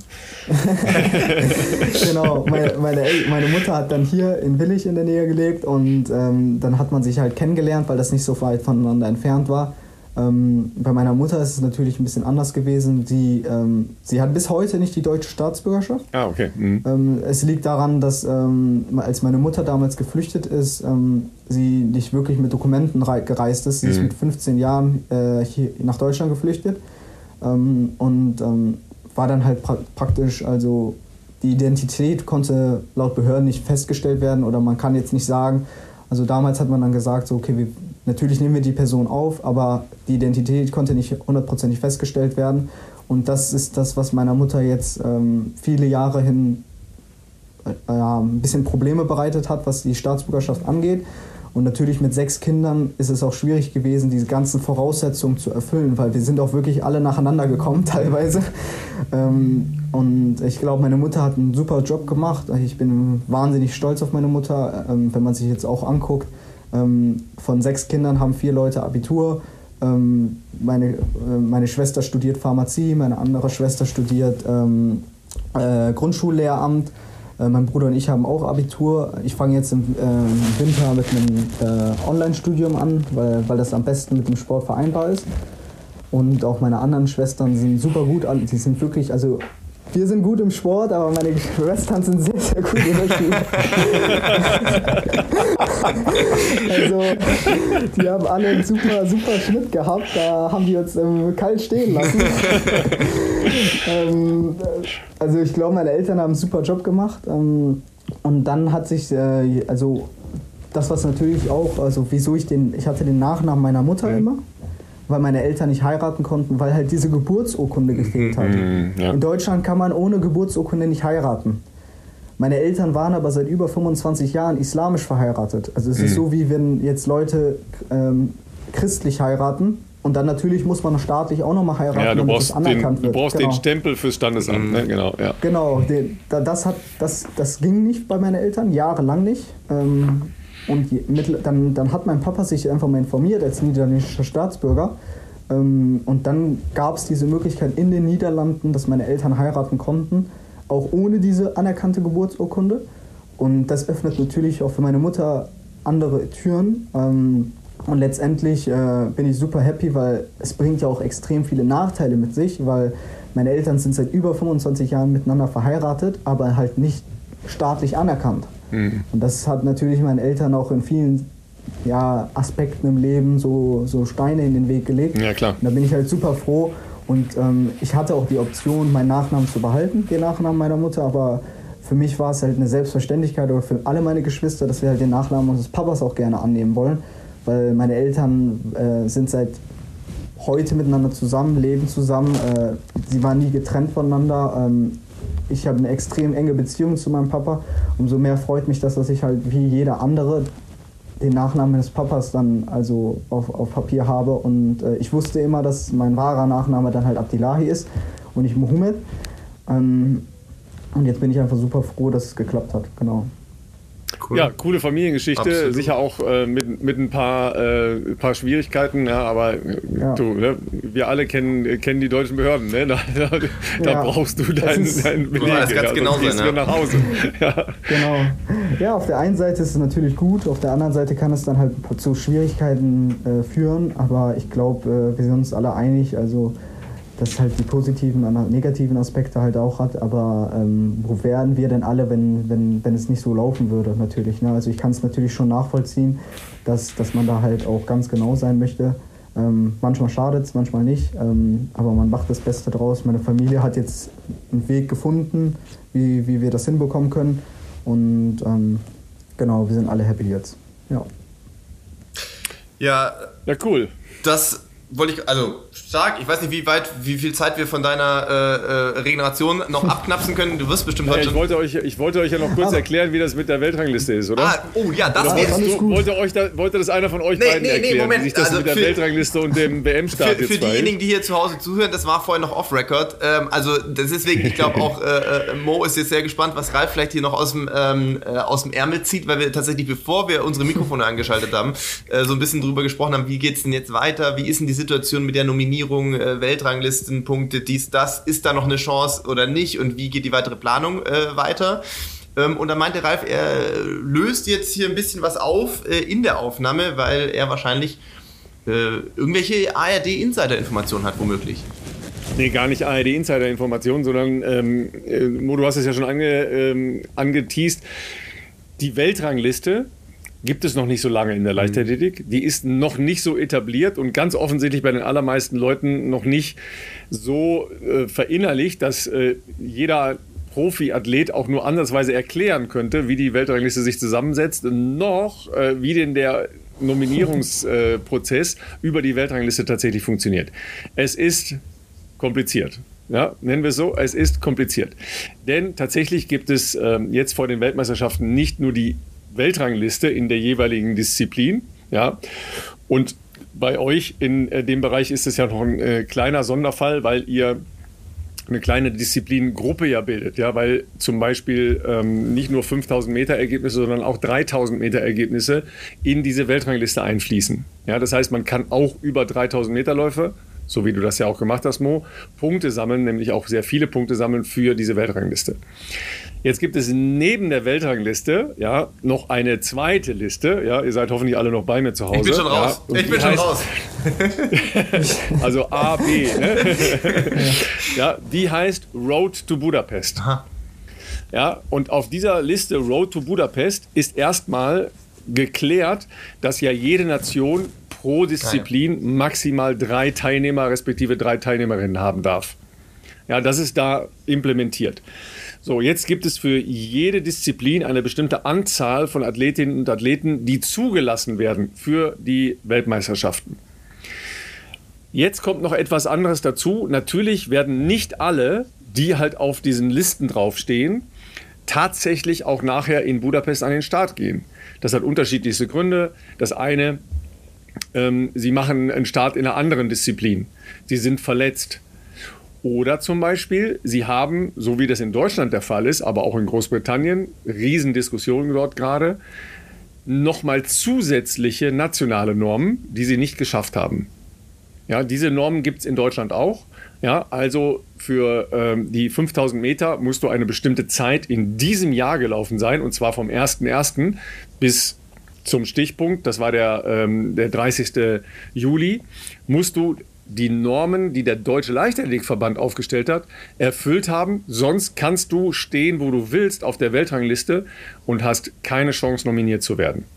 Genau, meine, meine, meine Mutter hat dann hier in Willich in der Nähe gelebt und ähm, dann hat man sich halt kennengelernt, weil das nicht so weit voneinander entfernt war. Ähm, bei meiner Mutter ist es natürlich ein bisschen anders gewesen. Sie, ähm, sie hat bis heute nicht die deutsche Staatsbürgerschaft. Ah, okay. Mhm. Ähm, es liegt daran, dass ähm, als meine Mutter damals geflüchtet ist, ähm, sie nicht wirklich mit Dokumenten rei- gereist ist. Sie mhm. ist mit fünfzehn Jahren äh, hier nach Deutschland geflüchtet ähm, und ähm, war dann halt pra- praktisch, also die Identität konnte laut Behörden nicht festgestellt werden oder man kann jetzt nicht sagen, also damals hat man dann gesagt, so okay, wir, natürlich nehmen wir die Person auf, aber die Identität konnte nicht hundertprozentig festgestellt werden. Und das ist das, was meiner Mutter jetzt ähm, viele Jahre hin äh, ein bisschen Probleme bereitet hat, was die Staatsbürgerschaft angeht. Und natürlich mit sechs Kindern ist es auch schwierig gewesen, diese ganzen Voraussetzungen zu erfüllen, weil wir sind auch wirklich alle nacheinander gekommen teilweise. Ähm, und ich glaube, meine Mutter hat einen super Job gemacht. Ich bin wahnsinnig stolz auf meine Mutter, ähm, wenn man sich jetzt auch anguckt. Ähm, von sechs Kindern haben vier Leute Abitur. Ähm, meine, äh, meine Schwester studiert Pharmazie, meine andere Schwester studiert ähm, äh, Grundschullehramt. Äh, mein Bruder und ich haben auch Abitur. Ich fange jetzt im, äh, im Winter mit einem äh, Online-Studium an, weil, weil das am besten mit dem Sport vereinbar ist. Und auch meine anderen Schwestern sind super gut. Die sind wirklich, also wir sind gut im Sport, aber meine Schwestern sind sehr, sehr gut in der Schule. Also, die haben alle einen super, super Schnitt gehabt. Da haben die uns ähm, kalt stehen lassen. ähm, also, ich glaube, meine Eltern haben einen super Job gemacht. Ähm, und dann hat sich, äh, also, das, was natürlich auch, also, wieso ich den, ich hatte den Nachnamen meiner Mutter mhm. immer. Weil meine Eltern nicht heiraten konnten, weil halt diese Geburtsurkunde gefehlt hat. Mm, ja. In Deutschland kann man ohne Geburtsurkunde nicht heiraten. Meine Eltern waren aber seit über fünfundzwanzig Jahren islamisch verheiratet. Also es mm. ist so, wie wenn jetzt Leute ähm, christlich heiraten und dann natürlich muss man staatlich auch nochmal heiraten, ja, du damit brauchst das anerkannt den, wird. Du brauchst genau. den Stempel fürs Standesamt, mm. ne? Genau, ja. Genau, den, das, hat, das, das ging nicht bei meinen Eltern, jahrelang nicht. Ähm, Und dann, dann hat mein Papa sich einfach mal informiert als niederländischer Staatsbürger. Und dann gab es diese Möglichkeit in den Niederlanden, dass meine Eltern heiraten konnten, auch ohne diese anerkannte Geburtsurkunde. Und das öffnet natürlich auch für meine Mutter andere Türen. Und letztendlich bin ich super happy, weil es bringt ja auch extrem viele Nachteile mit sich, weil meine Eltern sind seit über fünfundzwanzig Jahren miteinander verheiratet, aber halt nicht staatlich anerkannt. Mhm. Und das hat natürlich meinen Eltern auch in vielen ja, Aspekten im Leben so, so Steine in den Weg gelegt. Ja, klar. Und da bin ich halt super froh. Und ähm, ich hatte auch die Option, meinen Nachnamen zu behalten, den Nachnamen meiner Mutter, aber für mich war es halt eine Selbstverständlichkeit oder für alle meine Geschwister, dass wir halt den Nachnamen unseres Papas auch gerne annehmen wollen, weil meine Eltern äh, sind seit heute miteinander zusammen, leben zusammen. Äh, sie waren nie getrennt voneinander. Ähm, Ich habe eine extrem enge Beziehung zu meinem Papa. Umso mehr freut mich das, dass ich halt wie jeder andere den Nachnamen meines Papas dann also auf, auf Papier habe. Und äh, ich wusste immer, dass mein wahrer Nachname dann halt Abdillahi ist und nicht Mohammed. Ähm, und jetzt bin ich einfach super froh, dass es geklappt hat. Genau. Cool. Ja, coole Familiengeschichte, Absolut. Sicher auch äh, mit, mit ein paar, äh, paar Schwierigkeiten, ja, aber ja. Du, ne, wir alle kennen, kennen die deutschen Behörden, ne? da, da, da ja. brauchst du deinen dein Beleg, das ganz ja, genau sonst gehst sein, du ja. nach Hause. Ja. Genau. Ja, auf der einen Seite ist es natürlich gut, auf der anderen Seite kann es dann halt zu Schwierigkeiten äh, führen, aber ich glaube, äh, wir sind uns alle einig, also dass es halt die positiven und negativen Aspekte halt auch hat, aber ähm, wo wären wir denn alle, wenn, wenn, wenn es nicht so laufen würde, natürlich. Ne? Also ich kann es natürlich schon nachvollziehen, dass, dass man da halt auch ganz genau sein möchte. Ähm, manchmal schadet es, manchmal nicht, ähm, aber man macht das Beste draus. Meine Familie hat jetzt einen Weg gefunden, wie, wie wir das hinbekommen können und ähm, genau, wir sind alle happy jetzt. Ja, ja, ja cool. Das wollte ich, also stark, ich weiß nicht, wie weit, wie viel Zeit wir von deiner äh, äh, Regeneration noch abknapsen können. Du wirst bestimmt ja, heute... Ich wollte, euch, ich wollte euch ja noch kurz ah. erklären, wie das mit der Weltrangliste ist, oder? Ah, oh ja, das wäre... Wollte, euch da, wollte das einer von euch nee, beiden nee, erklären, nee, Moment. wie sich das also mit der für, Weltrangliste und dem W M-Start Für, jetzt für diejenigen, die hier zu Hause zuhören, das war vorher noch off-Record. Ähm, also deswegen, ich glaube auch, äh, Mo ist jetzt sehr gespannt, was Ralf vielleicht hier noch aus dem, ähm, äh, aus dem Ärmel zieht, weil wir tatsächlich, bevor wir unsere Mikrofone angeschaltet haben, äh, so ein bisschen drüber gesprochen haben, wie geht's denn jetzt weiter, wie ist denn die Situation mit der Nominierung, äh, Weltranglistenpunkte, dies, das, ist da noch eine Chance oder nicht und wie geht die weitere Planung äh, weiter? Ähm, und dann meinte Ralf, er löst jetzt hier ein bisschen was auf äh, in der Aufnahme, weil er wahrscheinlich äh, irgendwelche A R D-Insider-Informationen hat, womöglich. Nee, gar nicht A R D-Insider-Informationen, sondern, ähm, äh, Mo, du hast es ja schon ange, ähm, angeteast, die Weltrangliste gibt es noch nicht so lange in der Leichtathletik. Die ist noch nicht so etabliert und ganz offensichtlich bei den allermeisten Leuten noch nicht so äh, verinnerlicht, dass äh, jeder Profi-Athlet auch nur ansatzweise erklären könnte, wie die Weltrangliste sich zusammensetzt, noch äh, wie denn der Nominierungsprozess äh, über die Weltrangliste tatsächlich funktioniert. Es ist kompliziert. Ja, nennen wir es so, es ist kompliziert. Denn tatsächlich gibt es ähm, jetzt vor den Weltmeisterschaften nicht nur die Weltrangliste in der jeweiligen Disziplin. Ja, und bei euch in äh, dem Bereich ist es ja noch ein äh, kleiner Sonderfall, weil ihr eine kleine Disziplingruppe ja bildet. Ja, weil zum Beispiel ähm, nicht nur fünftausend Meter Ergebnisse, sondern auch dreitausend Meter Ergebnisse in diese Weltrangliste einfließen. Ja, das heißt, man kann auch über dreitausend Meter Läufe, so wie du das ja auch gemacht hast, Mo, Punkte sammeln, nämlich auch sehr viele Punkte sammeln für diese Weltrangliste. Jetzt gibt es neben der Weltrangliste ja noch eine zweite Liste. Ja, ihr seid hoffentlich alle noch bei mir zu Hause. Ich bin schon raus. Ja, ich bin schon raus. Also A, B. Ne? Ja, die heißt Road to Budapest. Aha. Ja, und auf dieser Liste Road to Budapest ist erstmal geklärt, dass ja jede Nation pro Disziplin maximal drei Teilnehmer respektive drei Teilnehmerinnen haben darf. Ja, das ist da implementiert. So, jetzt gibt es für jede Disziplin eine bestimmte Anzahl von Athletinnen und Athleten, die zugelassen werden für die Weltmeisterschaften. Jetzt kommt noch etwas anderes dazu. Natürlich werden nicht alle, die halt auf diesen Listen draufstehen, tatsächlich auch nachher in Budapest an den Start gehen. Das hat unterschiedlichste Gründe. Das eine, ähm, sie machen einen Start in einer anderen Disziplin. Sie sind verletzt. Oder zum Beispiel, sie haben, so wie das in Deutschland der Fall ist, aber auch in Großbritannien, Riesendiskussionen dort gerade, nochmal zusätzliche nationale Normen, die sie nicht geschafft haben. Ja, diese Normen gibt es in Deutschland auch. Ja, also für ähm, die fünftausend Meter musst du eine bestimmte Zeit in diesem Jahr gelaufen sein, und zwar vom ersten ersten bis zum Stichpunkt, das war der, ähm, der dreißigsten Juli, musst du die Normen, die der Deutsche Leichtathletikverband aufgestellt hat, erfüllt haben. Sonst kannst du stehen, wo du willst, auf der Weltrangliste und hast keine Chance, nominiert zu werden.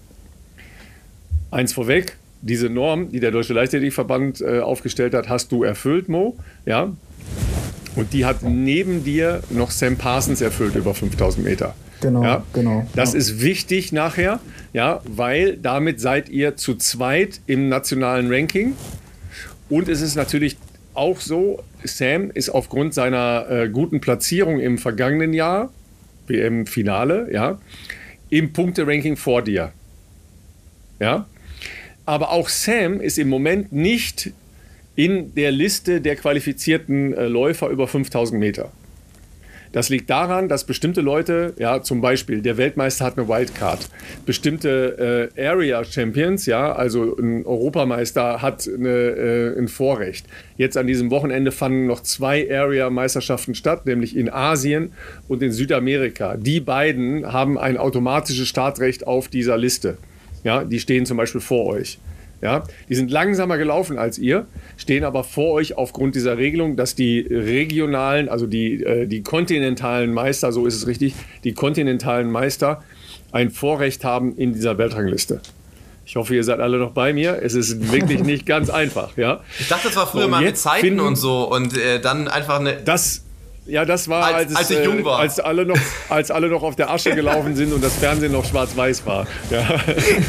Eins vorweg, diese Norm, die der Deutsche Leichtathletikverband äh, aufgestellt hat, hast du erfüllt, Mo. Ja? Und die hat neben dir noch Sam Parsons erfüllt über fünftausend Meter. Genau, ja? genau. Das ja. ist wichtig nachher, ja, weil damit seid ihr zu zweit im nationalen Ranking. Und es ist natürlich auch so, Sam ist aufgrund seiner äh, guten Platzierung im vergangenen Jahr, W M-Finale, ja, im Punkteranking vor dir. Ja? Aber auch Sam ist im Moment nicht in der Liste der qualifizierten äh, Läufer über fünftausend Meter. Das liegt daran, dass bestimmte Leute, ja, zum Beispiel der Weltmeister hat eine Wildcard, bestimmte äh, Area Champions, ja, also ein Europameister hat eine, äh, ein Vorrecht. Jetzt an diesem Wochenende fanden noch zwei Area-Meisterschaften statt, nämlich in Asien und in Südamerika. Die beiden haben ein automatisches Startrecht auf dieser Liste. Ja, die stehen zum Beispiel vor euch. Ja, die sind langsamer gelaufen als ihr, stehen aber vor euch aufgrund dieser Regelung, dass die regionalen, also die, äh, die kontinentalen Meister, so ist es richtig, die kontinentalen Meister ein Vorrecht haben in dieser Weltrangliste. Ich hoffe, ihr seid alle noch bei mir. Es ist wirklich nicht ganz einfach. Ja? Ich dachte, das war früher so, mal mit Zeiten finden, und so und äh, dann einfach eine... Das, ja, das war, als, als, als ich jung war. Äh, als, alle noch, als alle noch auf der Asche gelaufen sind und das Fernsehen noch schwarz-weiß war. Ja.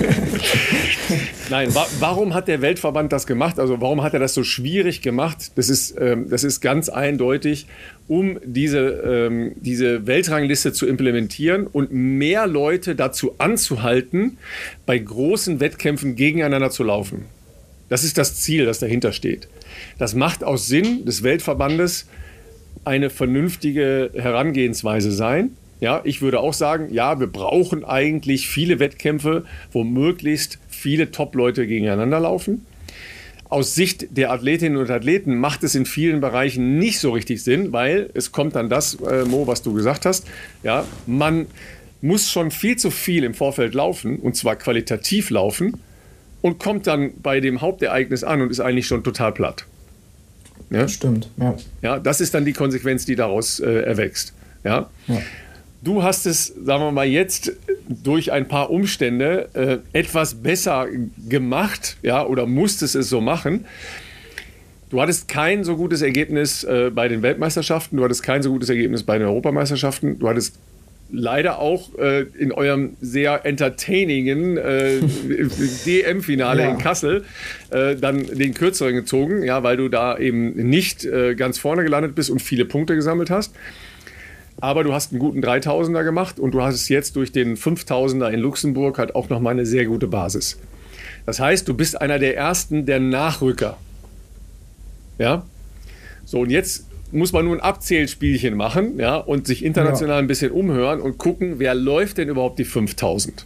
Nein, wa warum hat der Weltverband das gemacht? Also warum hat er das so schwierig gemacht? Das ist, ähm, das ist ganz eindeutig, um diese, ähm, diese Weltrangliste zu implementieren und mehr Leute dazu anzuhalten, bei großen Wettkämpfen gegeneinander zu laufen. Das ist das Ziel, das dahinter steht. Das macht aus Sinn des Weltverbandes eine vernünftige Herangehensweise sein. Ja, ich würde auch sagen, ja, wir brauchen eigentlich viele Wettkämpfe, wo möglichst viele Top-Leute gegeneinander laufen. Aus Sicht der Athletinnen und Athleten macht es in vielen Bereichen nicht so richtig Sinn, weil es kommt dann das, äh, Mo, was du gesagt hast. Ja, man muss schon viel zu viel im Vorfeld laufen, und zwar qualitativ laufen, und kommt dann bei dem Hauptereignis an und ist eigentlich schon total platt. Ja? Stimmt, ja. Ja, das ist dann die Konsequenz, die daraus äh, erwächst. Ja? Ja. Du hast es, sagen wir mal, jetzt durch ein paar Umstände äh, etwas besser gemacht, ja, oder musstest es so machen. Du hattest kein so gutes Ergebnis äh, bei den Weltmeisterschaften, du hattest kein so gutes Ergebnis bei den Europameisterschaften, du hattest leider auch äh, in eurem sehr entertainingen äh, D M-Finale ja. in Kassel äh, dann den Kürzeren gezogen, ja, weil du da eben nicht äh, ganz vorne gelandet bist und viele Punkte gesammelt hast. Aber du hast einen guten dreitausender gemacht und du hast es jetzt durch den fünftausender in Luxemburg halt auch nochmal eine sehr gute Basis. Das heißt, du bist einer der Ersten der Nachrücker. Ja? So, und jetzt muss man nur ein Abzählspielchen machen, ja, und sich international ja. ein bisschen umhören und gucken, wer läuft denn überhaupt die fünftausend.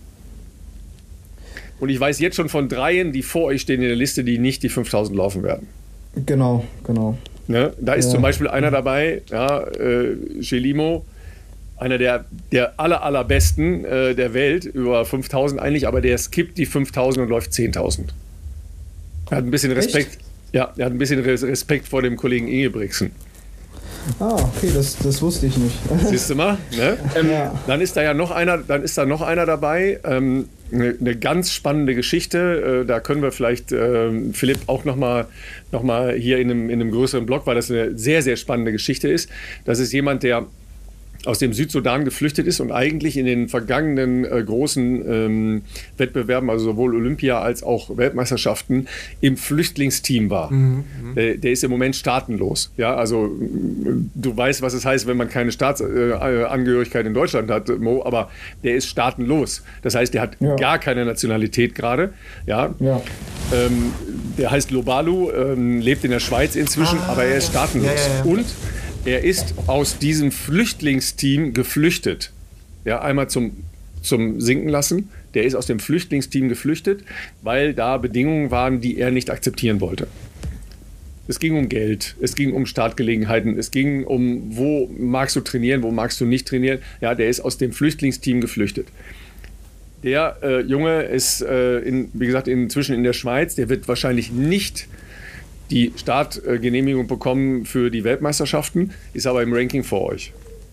Und ich weiß jetzt schon von dreien, die vor euch stehen in der Liste, die nicht die fünftausend laufen werden. Genau, genau. Ne? Da ist ja. zum Beispiel einer dabei, ja, äh, Chelimo, einer der, der aller, allerbesten äh, der Welt, über fünftausend eigentlich, aber der skippt die fünftausend und läuft zehntausend. Er hat ein bisschen Respekt, Echt? ja, er hat ein bisschen Respekt vor dem Kollegen Ingebrigtsen. Ah, okay, das, das wusste ich nicht. Siehst du mal? Ne? Ähm, ja. Dann ist da ja noch einer, dann ist da noch einer dabei. Ähm, eine, eine ganz spannende Geschichte. Äh, da können wir vielleicht äh, Philipp auch noch mal, noch mal hier in einem, in einem größeren Blog, weil das eine sehr, sehr spannende Geschichte ist. Das ist jemand, der aus dem Südsudan geflüchtet ist und eigentlich in den vergangenen äh, großen ähm, Wettbewerben, also sowohl Olympia als auch Weltmeisterschaften, im Flüchtlingsteam war. Mhm. Der, der ist im Moment staatenlos. Ja, also du weißt, was es heißt, wenn man keine Staatsangehörigkeit äh, in Deutschland hat, Mo, aber der ist staatenlos. Das heißt, der hat ja. gar keine Nationalität gerade. Ja. Ja. Ähm, der heißt Lobalu, ähm, lebt in der Schweiz inzwischen, ah, aber er ist staatenlos. Ja, ja, ja. Und er ist aus diesem Flüchtlingsteam geflüchtet. Ja, einmal zum, zum Sinken lassen. Der ist aus dem Flüchtlingsteam geflüchtet, weil da Bedingungen waren, die er nicht akzeptieren wollte. Es ging um Geld, es ging um Startgelegenheiten, es ging um, wo magst du trainieren, wo magst du nicht trainieren. Ja, der ist aus dem Flüchtlingsteam geflüchtet. Der äh, Junge ist, äh, in, wie gesagt, inzwischen in der Schweiz. Der wird wahrscheinlich nicht die Startgenehmigung bekommen für die Weltmeisterschaften, ist aber im Ranking vor euch.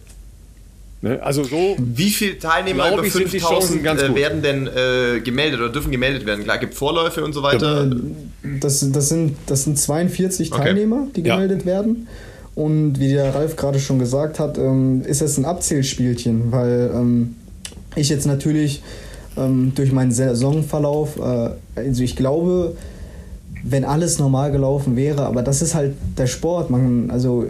Ne? Also so. Wie viele Teilnehmer über fünftausend äh, werden denn äh, gemeldet oder dürfen gemeldet werden? Klar, gibt Vorläufe und so weiter. Das, das, sind, das sind zweiundvierzig okay. Teilnehmer, die gemeldet ja. werden. Und wie der Ralf gerade schon gesagt hat, ähm, ist es ein Abzählspielchen, weil ähm, ich jetzt natürlich ähm, durch meinen Saisonverlauf, äh, also ich glaube, wenn alles normal gelaufen wäre, aber das ist halt der Sport. Man, also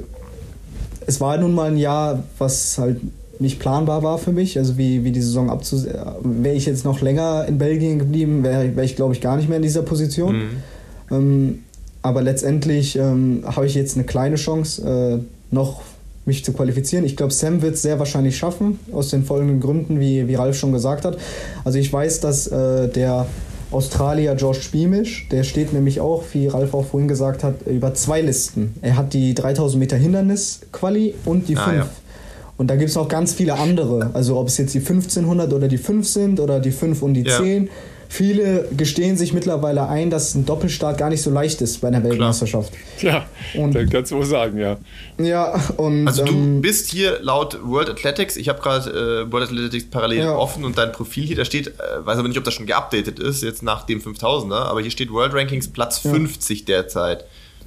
es war nun mal ein Jahr, was halt nicht planbar war für mich, also wie, wie die Saison abzusehen. Wäre ich jetzt noch länger in Belgien geblieben, wäre wär ich, glaube ich, gar nicht mehr in dieser Position. Mhm. Ähm, aber letztendlich ähm, habe ich jetzt eine kleine Chance, äh, noch mich zu qualifizieren. Ich glaube, Sam wird es sehr wahrscheinlich schaffen, aus den folgenden Gründen, wie, wie Ralf schon gesagt hat. Also ich weiß, dass äh, der Australier George Spiemisch, der steht nämlich auch, wie Ralf auch vorhin gesagt hat, über zwei Listen. Er hat die dreitausend Meter Hindernis-Quali und die ah, fünf. Ja. Und da gibt es noch ganz viele andere. Also ob es jetzt die fünfzehnhundert oder die fünf sind oder die fünf und die ja. zehn. Viele gestehen sich mittlerweile ein, dass ein Doppelstart gar nicht so leicht ist bei einer Weltmeisterschaft. Ja, und das kannst du wohl sagen, ja. Ja, und also du ähm, bist hier laut World Athletics, ich habe gerade äh, World Athletics parallel ja. offen und dein Profil hier, da steht, äh, weiß aber nicht, ob das schon geupdatet ist, jetzt nach dem fünftausender, aber hier steht World Rankings Platz ja. fünfzig derzeit.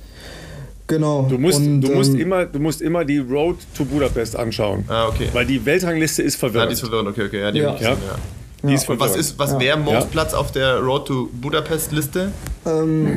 Genau. Du musst, und, du, musst ähm, immer, du musst immer die Road to Budapest anschauen. Ah, okay. Weil die Weltrangliste ist verwirrend. Ja, die ist verwirrend, okay, okay. Ja, die ja. Gesehen, ja. Die ja. ist Und was ist, was ja. wäre Mo's ja. Platz auf der Road to Budapest Liste? Ähm,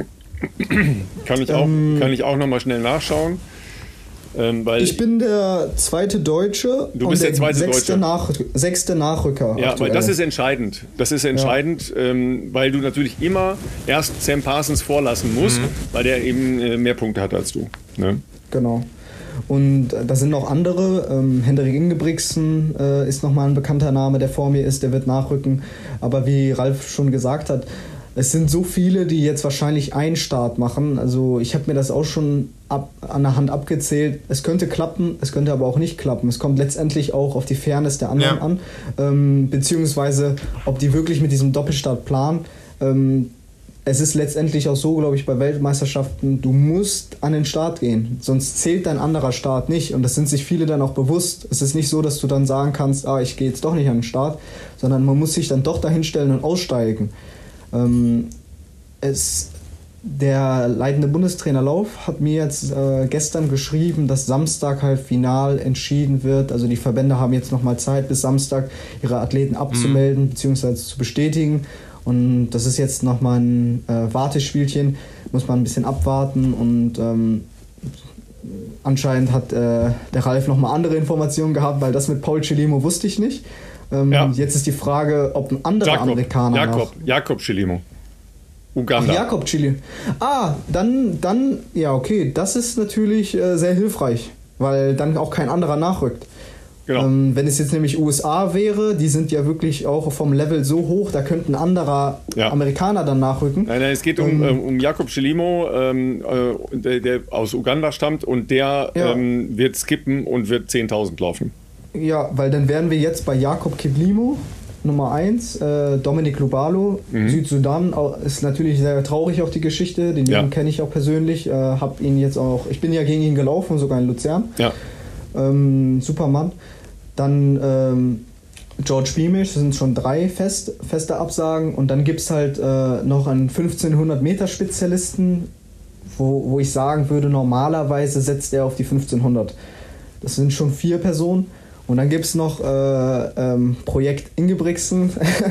kann ich auch, ähm, kann ich auch nochmal schnell nachschauen. Ähm, weil ich bin der zweite Deutsche du bist und der zweite sechste, Deutsche. Nach, sechste Nachrücker. Ja, aktuell. weil das ist entscheidend. Das ist entscheidend, ja. ähm, weil du natürlich immer erst Sam Parsons vorlassen musst, mhm. weil der eben äh, mehr Punkte hat als du. Ne? Genau. Und äh, da sind noch andere. Ähm, Hendrik Ingebrigtsen äh, ist nochmal ein bekannter Name, der vor mir ist, der wird nachrücken. Aber wie Ralf schon gesagt hat, es sind so viele, die jetzt wahrscheinlich einen Start machen. Also ich habe mir das auch schon ab, an der Hand abgezählt. Es könnte klappen, es könnte aber auch nicht klappen. Es kommt letztendlich auch auf die Fairness der anderen ja. an. Ähm, beziehungsweise, ob die wirklich mit diesem Doppelstart planen. Ähm, es ist letztendlich auch so, glaube ich, bei Weltmeisterschaften, du musst an den Start gehen, sonst zählt dein anderer Start nicht. Und das sind sich viele dann auch bewusst. Es ist nicht so, dass du dann sagen kannst, ah, ich gehe jetzt doch nicht an den Start, sondern man muss sich dann doch dahinstellen und aussteigen. Ähm, es, der leitende Bundestrainer Lauf hat mir jetzt äh, gestern geschrieben, dass Samstag halt final entschieden wird. Also die Verbände haben jetzt nochmal Zeit, bis Samstag ihre Athleten abzumelden, mhm. bzw. zu bestätigen. Und das ist jetzt nochmal ein äh, Wartespielchen, muss man ein bisschen abwarten. Und ähm, anscheinend hat äh, der Ralf nochmal andere Informationen gehabt, weil das mit Paul Chelimo wusste ich nicht. Ähm, ja. Jetzt ist die Frage, ob ein anderer Jakob, Amerikaner Jakob, noch... Jakob Chelimo. Uganda. Ach, Jakob Chili. Ah, dann, dann, ja, okay, das ist natürlich äh, sehr hilfreich, weil dann auch kein anderer nachrückt. Genau. Ähm, wenn es jetzt nämlich U S A wäre, die sind ja wirklich auch vom Level so hoch, da könnte ein anderer ja. Amerikaner dann nachrücken. Nein, nein, es geht um, ähm, um Jakob Chelimo, ähm, äh, der, der aus Uganda stammt und der ja. ähm, wird skippen und wird zehntausend laufen. Ja, weil dann wären wir jetzt bei Jakob Kiblimo. Nummer eins, äh, Dominik Lubalo, mhm. Südsudan, auch, ist natürlich sehr traurig auch die Geschichte, den ja. kenne ich auch persönlich, äh, hab ihn jetzt auch, ich bin ja gegen ihn gelaufen, sogar in Luzern, ja. ähm, Supermann. Dann ähm, George Beamish, das sind schon drei fest, feste Absagen und dann gibt es halt äh, noch einen fünfzehnhundert Meter Spezialisten, wo, wo ich sagen würde, normalerweise setzt er auf die fünfzehnhundert. Das sind schon vier Personen. Und dann gibt es noch äh, ähm, Projekt Ingebrigtsen.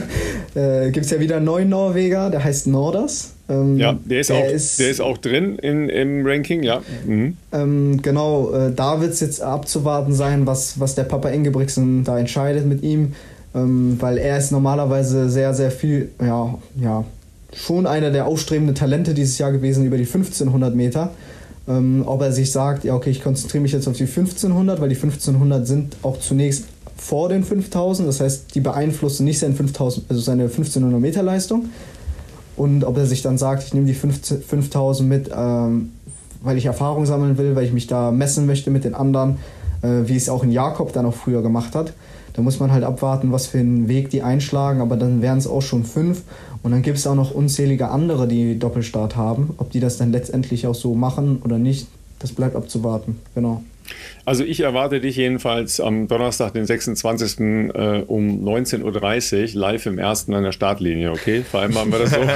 äh, gibt es ja wieder einen neuen Norweger, der heißt Norders. Ähm, ja, der ist, der, auch, ist, der ist auch drin in, im Ranking, ja. Mhm. Ähm, genau, äh, da wird es jetzt abzuwarten sein, was, was der Papa Ingebrigtsen da entscheidet mit ihm. Ähm, weil er ist normalerweise sehr, sehr viel, ja, ja, schon einer der aufstrebenden Talente dieses Jahr gewesen über die fünfzehnhundert Meter. Ähm, ob er sich sagt, ja okay, ich konzentriere mich jetzt auf die fünfzehnhundert, weil die fünfzehnhundert sind auch zunächst vor den fünftausend, das heißt, die beeinflussen nicht seine fünftausend, also seine fünfzehnhundert Meter Leistung. Und ob er sich dann sagt, ich nehme die fünftausend mit, ähm, weil ich Erfahrung sammeln will, weil ich mich da messen möchte mit den anderen, äh, wie es auch in Jakob dann auch früher gemacht hat. Da muss man halt abwarten, was für einen Weg die einschlagen, aber dann wären es auch schon fünf. Und dann gibt es auch noch unzählige andere, die Doppelstart haben. Ob die das dann letztendlich auch so machen oder nicht, das bleibt abzuwarten. Genau. Also ich erwarte dich jedenfalls am Donnerstag, den sechsundzwanzigsten Äh, um neunzehn Uhr dreißig live im ersten an der Startlinie, okay? Vereinbaren wir das so?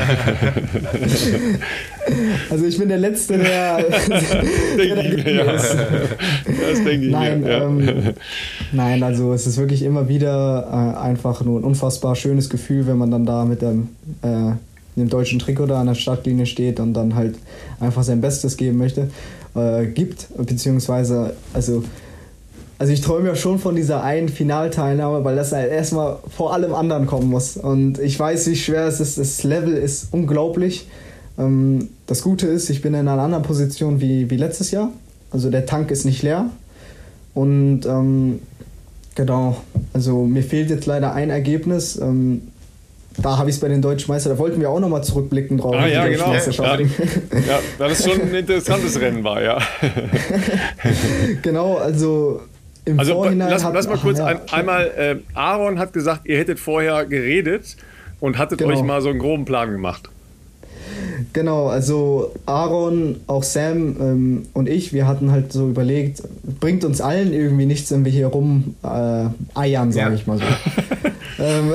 Also ich bin der Letzte, der, der denke ich mir, ja. Das denke ich nein, mir, ja. ähm, nein, also es ist wirklich immer wieder äh, einfach nur ein unfassbar schönes Gefühl, wenn man dann da mit dem, äh, dem deutschen Trikot da an der Startlinie steht und dann halt einfach sein Bestes geben möchte. Äh, gibt, beziehungsweise, also, also ich träume ja schon von dieser einen Finalteilnahme, weil das halt erstmal vor allem anderen kommen muss. Und ich weiß, wie schwer es ist, das Level ist unglaublich. Ähm, das Gute ist, ich bin in einer anderen Position wie, wie letztes Jahr. Also der Tank ist nicht leer. Und ähm, genau, also mir fehlt jetzt leider ein Ergebnis. Ähm, Da habe ich es bei den Deutschen Meistern, da wollten wir auch nochmal zurückblicken drauf. Ah ja, genau. Ja, ja, weil es schon ein interessantes Rennen war, ja. Genau, also im also, Vorhinein... Lass, hat, lass mal ach, kurz ja, ein, einmal, äh, Aaron hat gesagt, ihr hättet vorher geredet und hattet genau. euch mal so einen groben Plan gemacht. Genau, also Aaron, auch Sam ähm, und ich, wir hatten halt so überlegt, bringt uns allen irgendwie nichts, wenn wir hier rum äh, eiern, sage ja. ich mal so. ähm,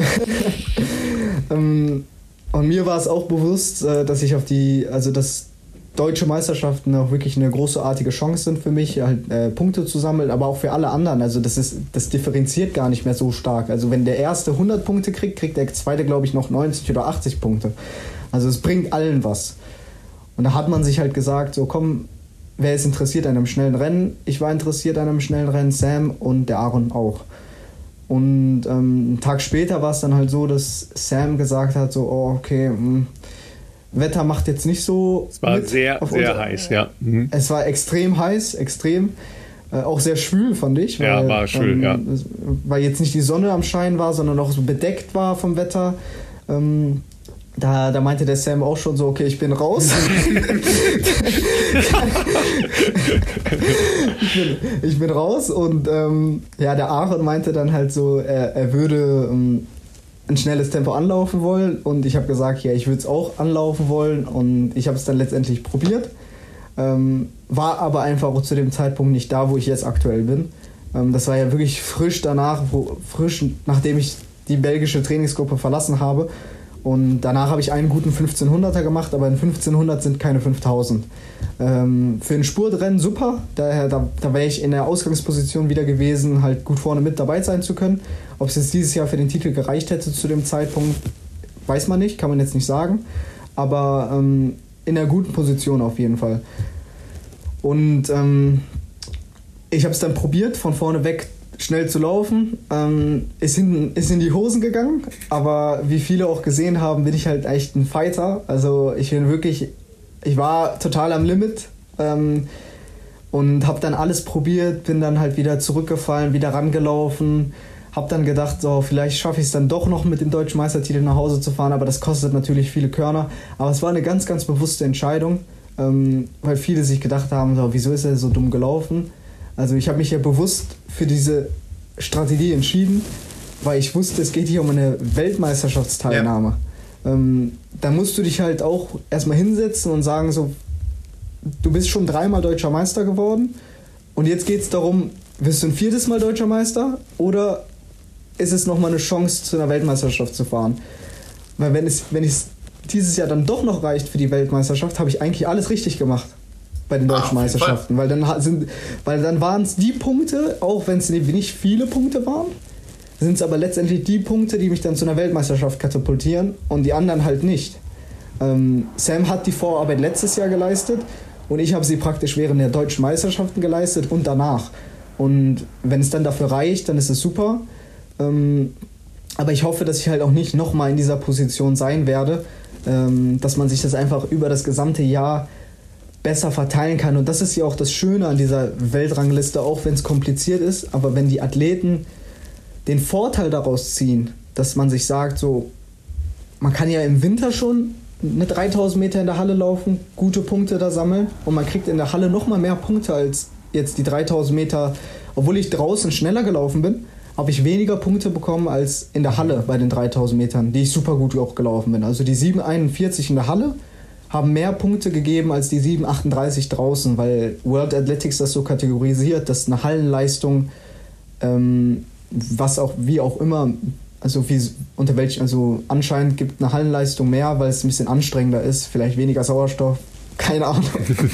ähm, und mir war es auch bewusst, äh, dass ich auf die, also dass deutsche Meisterschaften auch wirklich eine großartige Chance sind für mich, halt äh, Punkte zu sammeln, aber auch für alle anderen. Also das ist, das differenziert gar nicht mehr so stark. Also wenn der erste hundert Punkte kriegt, kriegt der zweite, glaube ich, noch neunzig oder achtzig Punkte. Also es bringt allen was. Und da hat man sich halt gesagt, so komm, wer ist interessiert an einem schnellen Rennen? Ich war interessiert an einem schnellen Rennen, Sam und der Aaron auch. Und ähm, einen Tag später war es dann halt so, dass Sam gesagt hat, so oh, okay, mh, Wetter macht jetzt nicht so. Es war sehr, sehr unser, heiß, ja. Mhm. Es war extrem heiß, extrem. Äh, auch sehr schwül, fand ich. Weil, ja, war schwül, ähm, ja. Weil jetzt nicht die Sonne am Schein war, sondern auch so bedeckt war vom Wetter. Ähm, Da, da meinte der Sam auch schon so, okay, ich bin raus. ich, bin, ich bin raus und ähm, ja, der Aaron meinte dann halt so, er, er würde ähm, ein schnelles Tempo anlaufen wollen und ich habe gesagt, ja, ich würde es auch anlaufen wollen und ich habe es dann letztendlich probiert. Ähm, war aber einfach auch zu dem Zeitpunkt nicht da, wo ich jetzt aktuell bin. Ähm, das war ja wirklich frisch danach, wo, frisch nachdem ich die belgische Trainingsgruppe verlassen habe. Und danach habe ich einen guten fünfzehnhunderter gemacht, aber ein fünfzehnhundert sind keine fünftausend. Ähm, für ein Spurtrennen super, daher, da, da wäre ich in der Ausgangsposition wieder gewesen, halt gut vorne mit dabei sein zu können. Ob es jetzt dieses Jahr für den Titel gereicht hätte zu dem Zeitpunkt, weiß man nicht, kann man jetzt nicht sagen. Aber ähm, in einer guten Position auf jeden Fall. Und ähm, ich habe es dann probiert, von vorne weg schnell zu laufen, ähm, ist, hinten, ist in die Hosen gegangen, aber wie viele auch gesehen haben, bin ich halt echt ein Fighter, also ich bin wirklich, ich war total am Limit ähm, und habe dann alles probiert, bin dann halt wieder zurückgefallen, wieder rangelaufen, habe dann gedacht, so vielleicht schaffe ich es dann doch noch mit dem deutschen Meistertitel nach Hause zu fahren, aber das kostet natürlich viele Körner, aber es war eine ganz, ganz bewusste Entscheidung, ähm, weil viele sich gedacht haben, so, wieso ist er so dumm gelaufen? Also ich habe mich ja bewusst für diese Strategie entschieden, weil ich wusste, es geht hier um eine Weltmeisterschaftsteilnahme. Ja. Ähm, da musst du dich halt auch erstmal hinsetzen und sagen so, du bist schon dreimal deutscher Meister geworden und jetzt geht es darum, wirst du ein viertes Mal deutscher Meister oder ist es nochmal eine Chance, zu einer Weltmeisterschaft zu fahren? Weil wenn es, wenn es dieses Jahr dann doch noch reicht für die Weltmeisterschaft, habe ich eigentlich alles richtig gemacht. Bei den deutschen ah, Meisterschaften, weil dann sind, weil dann waren es die Punkte, auch wenn es nicht viele Punkte waren, sind es aber letztendlich die Punkte, die mich dann zu einer Weltmeisterschaft katapultieren und die anderen halt nicht. Ähm, Sam hat die Vorarbeit letztes Jahr geleistet und ich habe sie praktisch während der deutschen Meisterschaften geleistet und danach. Und wenn es dann dafür reicht, dann ist es super. Ähm, aber ich hoffe, dass ich halt auch nicht nochmal in dieser Position sein werde, ähm, dass man sich das einfach über das gesamte Jahr besser verteilen kann. Und das ist ja auch das Schöne an dieser Weltrangliste, auch wenn es kompliziert ist, aber wenn die Athleten den Vorteil daraus ziehen, dass man sich sagt, so, man kann ja im Winter schon eine dreitausend Meter in der Halle laufen, gute Punkte da sammeln und man kriegt in der Halle nochmal mehr Punkte als jetzt die dreitausend Meter, obwohl ich draußen schneller gelaufen bin, habe ich weniger Punkte bekommen als in der Halle bei den dreitausend Metern, die ich super gut auch gelaufen bin. Also die sieben einundvierzig in der Halle haben mehr Punkte gegeben als die sieben achtunddreißig draußen, weil World Athletics das so kategorisiert, dass eine Hallenleistung, ähm, was auch, wie auch immer, also wie, unter welchen, also anscheinend gibt eine Hallenleistung mehr, weil es ein bisschen anstrengender ist, vielleicht weniger Sauerstoff, keine Ahnung.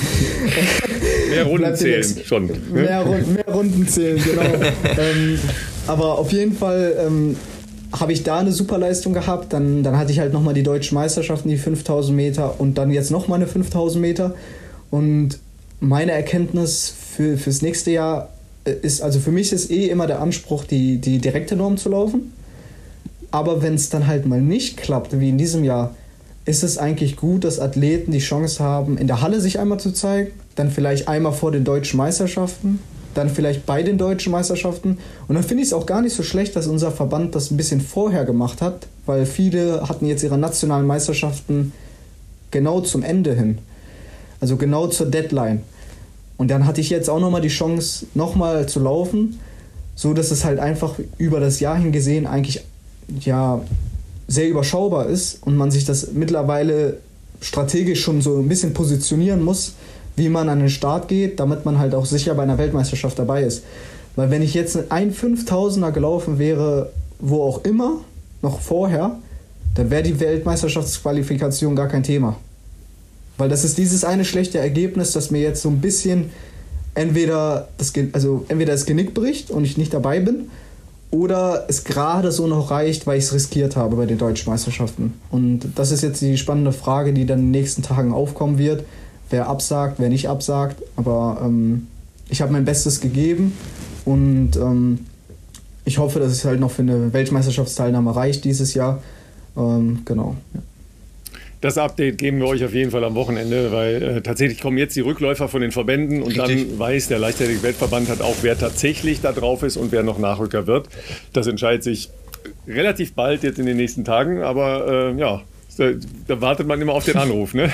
Mehr Runden zählen schon. Ne? Mehr, mehr Runden zählen, genau. ähm, aber auf jeden Fall ähm, habe ich da eine super Leistung gehabt, dann, dann hatte ich halt nochmal die deutschen Meisterschaften, die fünftausend Meter und dann jetzt nochmal eine fünftausend Meter und meine Erkenntnis für, fürs nächste Jahr ist, also für mich ist eh immer der Anspruch, die, die direkte Norm zu laufen, aber wenn es dann halt mal nicht klappt, wie in diesem Jahr, ist es eigentlich gut, dass Athleten die Chance haben, in der Halle sich einmal zu zeigen, dann vielleicht einmal vor den deutschen Meisterschaften, dann vielleicht bei den deutschen Meisterschaften. Und dann finde ich es auch gar nicht so schlecht, dass unser Verband das ein bisschen vorher gemacht hat, weil viele hatten jetzt ihre nationalen Meisterschaften genau zum Ende hin. Also genau zur Deadline. Und dann hatte ich jetzt auch nochmal die Chance, nochmal zu laufen, so dass es halt einfach über das Jahr hin gesehen eigentlich ja sehr überschaubar ist und man sich das mittlerweile strategisch schon so ein bisschen positionieren muss, wie man an den Start geht, damit man halt auch sicher bei einer Weltmeisterschaft dabei ist. Weil wenn ich jetzt ein fünftausender gelaufen wäre, wo auch immer, noch vorher, dann wäre die Weltmeisterschaftsqualifikation gar kein Thema. Weil das ist dieses eine schlechte Ergebnis, das mir jetzt so ein bisschen entweder das, also entweder das Genick bricht und ich nicht dabei bin, oder es gerade so noch reicht, weil ich es riskiert habe bei den deutschen Meisterschaften. Und das ist jetzt die spannende Frage, die dann in den nächsten Tagen aufkommen wird. Wer absagt, wer nicht absagt. Aber ähm, ich habe mein Bestes gegeben und ähm, ich hoffe, dass es halt noch für eine Weltmeisterschaftsteilnahme reicht dieses Jahr. Ähm, genau, ja. Das Update geben wir euch auf jeden Fall am Wochenende, weil äh, tatsächlich kommen jetzt die Rückläufer von den Verbänden und Richtig. Dann weiß der Leichtathletik-Weltverband halt auch, wer tatsächlich da drauf ist und wer noch Nachrücker wird. Das entscheidet sich relativ bald jetzt in den nächsten Tagen, aber äh, ja, Da, da wartet man immer auf den Anruf, ne?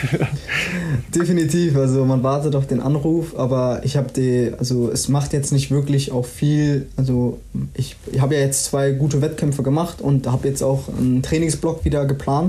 Definitiv, also man wartet auf den Anruf, aber ich habe die, also es macht jetzt nicht wirklich auch viel, also ich, ich habe ja jetzt zwei gute Wettkämpfe gemacht und habe jetzt auch einen Trainingsblock wieder geplant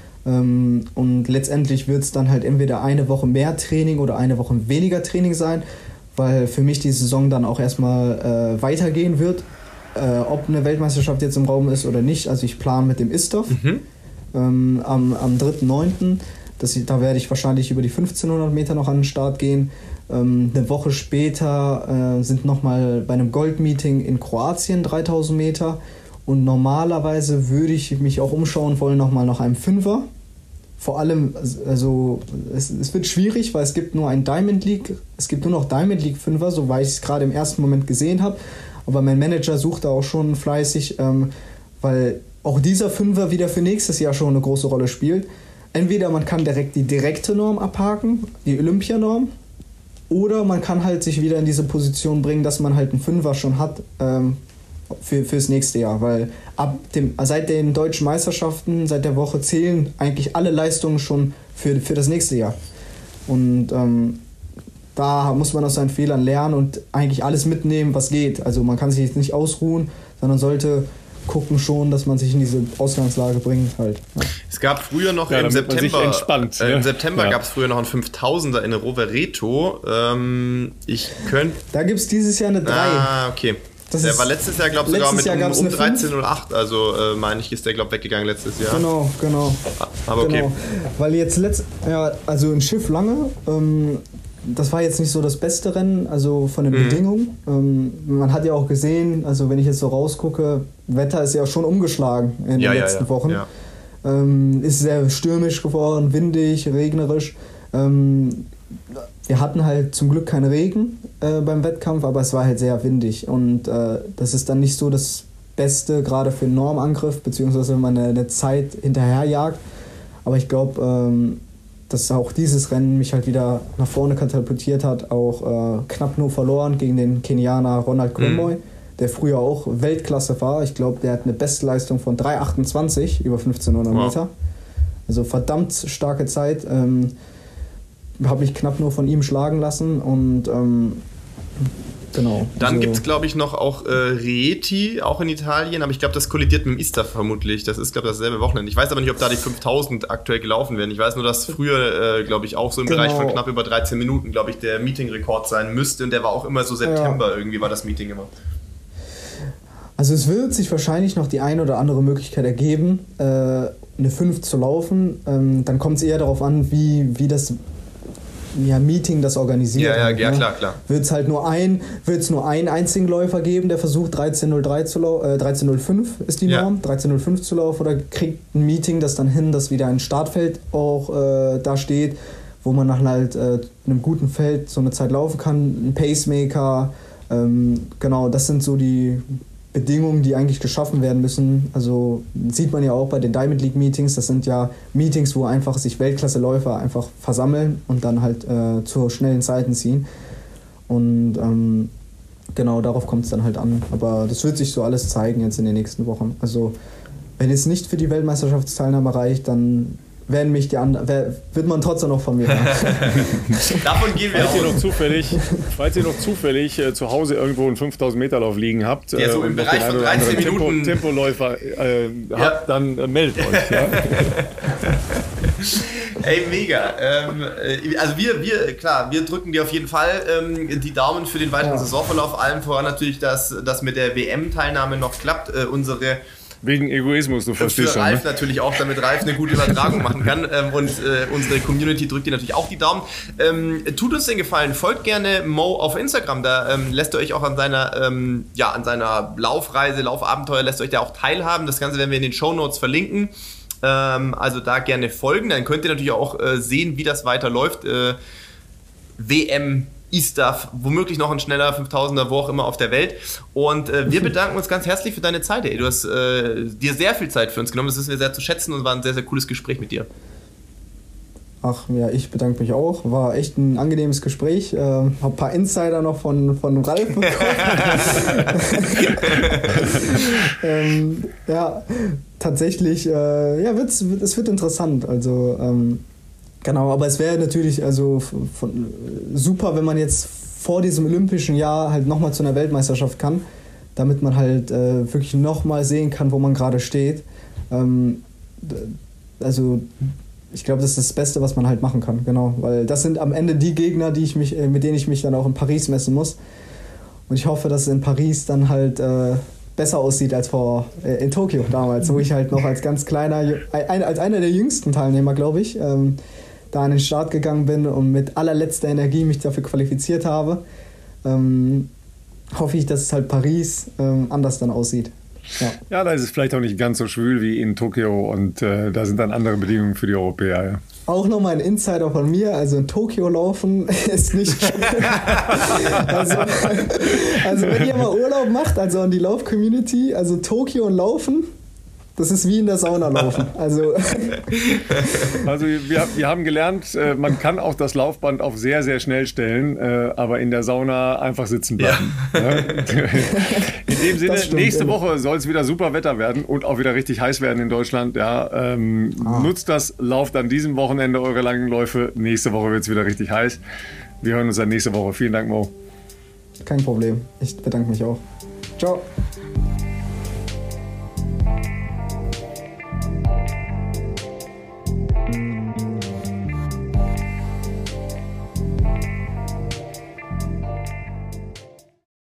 ähm, und letztendlich wird es dann halt entweder eine Woche mehr Training oder eine Woche weniger Training sein, weil für mich die Saison dann auch erstmal äh, weitergehen wird, äh, ob eine Weltmeisterschaft jetzt im Raum ist oder nicht, also ich plane mit dem Istov. Mhm. Ähm, am, am dritten neunten Das, da werde ich wahrscheinlich über die fünfzehnhundert Meter noch an den Start gehen. Ähm, eine Woche später äh, sind nochmal bei einem Goldmeeting in Kroatien dreitausend Meter. Und normalerweise würde ich mich auch umschauen wollen nochmal nach einem Fünfer. Vor allem, also es, es wird schwierig, weil es gibt nur ein Diamond League, es gibt nur noch Diamond League Fünfer, so weil ich es gerade im ersten Moment gesehen habe. Aber mein Manager sucht da auch schon fleißig, ähm, weil auch dieser Fünfer wieder für nächstes Jahr schon eine große Rolle spielt. Entweder man kann direkt die direkte Norm abhaken, die Olympianorm, oder man kann halt sich wieder in diese Position bringen, dass man halt einen Fünfer schon hat ähm, für, fürs nächste Jahr. Weil ab dem, seit den deutschen Meisterschaften, seit der Woche zählen eigentlich alle Leistungen schon für, für das nächste Jahr. Und ähm, da muss man aus seinen Fehlern lernen und eigentlich alles mitnehmen, was geht. Also man kann sich jetzt nicht ausruhen, sondern sollte gucken schon, dass man sich in diese Ausgangslage bringt halt. Ja. Es gab früher noch ja, im September, entspannt, äh, ne? im September ja. gab es früher noch einen fünftausender in Rovereto. Ähm, ich könnte... Da gibt es dieses Jahr eine drei. Ah, okay. Das der war letztes Jahr, glaube ich, sogar mit Jahr um, um dreizehn null acht. Also, äh, meine ich, ist der, glaube ich, weggegangen letztes Jahr. Genau, genau. Aber okay. Genau. Weil jetzt letzt, ja, also ein Schiff lange, ähm, das war jetzt nicht so das beste Rennen, also von den mhm. Bedingungen. Ähm, man hat ja auch gesehen, also wenn ich jetzt so rausgucke, Wetter ist ja schon umgeschlagen in ja, den ja, letzten ja. Wochen. Ja. Ähm, ist sehr stürmisch geworden, windig, regnerisch. Ähm, wir hatten halt zum Glück keinen Regen äh, beim Wettkampf, aber es war halt sehr windig. Und äh, das ist dann nicht so das Beste, gerade für einen Normangriff, beziehungsweise wenn man eine, eine Zeit hinterherjagt. Aber ich glaube, ähm, dass auch dieses Rennen mich halt wieder nach vorne katapultiert hat, auch äh, knapp nur verloren gegen den Kenianer Ronald Koumoy, mhm. der früher auch Weltklasse war. Ich glaube, der hat eine Bestleistung von drei achtundzwanzig über fünfzehnhundert wow. Meter. Also verdammt starke Zeit. Ähm, habe mich knapp nur von ihm schlagen lassen und ähm, genau. Dann also, gibt es, glaube ich, noch auch äh, Rieti, auch in Italien, aber ich glaube, das kollidiert mit dem Istaf vermutlich. Das ist, glaube ich, dasselbe Wochenende. Ich weiß aber nicht, ob da die fünftausend aktuell gelaufen werden. Ich weiß nur, dass früher, äh, glaube ich, auch so im genau. Bereich von knapp über dreizehn Minuten, glaube ich, der Meeting-Rekord sein müsste. Und der war auch immer so September, ja. irgendwie war das Meeting immer. Also es wird sich wahrscheinlich noch die eine oder andere Möglichkeit ergeben, äh, eine fünf zu laufen. Ähm, dann kommt es eher darauf an, wie, wie das ja, Meeting das organisiert. Ja, ja, halt, ja ne? klar, klar. Wird es halt nur, ein, wird's nur einen einzigen Läufer geben, der versucht dreizehn null drei zu laufen, äh, dreizehn null fünf ist die Norm, ja. dreizehn null fünf zu laufen, oder kriegt ein Meeting das dann hin, dass wieder ein Startfeld auch äh, da steht, wo man nach halt äh, in einem guten Feld so eine Zeit laufen kann, ein Pacemaker, ähm, genau, das sind so die Bedingungen, die eigentlich geschaffen werden müssen. Also sieht man ja auch bei den Diamond League Meetings, das sind ja Meetings, wo einfach sich Weltklasse-Läufer einfach versammeln und dann halt äh, zu schnellen Zeiten ziehen. Und ähm, genau darauf kommt es dann halt an. Aber das wird sich so alles zeigen jetzt in den nächsten Wochen. Also wenn es nicht für die Weltmeisterschaftsteilnahme reicht, dann werden mich die anderen, wird man trotzdem noch von mir hören. Davon gehen wir falls aus. Ihr noch zufällig, falls ihr noch zufällig äh, zu Hause irgendwo einen fünftausend Meter Lauf liegen habt, ja, so äh, im Bereich von dreizehn Minuten Tempo, Tempoläufer äh, ja. habt, dann äh, meldet euch. Ja? Ey, mega. Ähm, also wir, wir, klar, wir drücken dir auf jeden Fall ähm, die Daumen für den weiteren ja. Saisonverlauf. Allem voran natürlich, dass das mit der W M-Teilnahme noch klappt. Äh, unsere Wegen Egoismus, du verstehst schon. Für Ralf ne? natürlich auch, damit Ralf eine gute Übertragung machen kann. Ähm, und äh, unsere Community drückt dir natürlich auch die Daumen. Ähm, tut uns den Gefallen, folgt gerne Mo auf Instagram. Da ähm, lässt ihr euch auch an seiner, ähm, ja, an seiner Laufreise, Laufabenteuer, lässt ihr euch da auch teilhaben. Das Ganze werden wir in den Shownotes verlinken. Ähm, also da gerne folgen. Dann könnt ihr natürlich auch äh, sehen, wie das weiterläuft. Äh, W M Istaf, womöglich noch ein schneller fünftausender, wo auch immer auf der Welt. Und äh, wir bedanken uns ganz herzlich für deine Zeit. Ey. Du hast äh, dir sehr viel Zeit für uns genommen. Das wissen wir sehr zu schätzen und war ein sehr, sehr cooles Gespräch mit dir. Ach ja, ich bedanke mich auch. War echt ein angenehmes Gespräch. Äh, hab ein paar Insider noch von, von Ralf bekommen. ähm, ja, tatsächlich, äh, ja, wird's, es wird interessant. Also, ähm, genau, aber es wäre natürlich also von, super, wenn man jetzt vor diesem olympischen Jahr halt nochmal zu einer Weltmeisterschaft kann, damit man halt äh, wirklich nochmal sehen kann, wo man gerade steht. Ähm, also ich glaube, das ist das Beste, was man halt machen kann, genau, weil das sind am Ende die Gegner, die ich mich, mit denen ich mich dann auch in Paris messen muss. Und ich hoffe, dass es in Paris dann halt äh, besser aussieht als vor äh, in Tokio damals, wo ich halt noch als ganz kleiner, ein, als einer der jüngsten Teilnehmer, glaube ich, ähm, da an den Start gegangen bin und mit allerletzter Energie mich dafür qualifiziert habe. Ähm, hoffe ich, dass es halt Paris ähm, anders dann aussieht. Ja. ja, da ist es vielleicht auch nicht ganz so schwül wie in Tokio und äh, da sind dann andere Bedingungen für die Europäer. Ja. Auch nochmal ein Insider von mir, also in Tokio laufen ist nicht schwül. also, also wenn ihr mal Urlaub macht, also an die Lauf-Community, also Tokio und Laufen, das ist wie in der Sauna laufen. Also, also wir, wir haben gelernt, äh, man kann auch das Laufband auf sehr, sehr schnell stellen, äh, aber in der Sauna einfach sitzen bleiben. Ja. Ja. In dem Sinne, stimmt, nächste ja. Woche soll es wieder super Wetter werden und auch wieder richtig heiß werden in Deutschland. Ja, ähm, ah. Nutzt das, lauft an diesem Wochenende eure langen Läufe. Nächste Woche wird es wieder richtig heiß. Wir hören uns dann nächste Woche. Vielen Dank, Mo. Kein Problem. Ich bedanke mich auch. Ciao.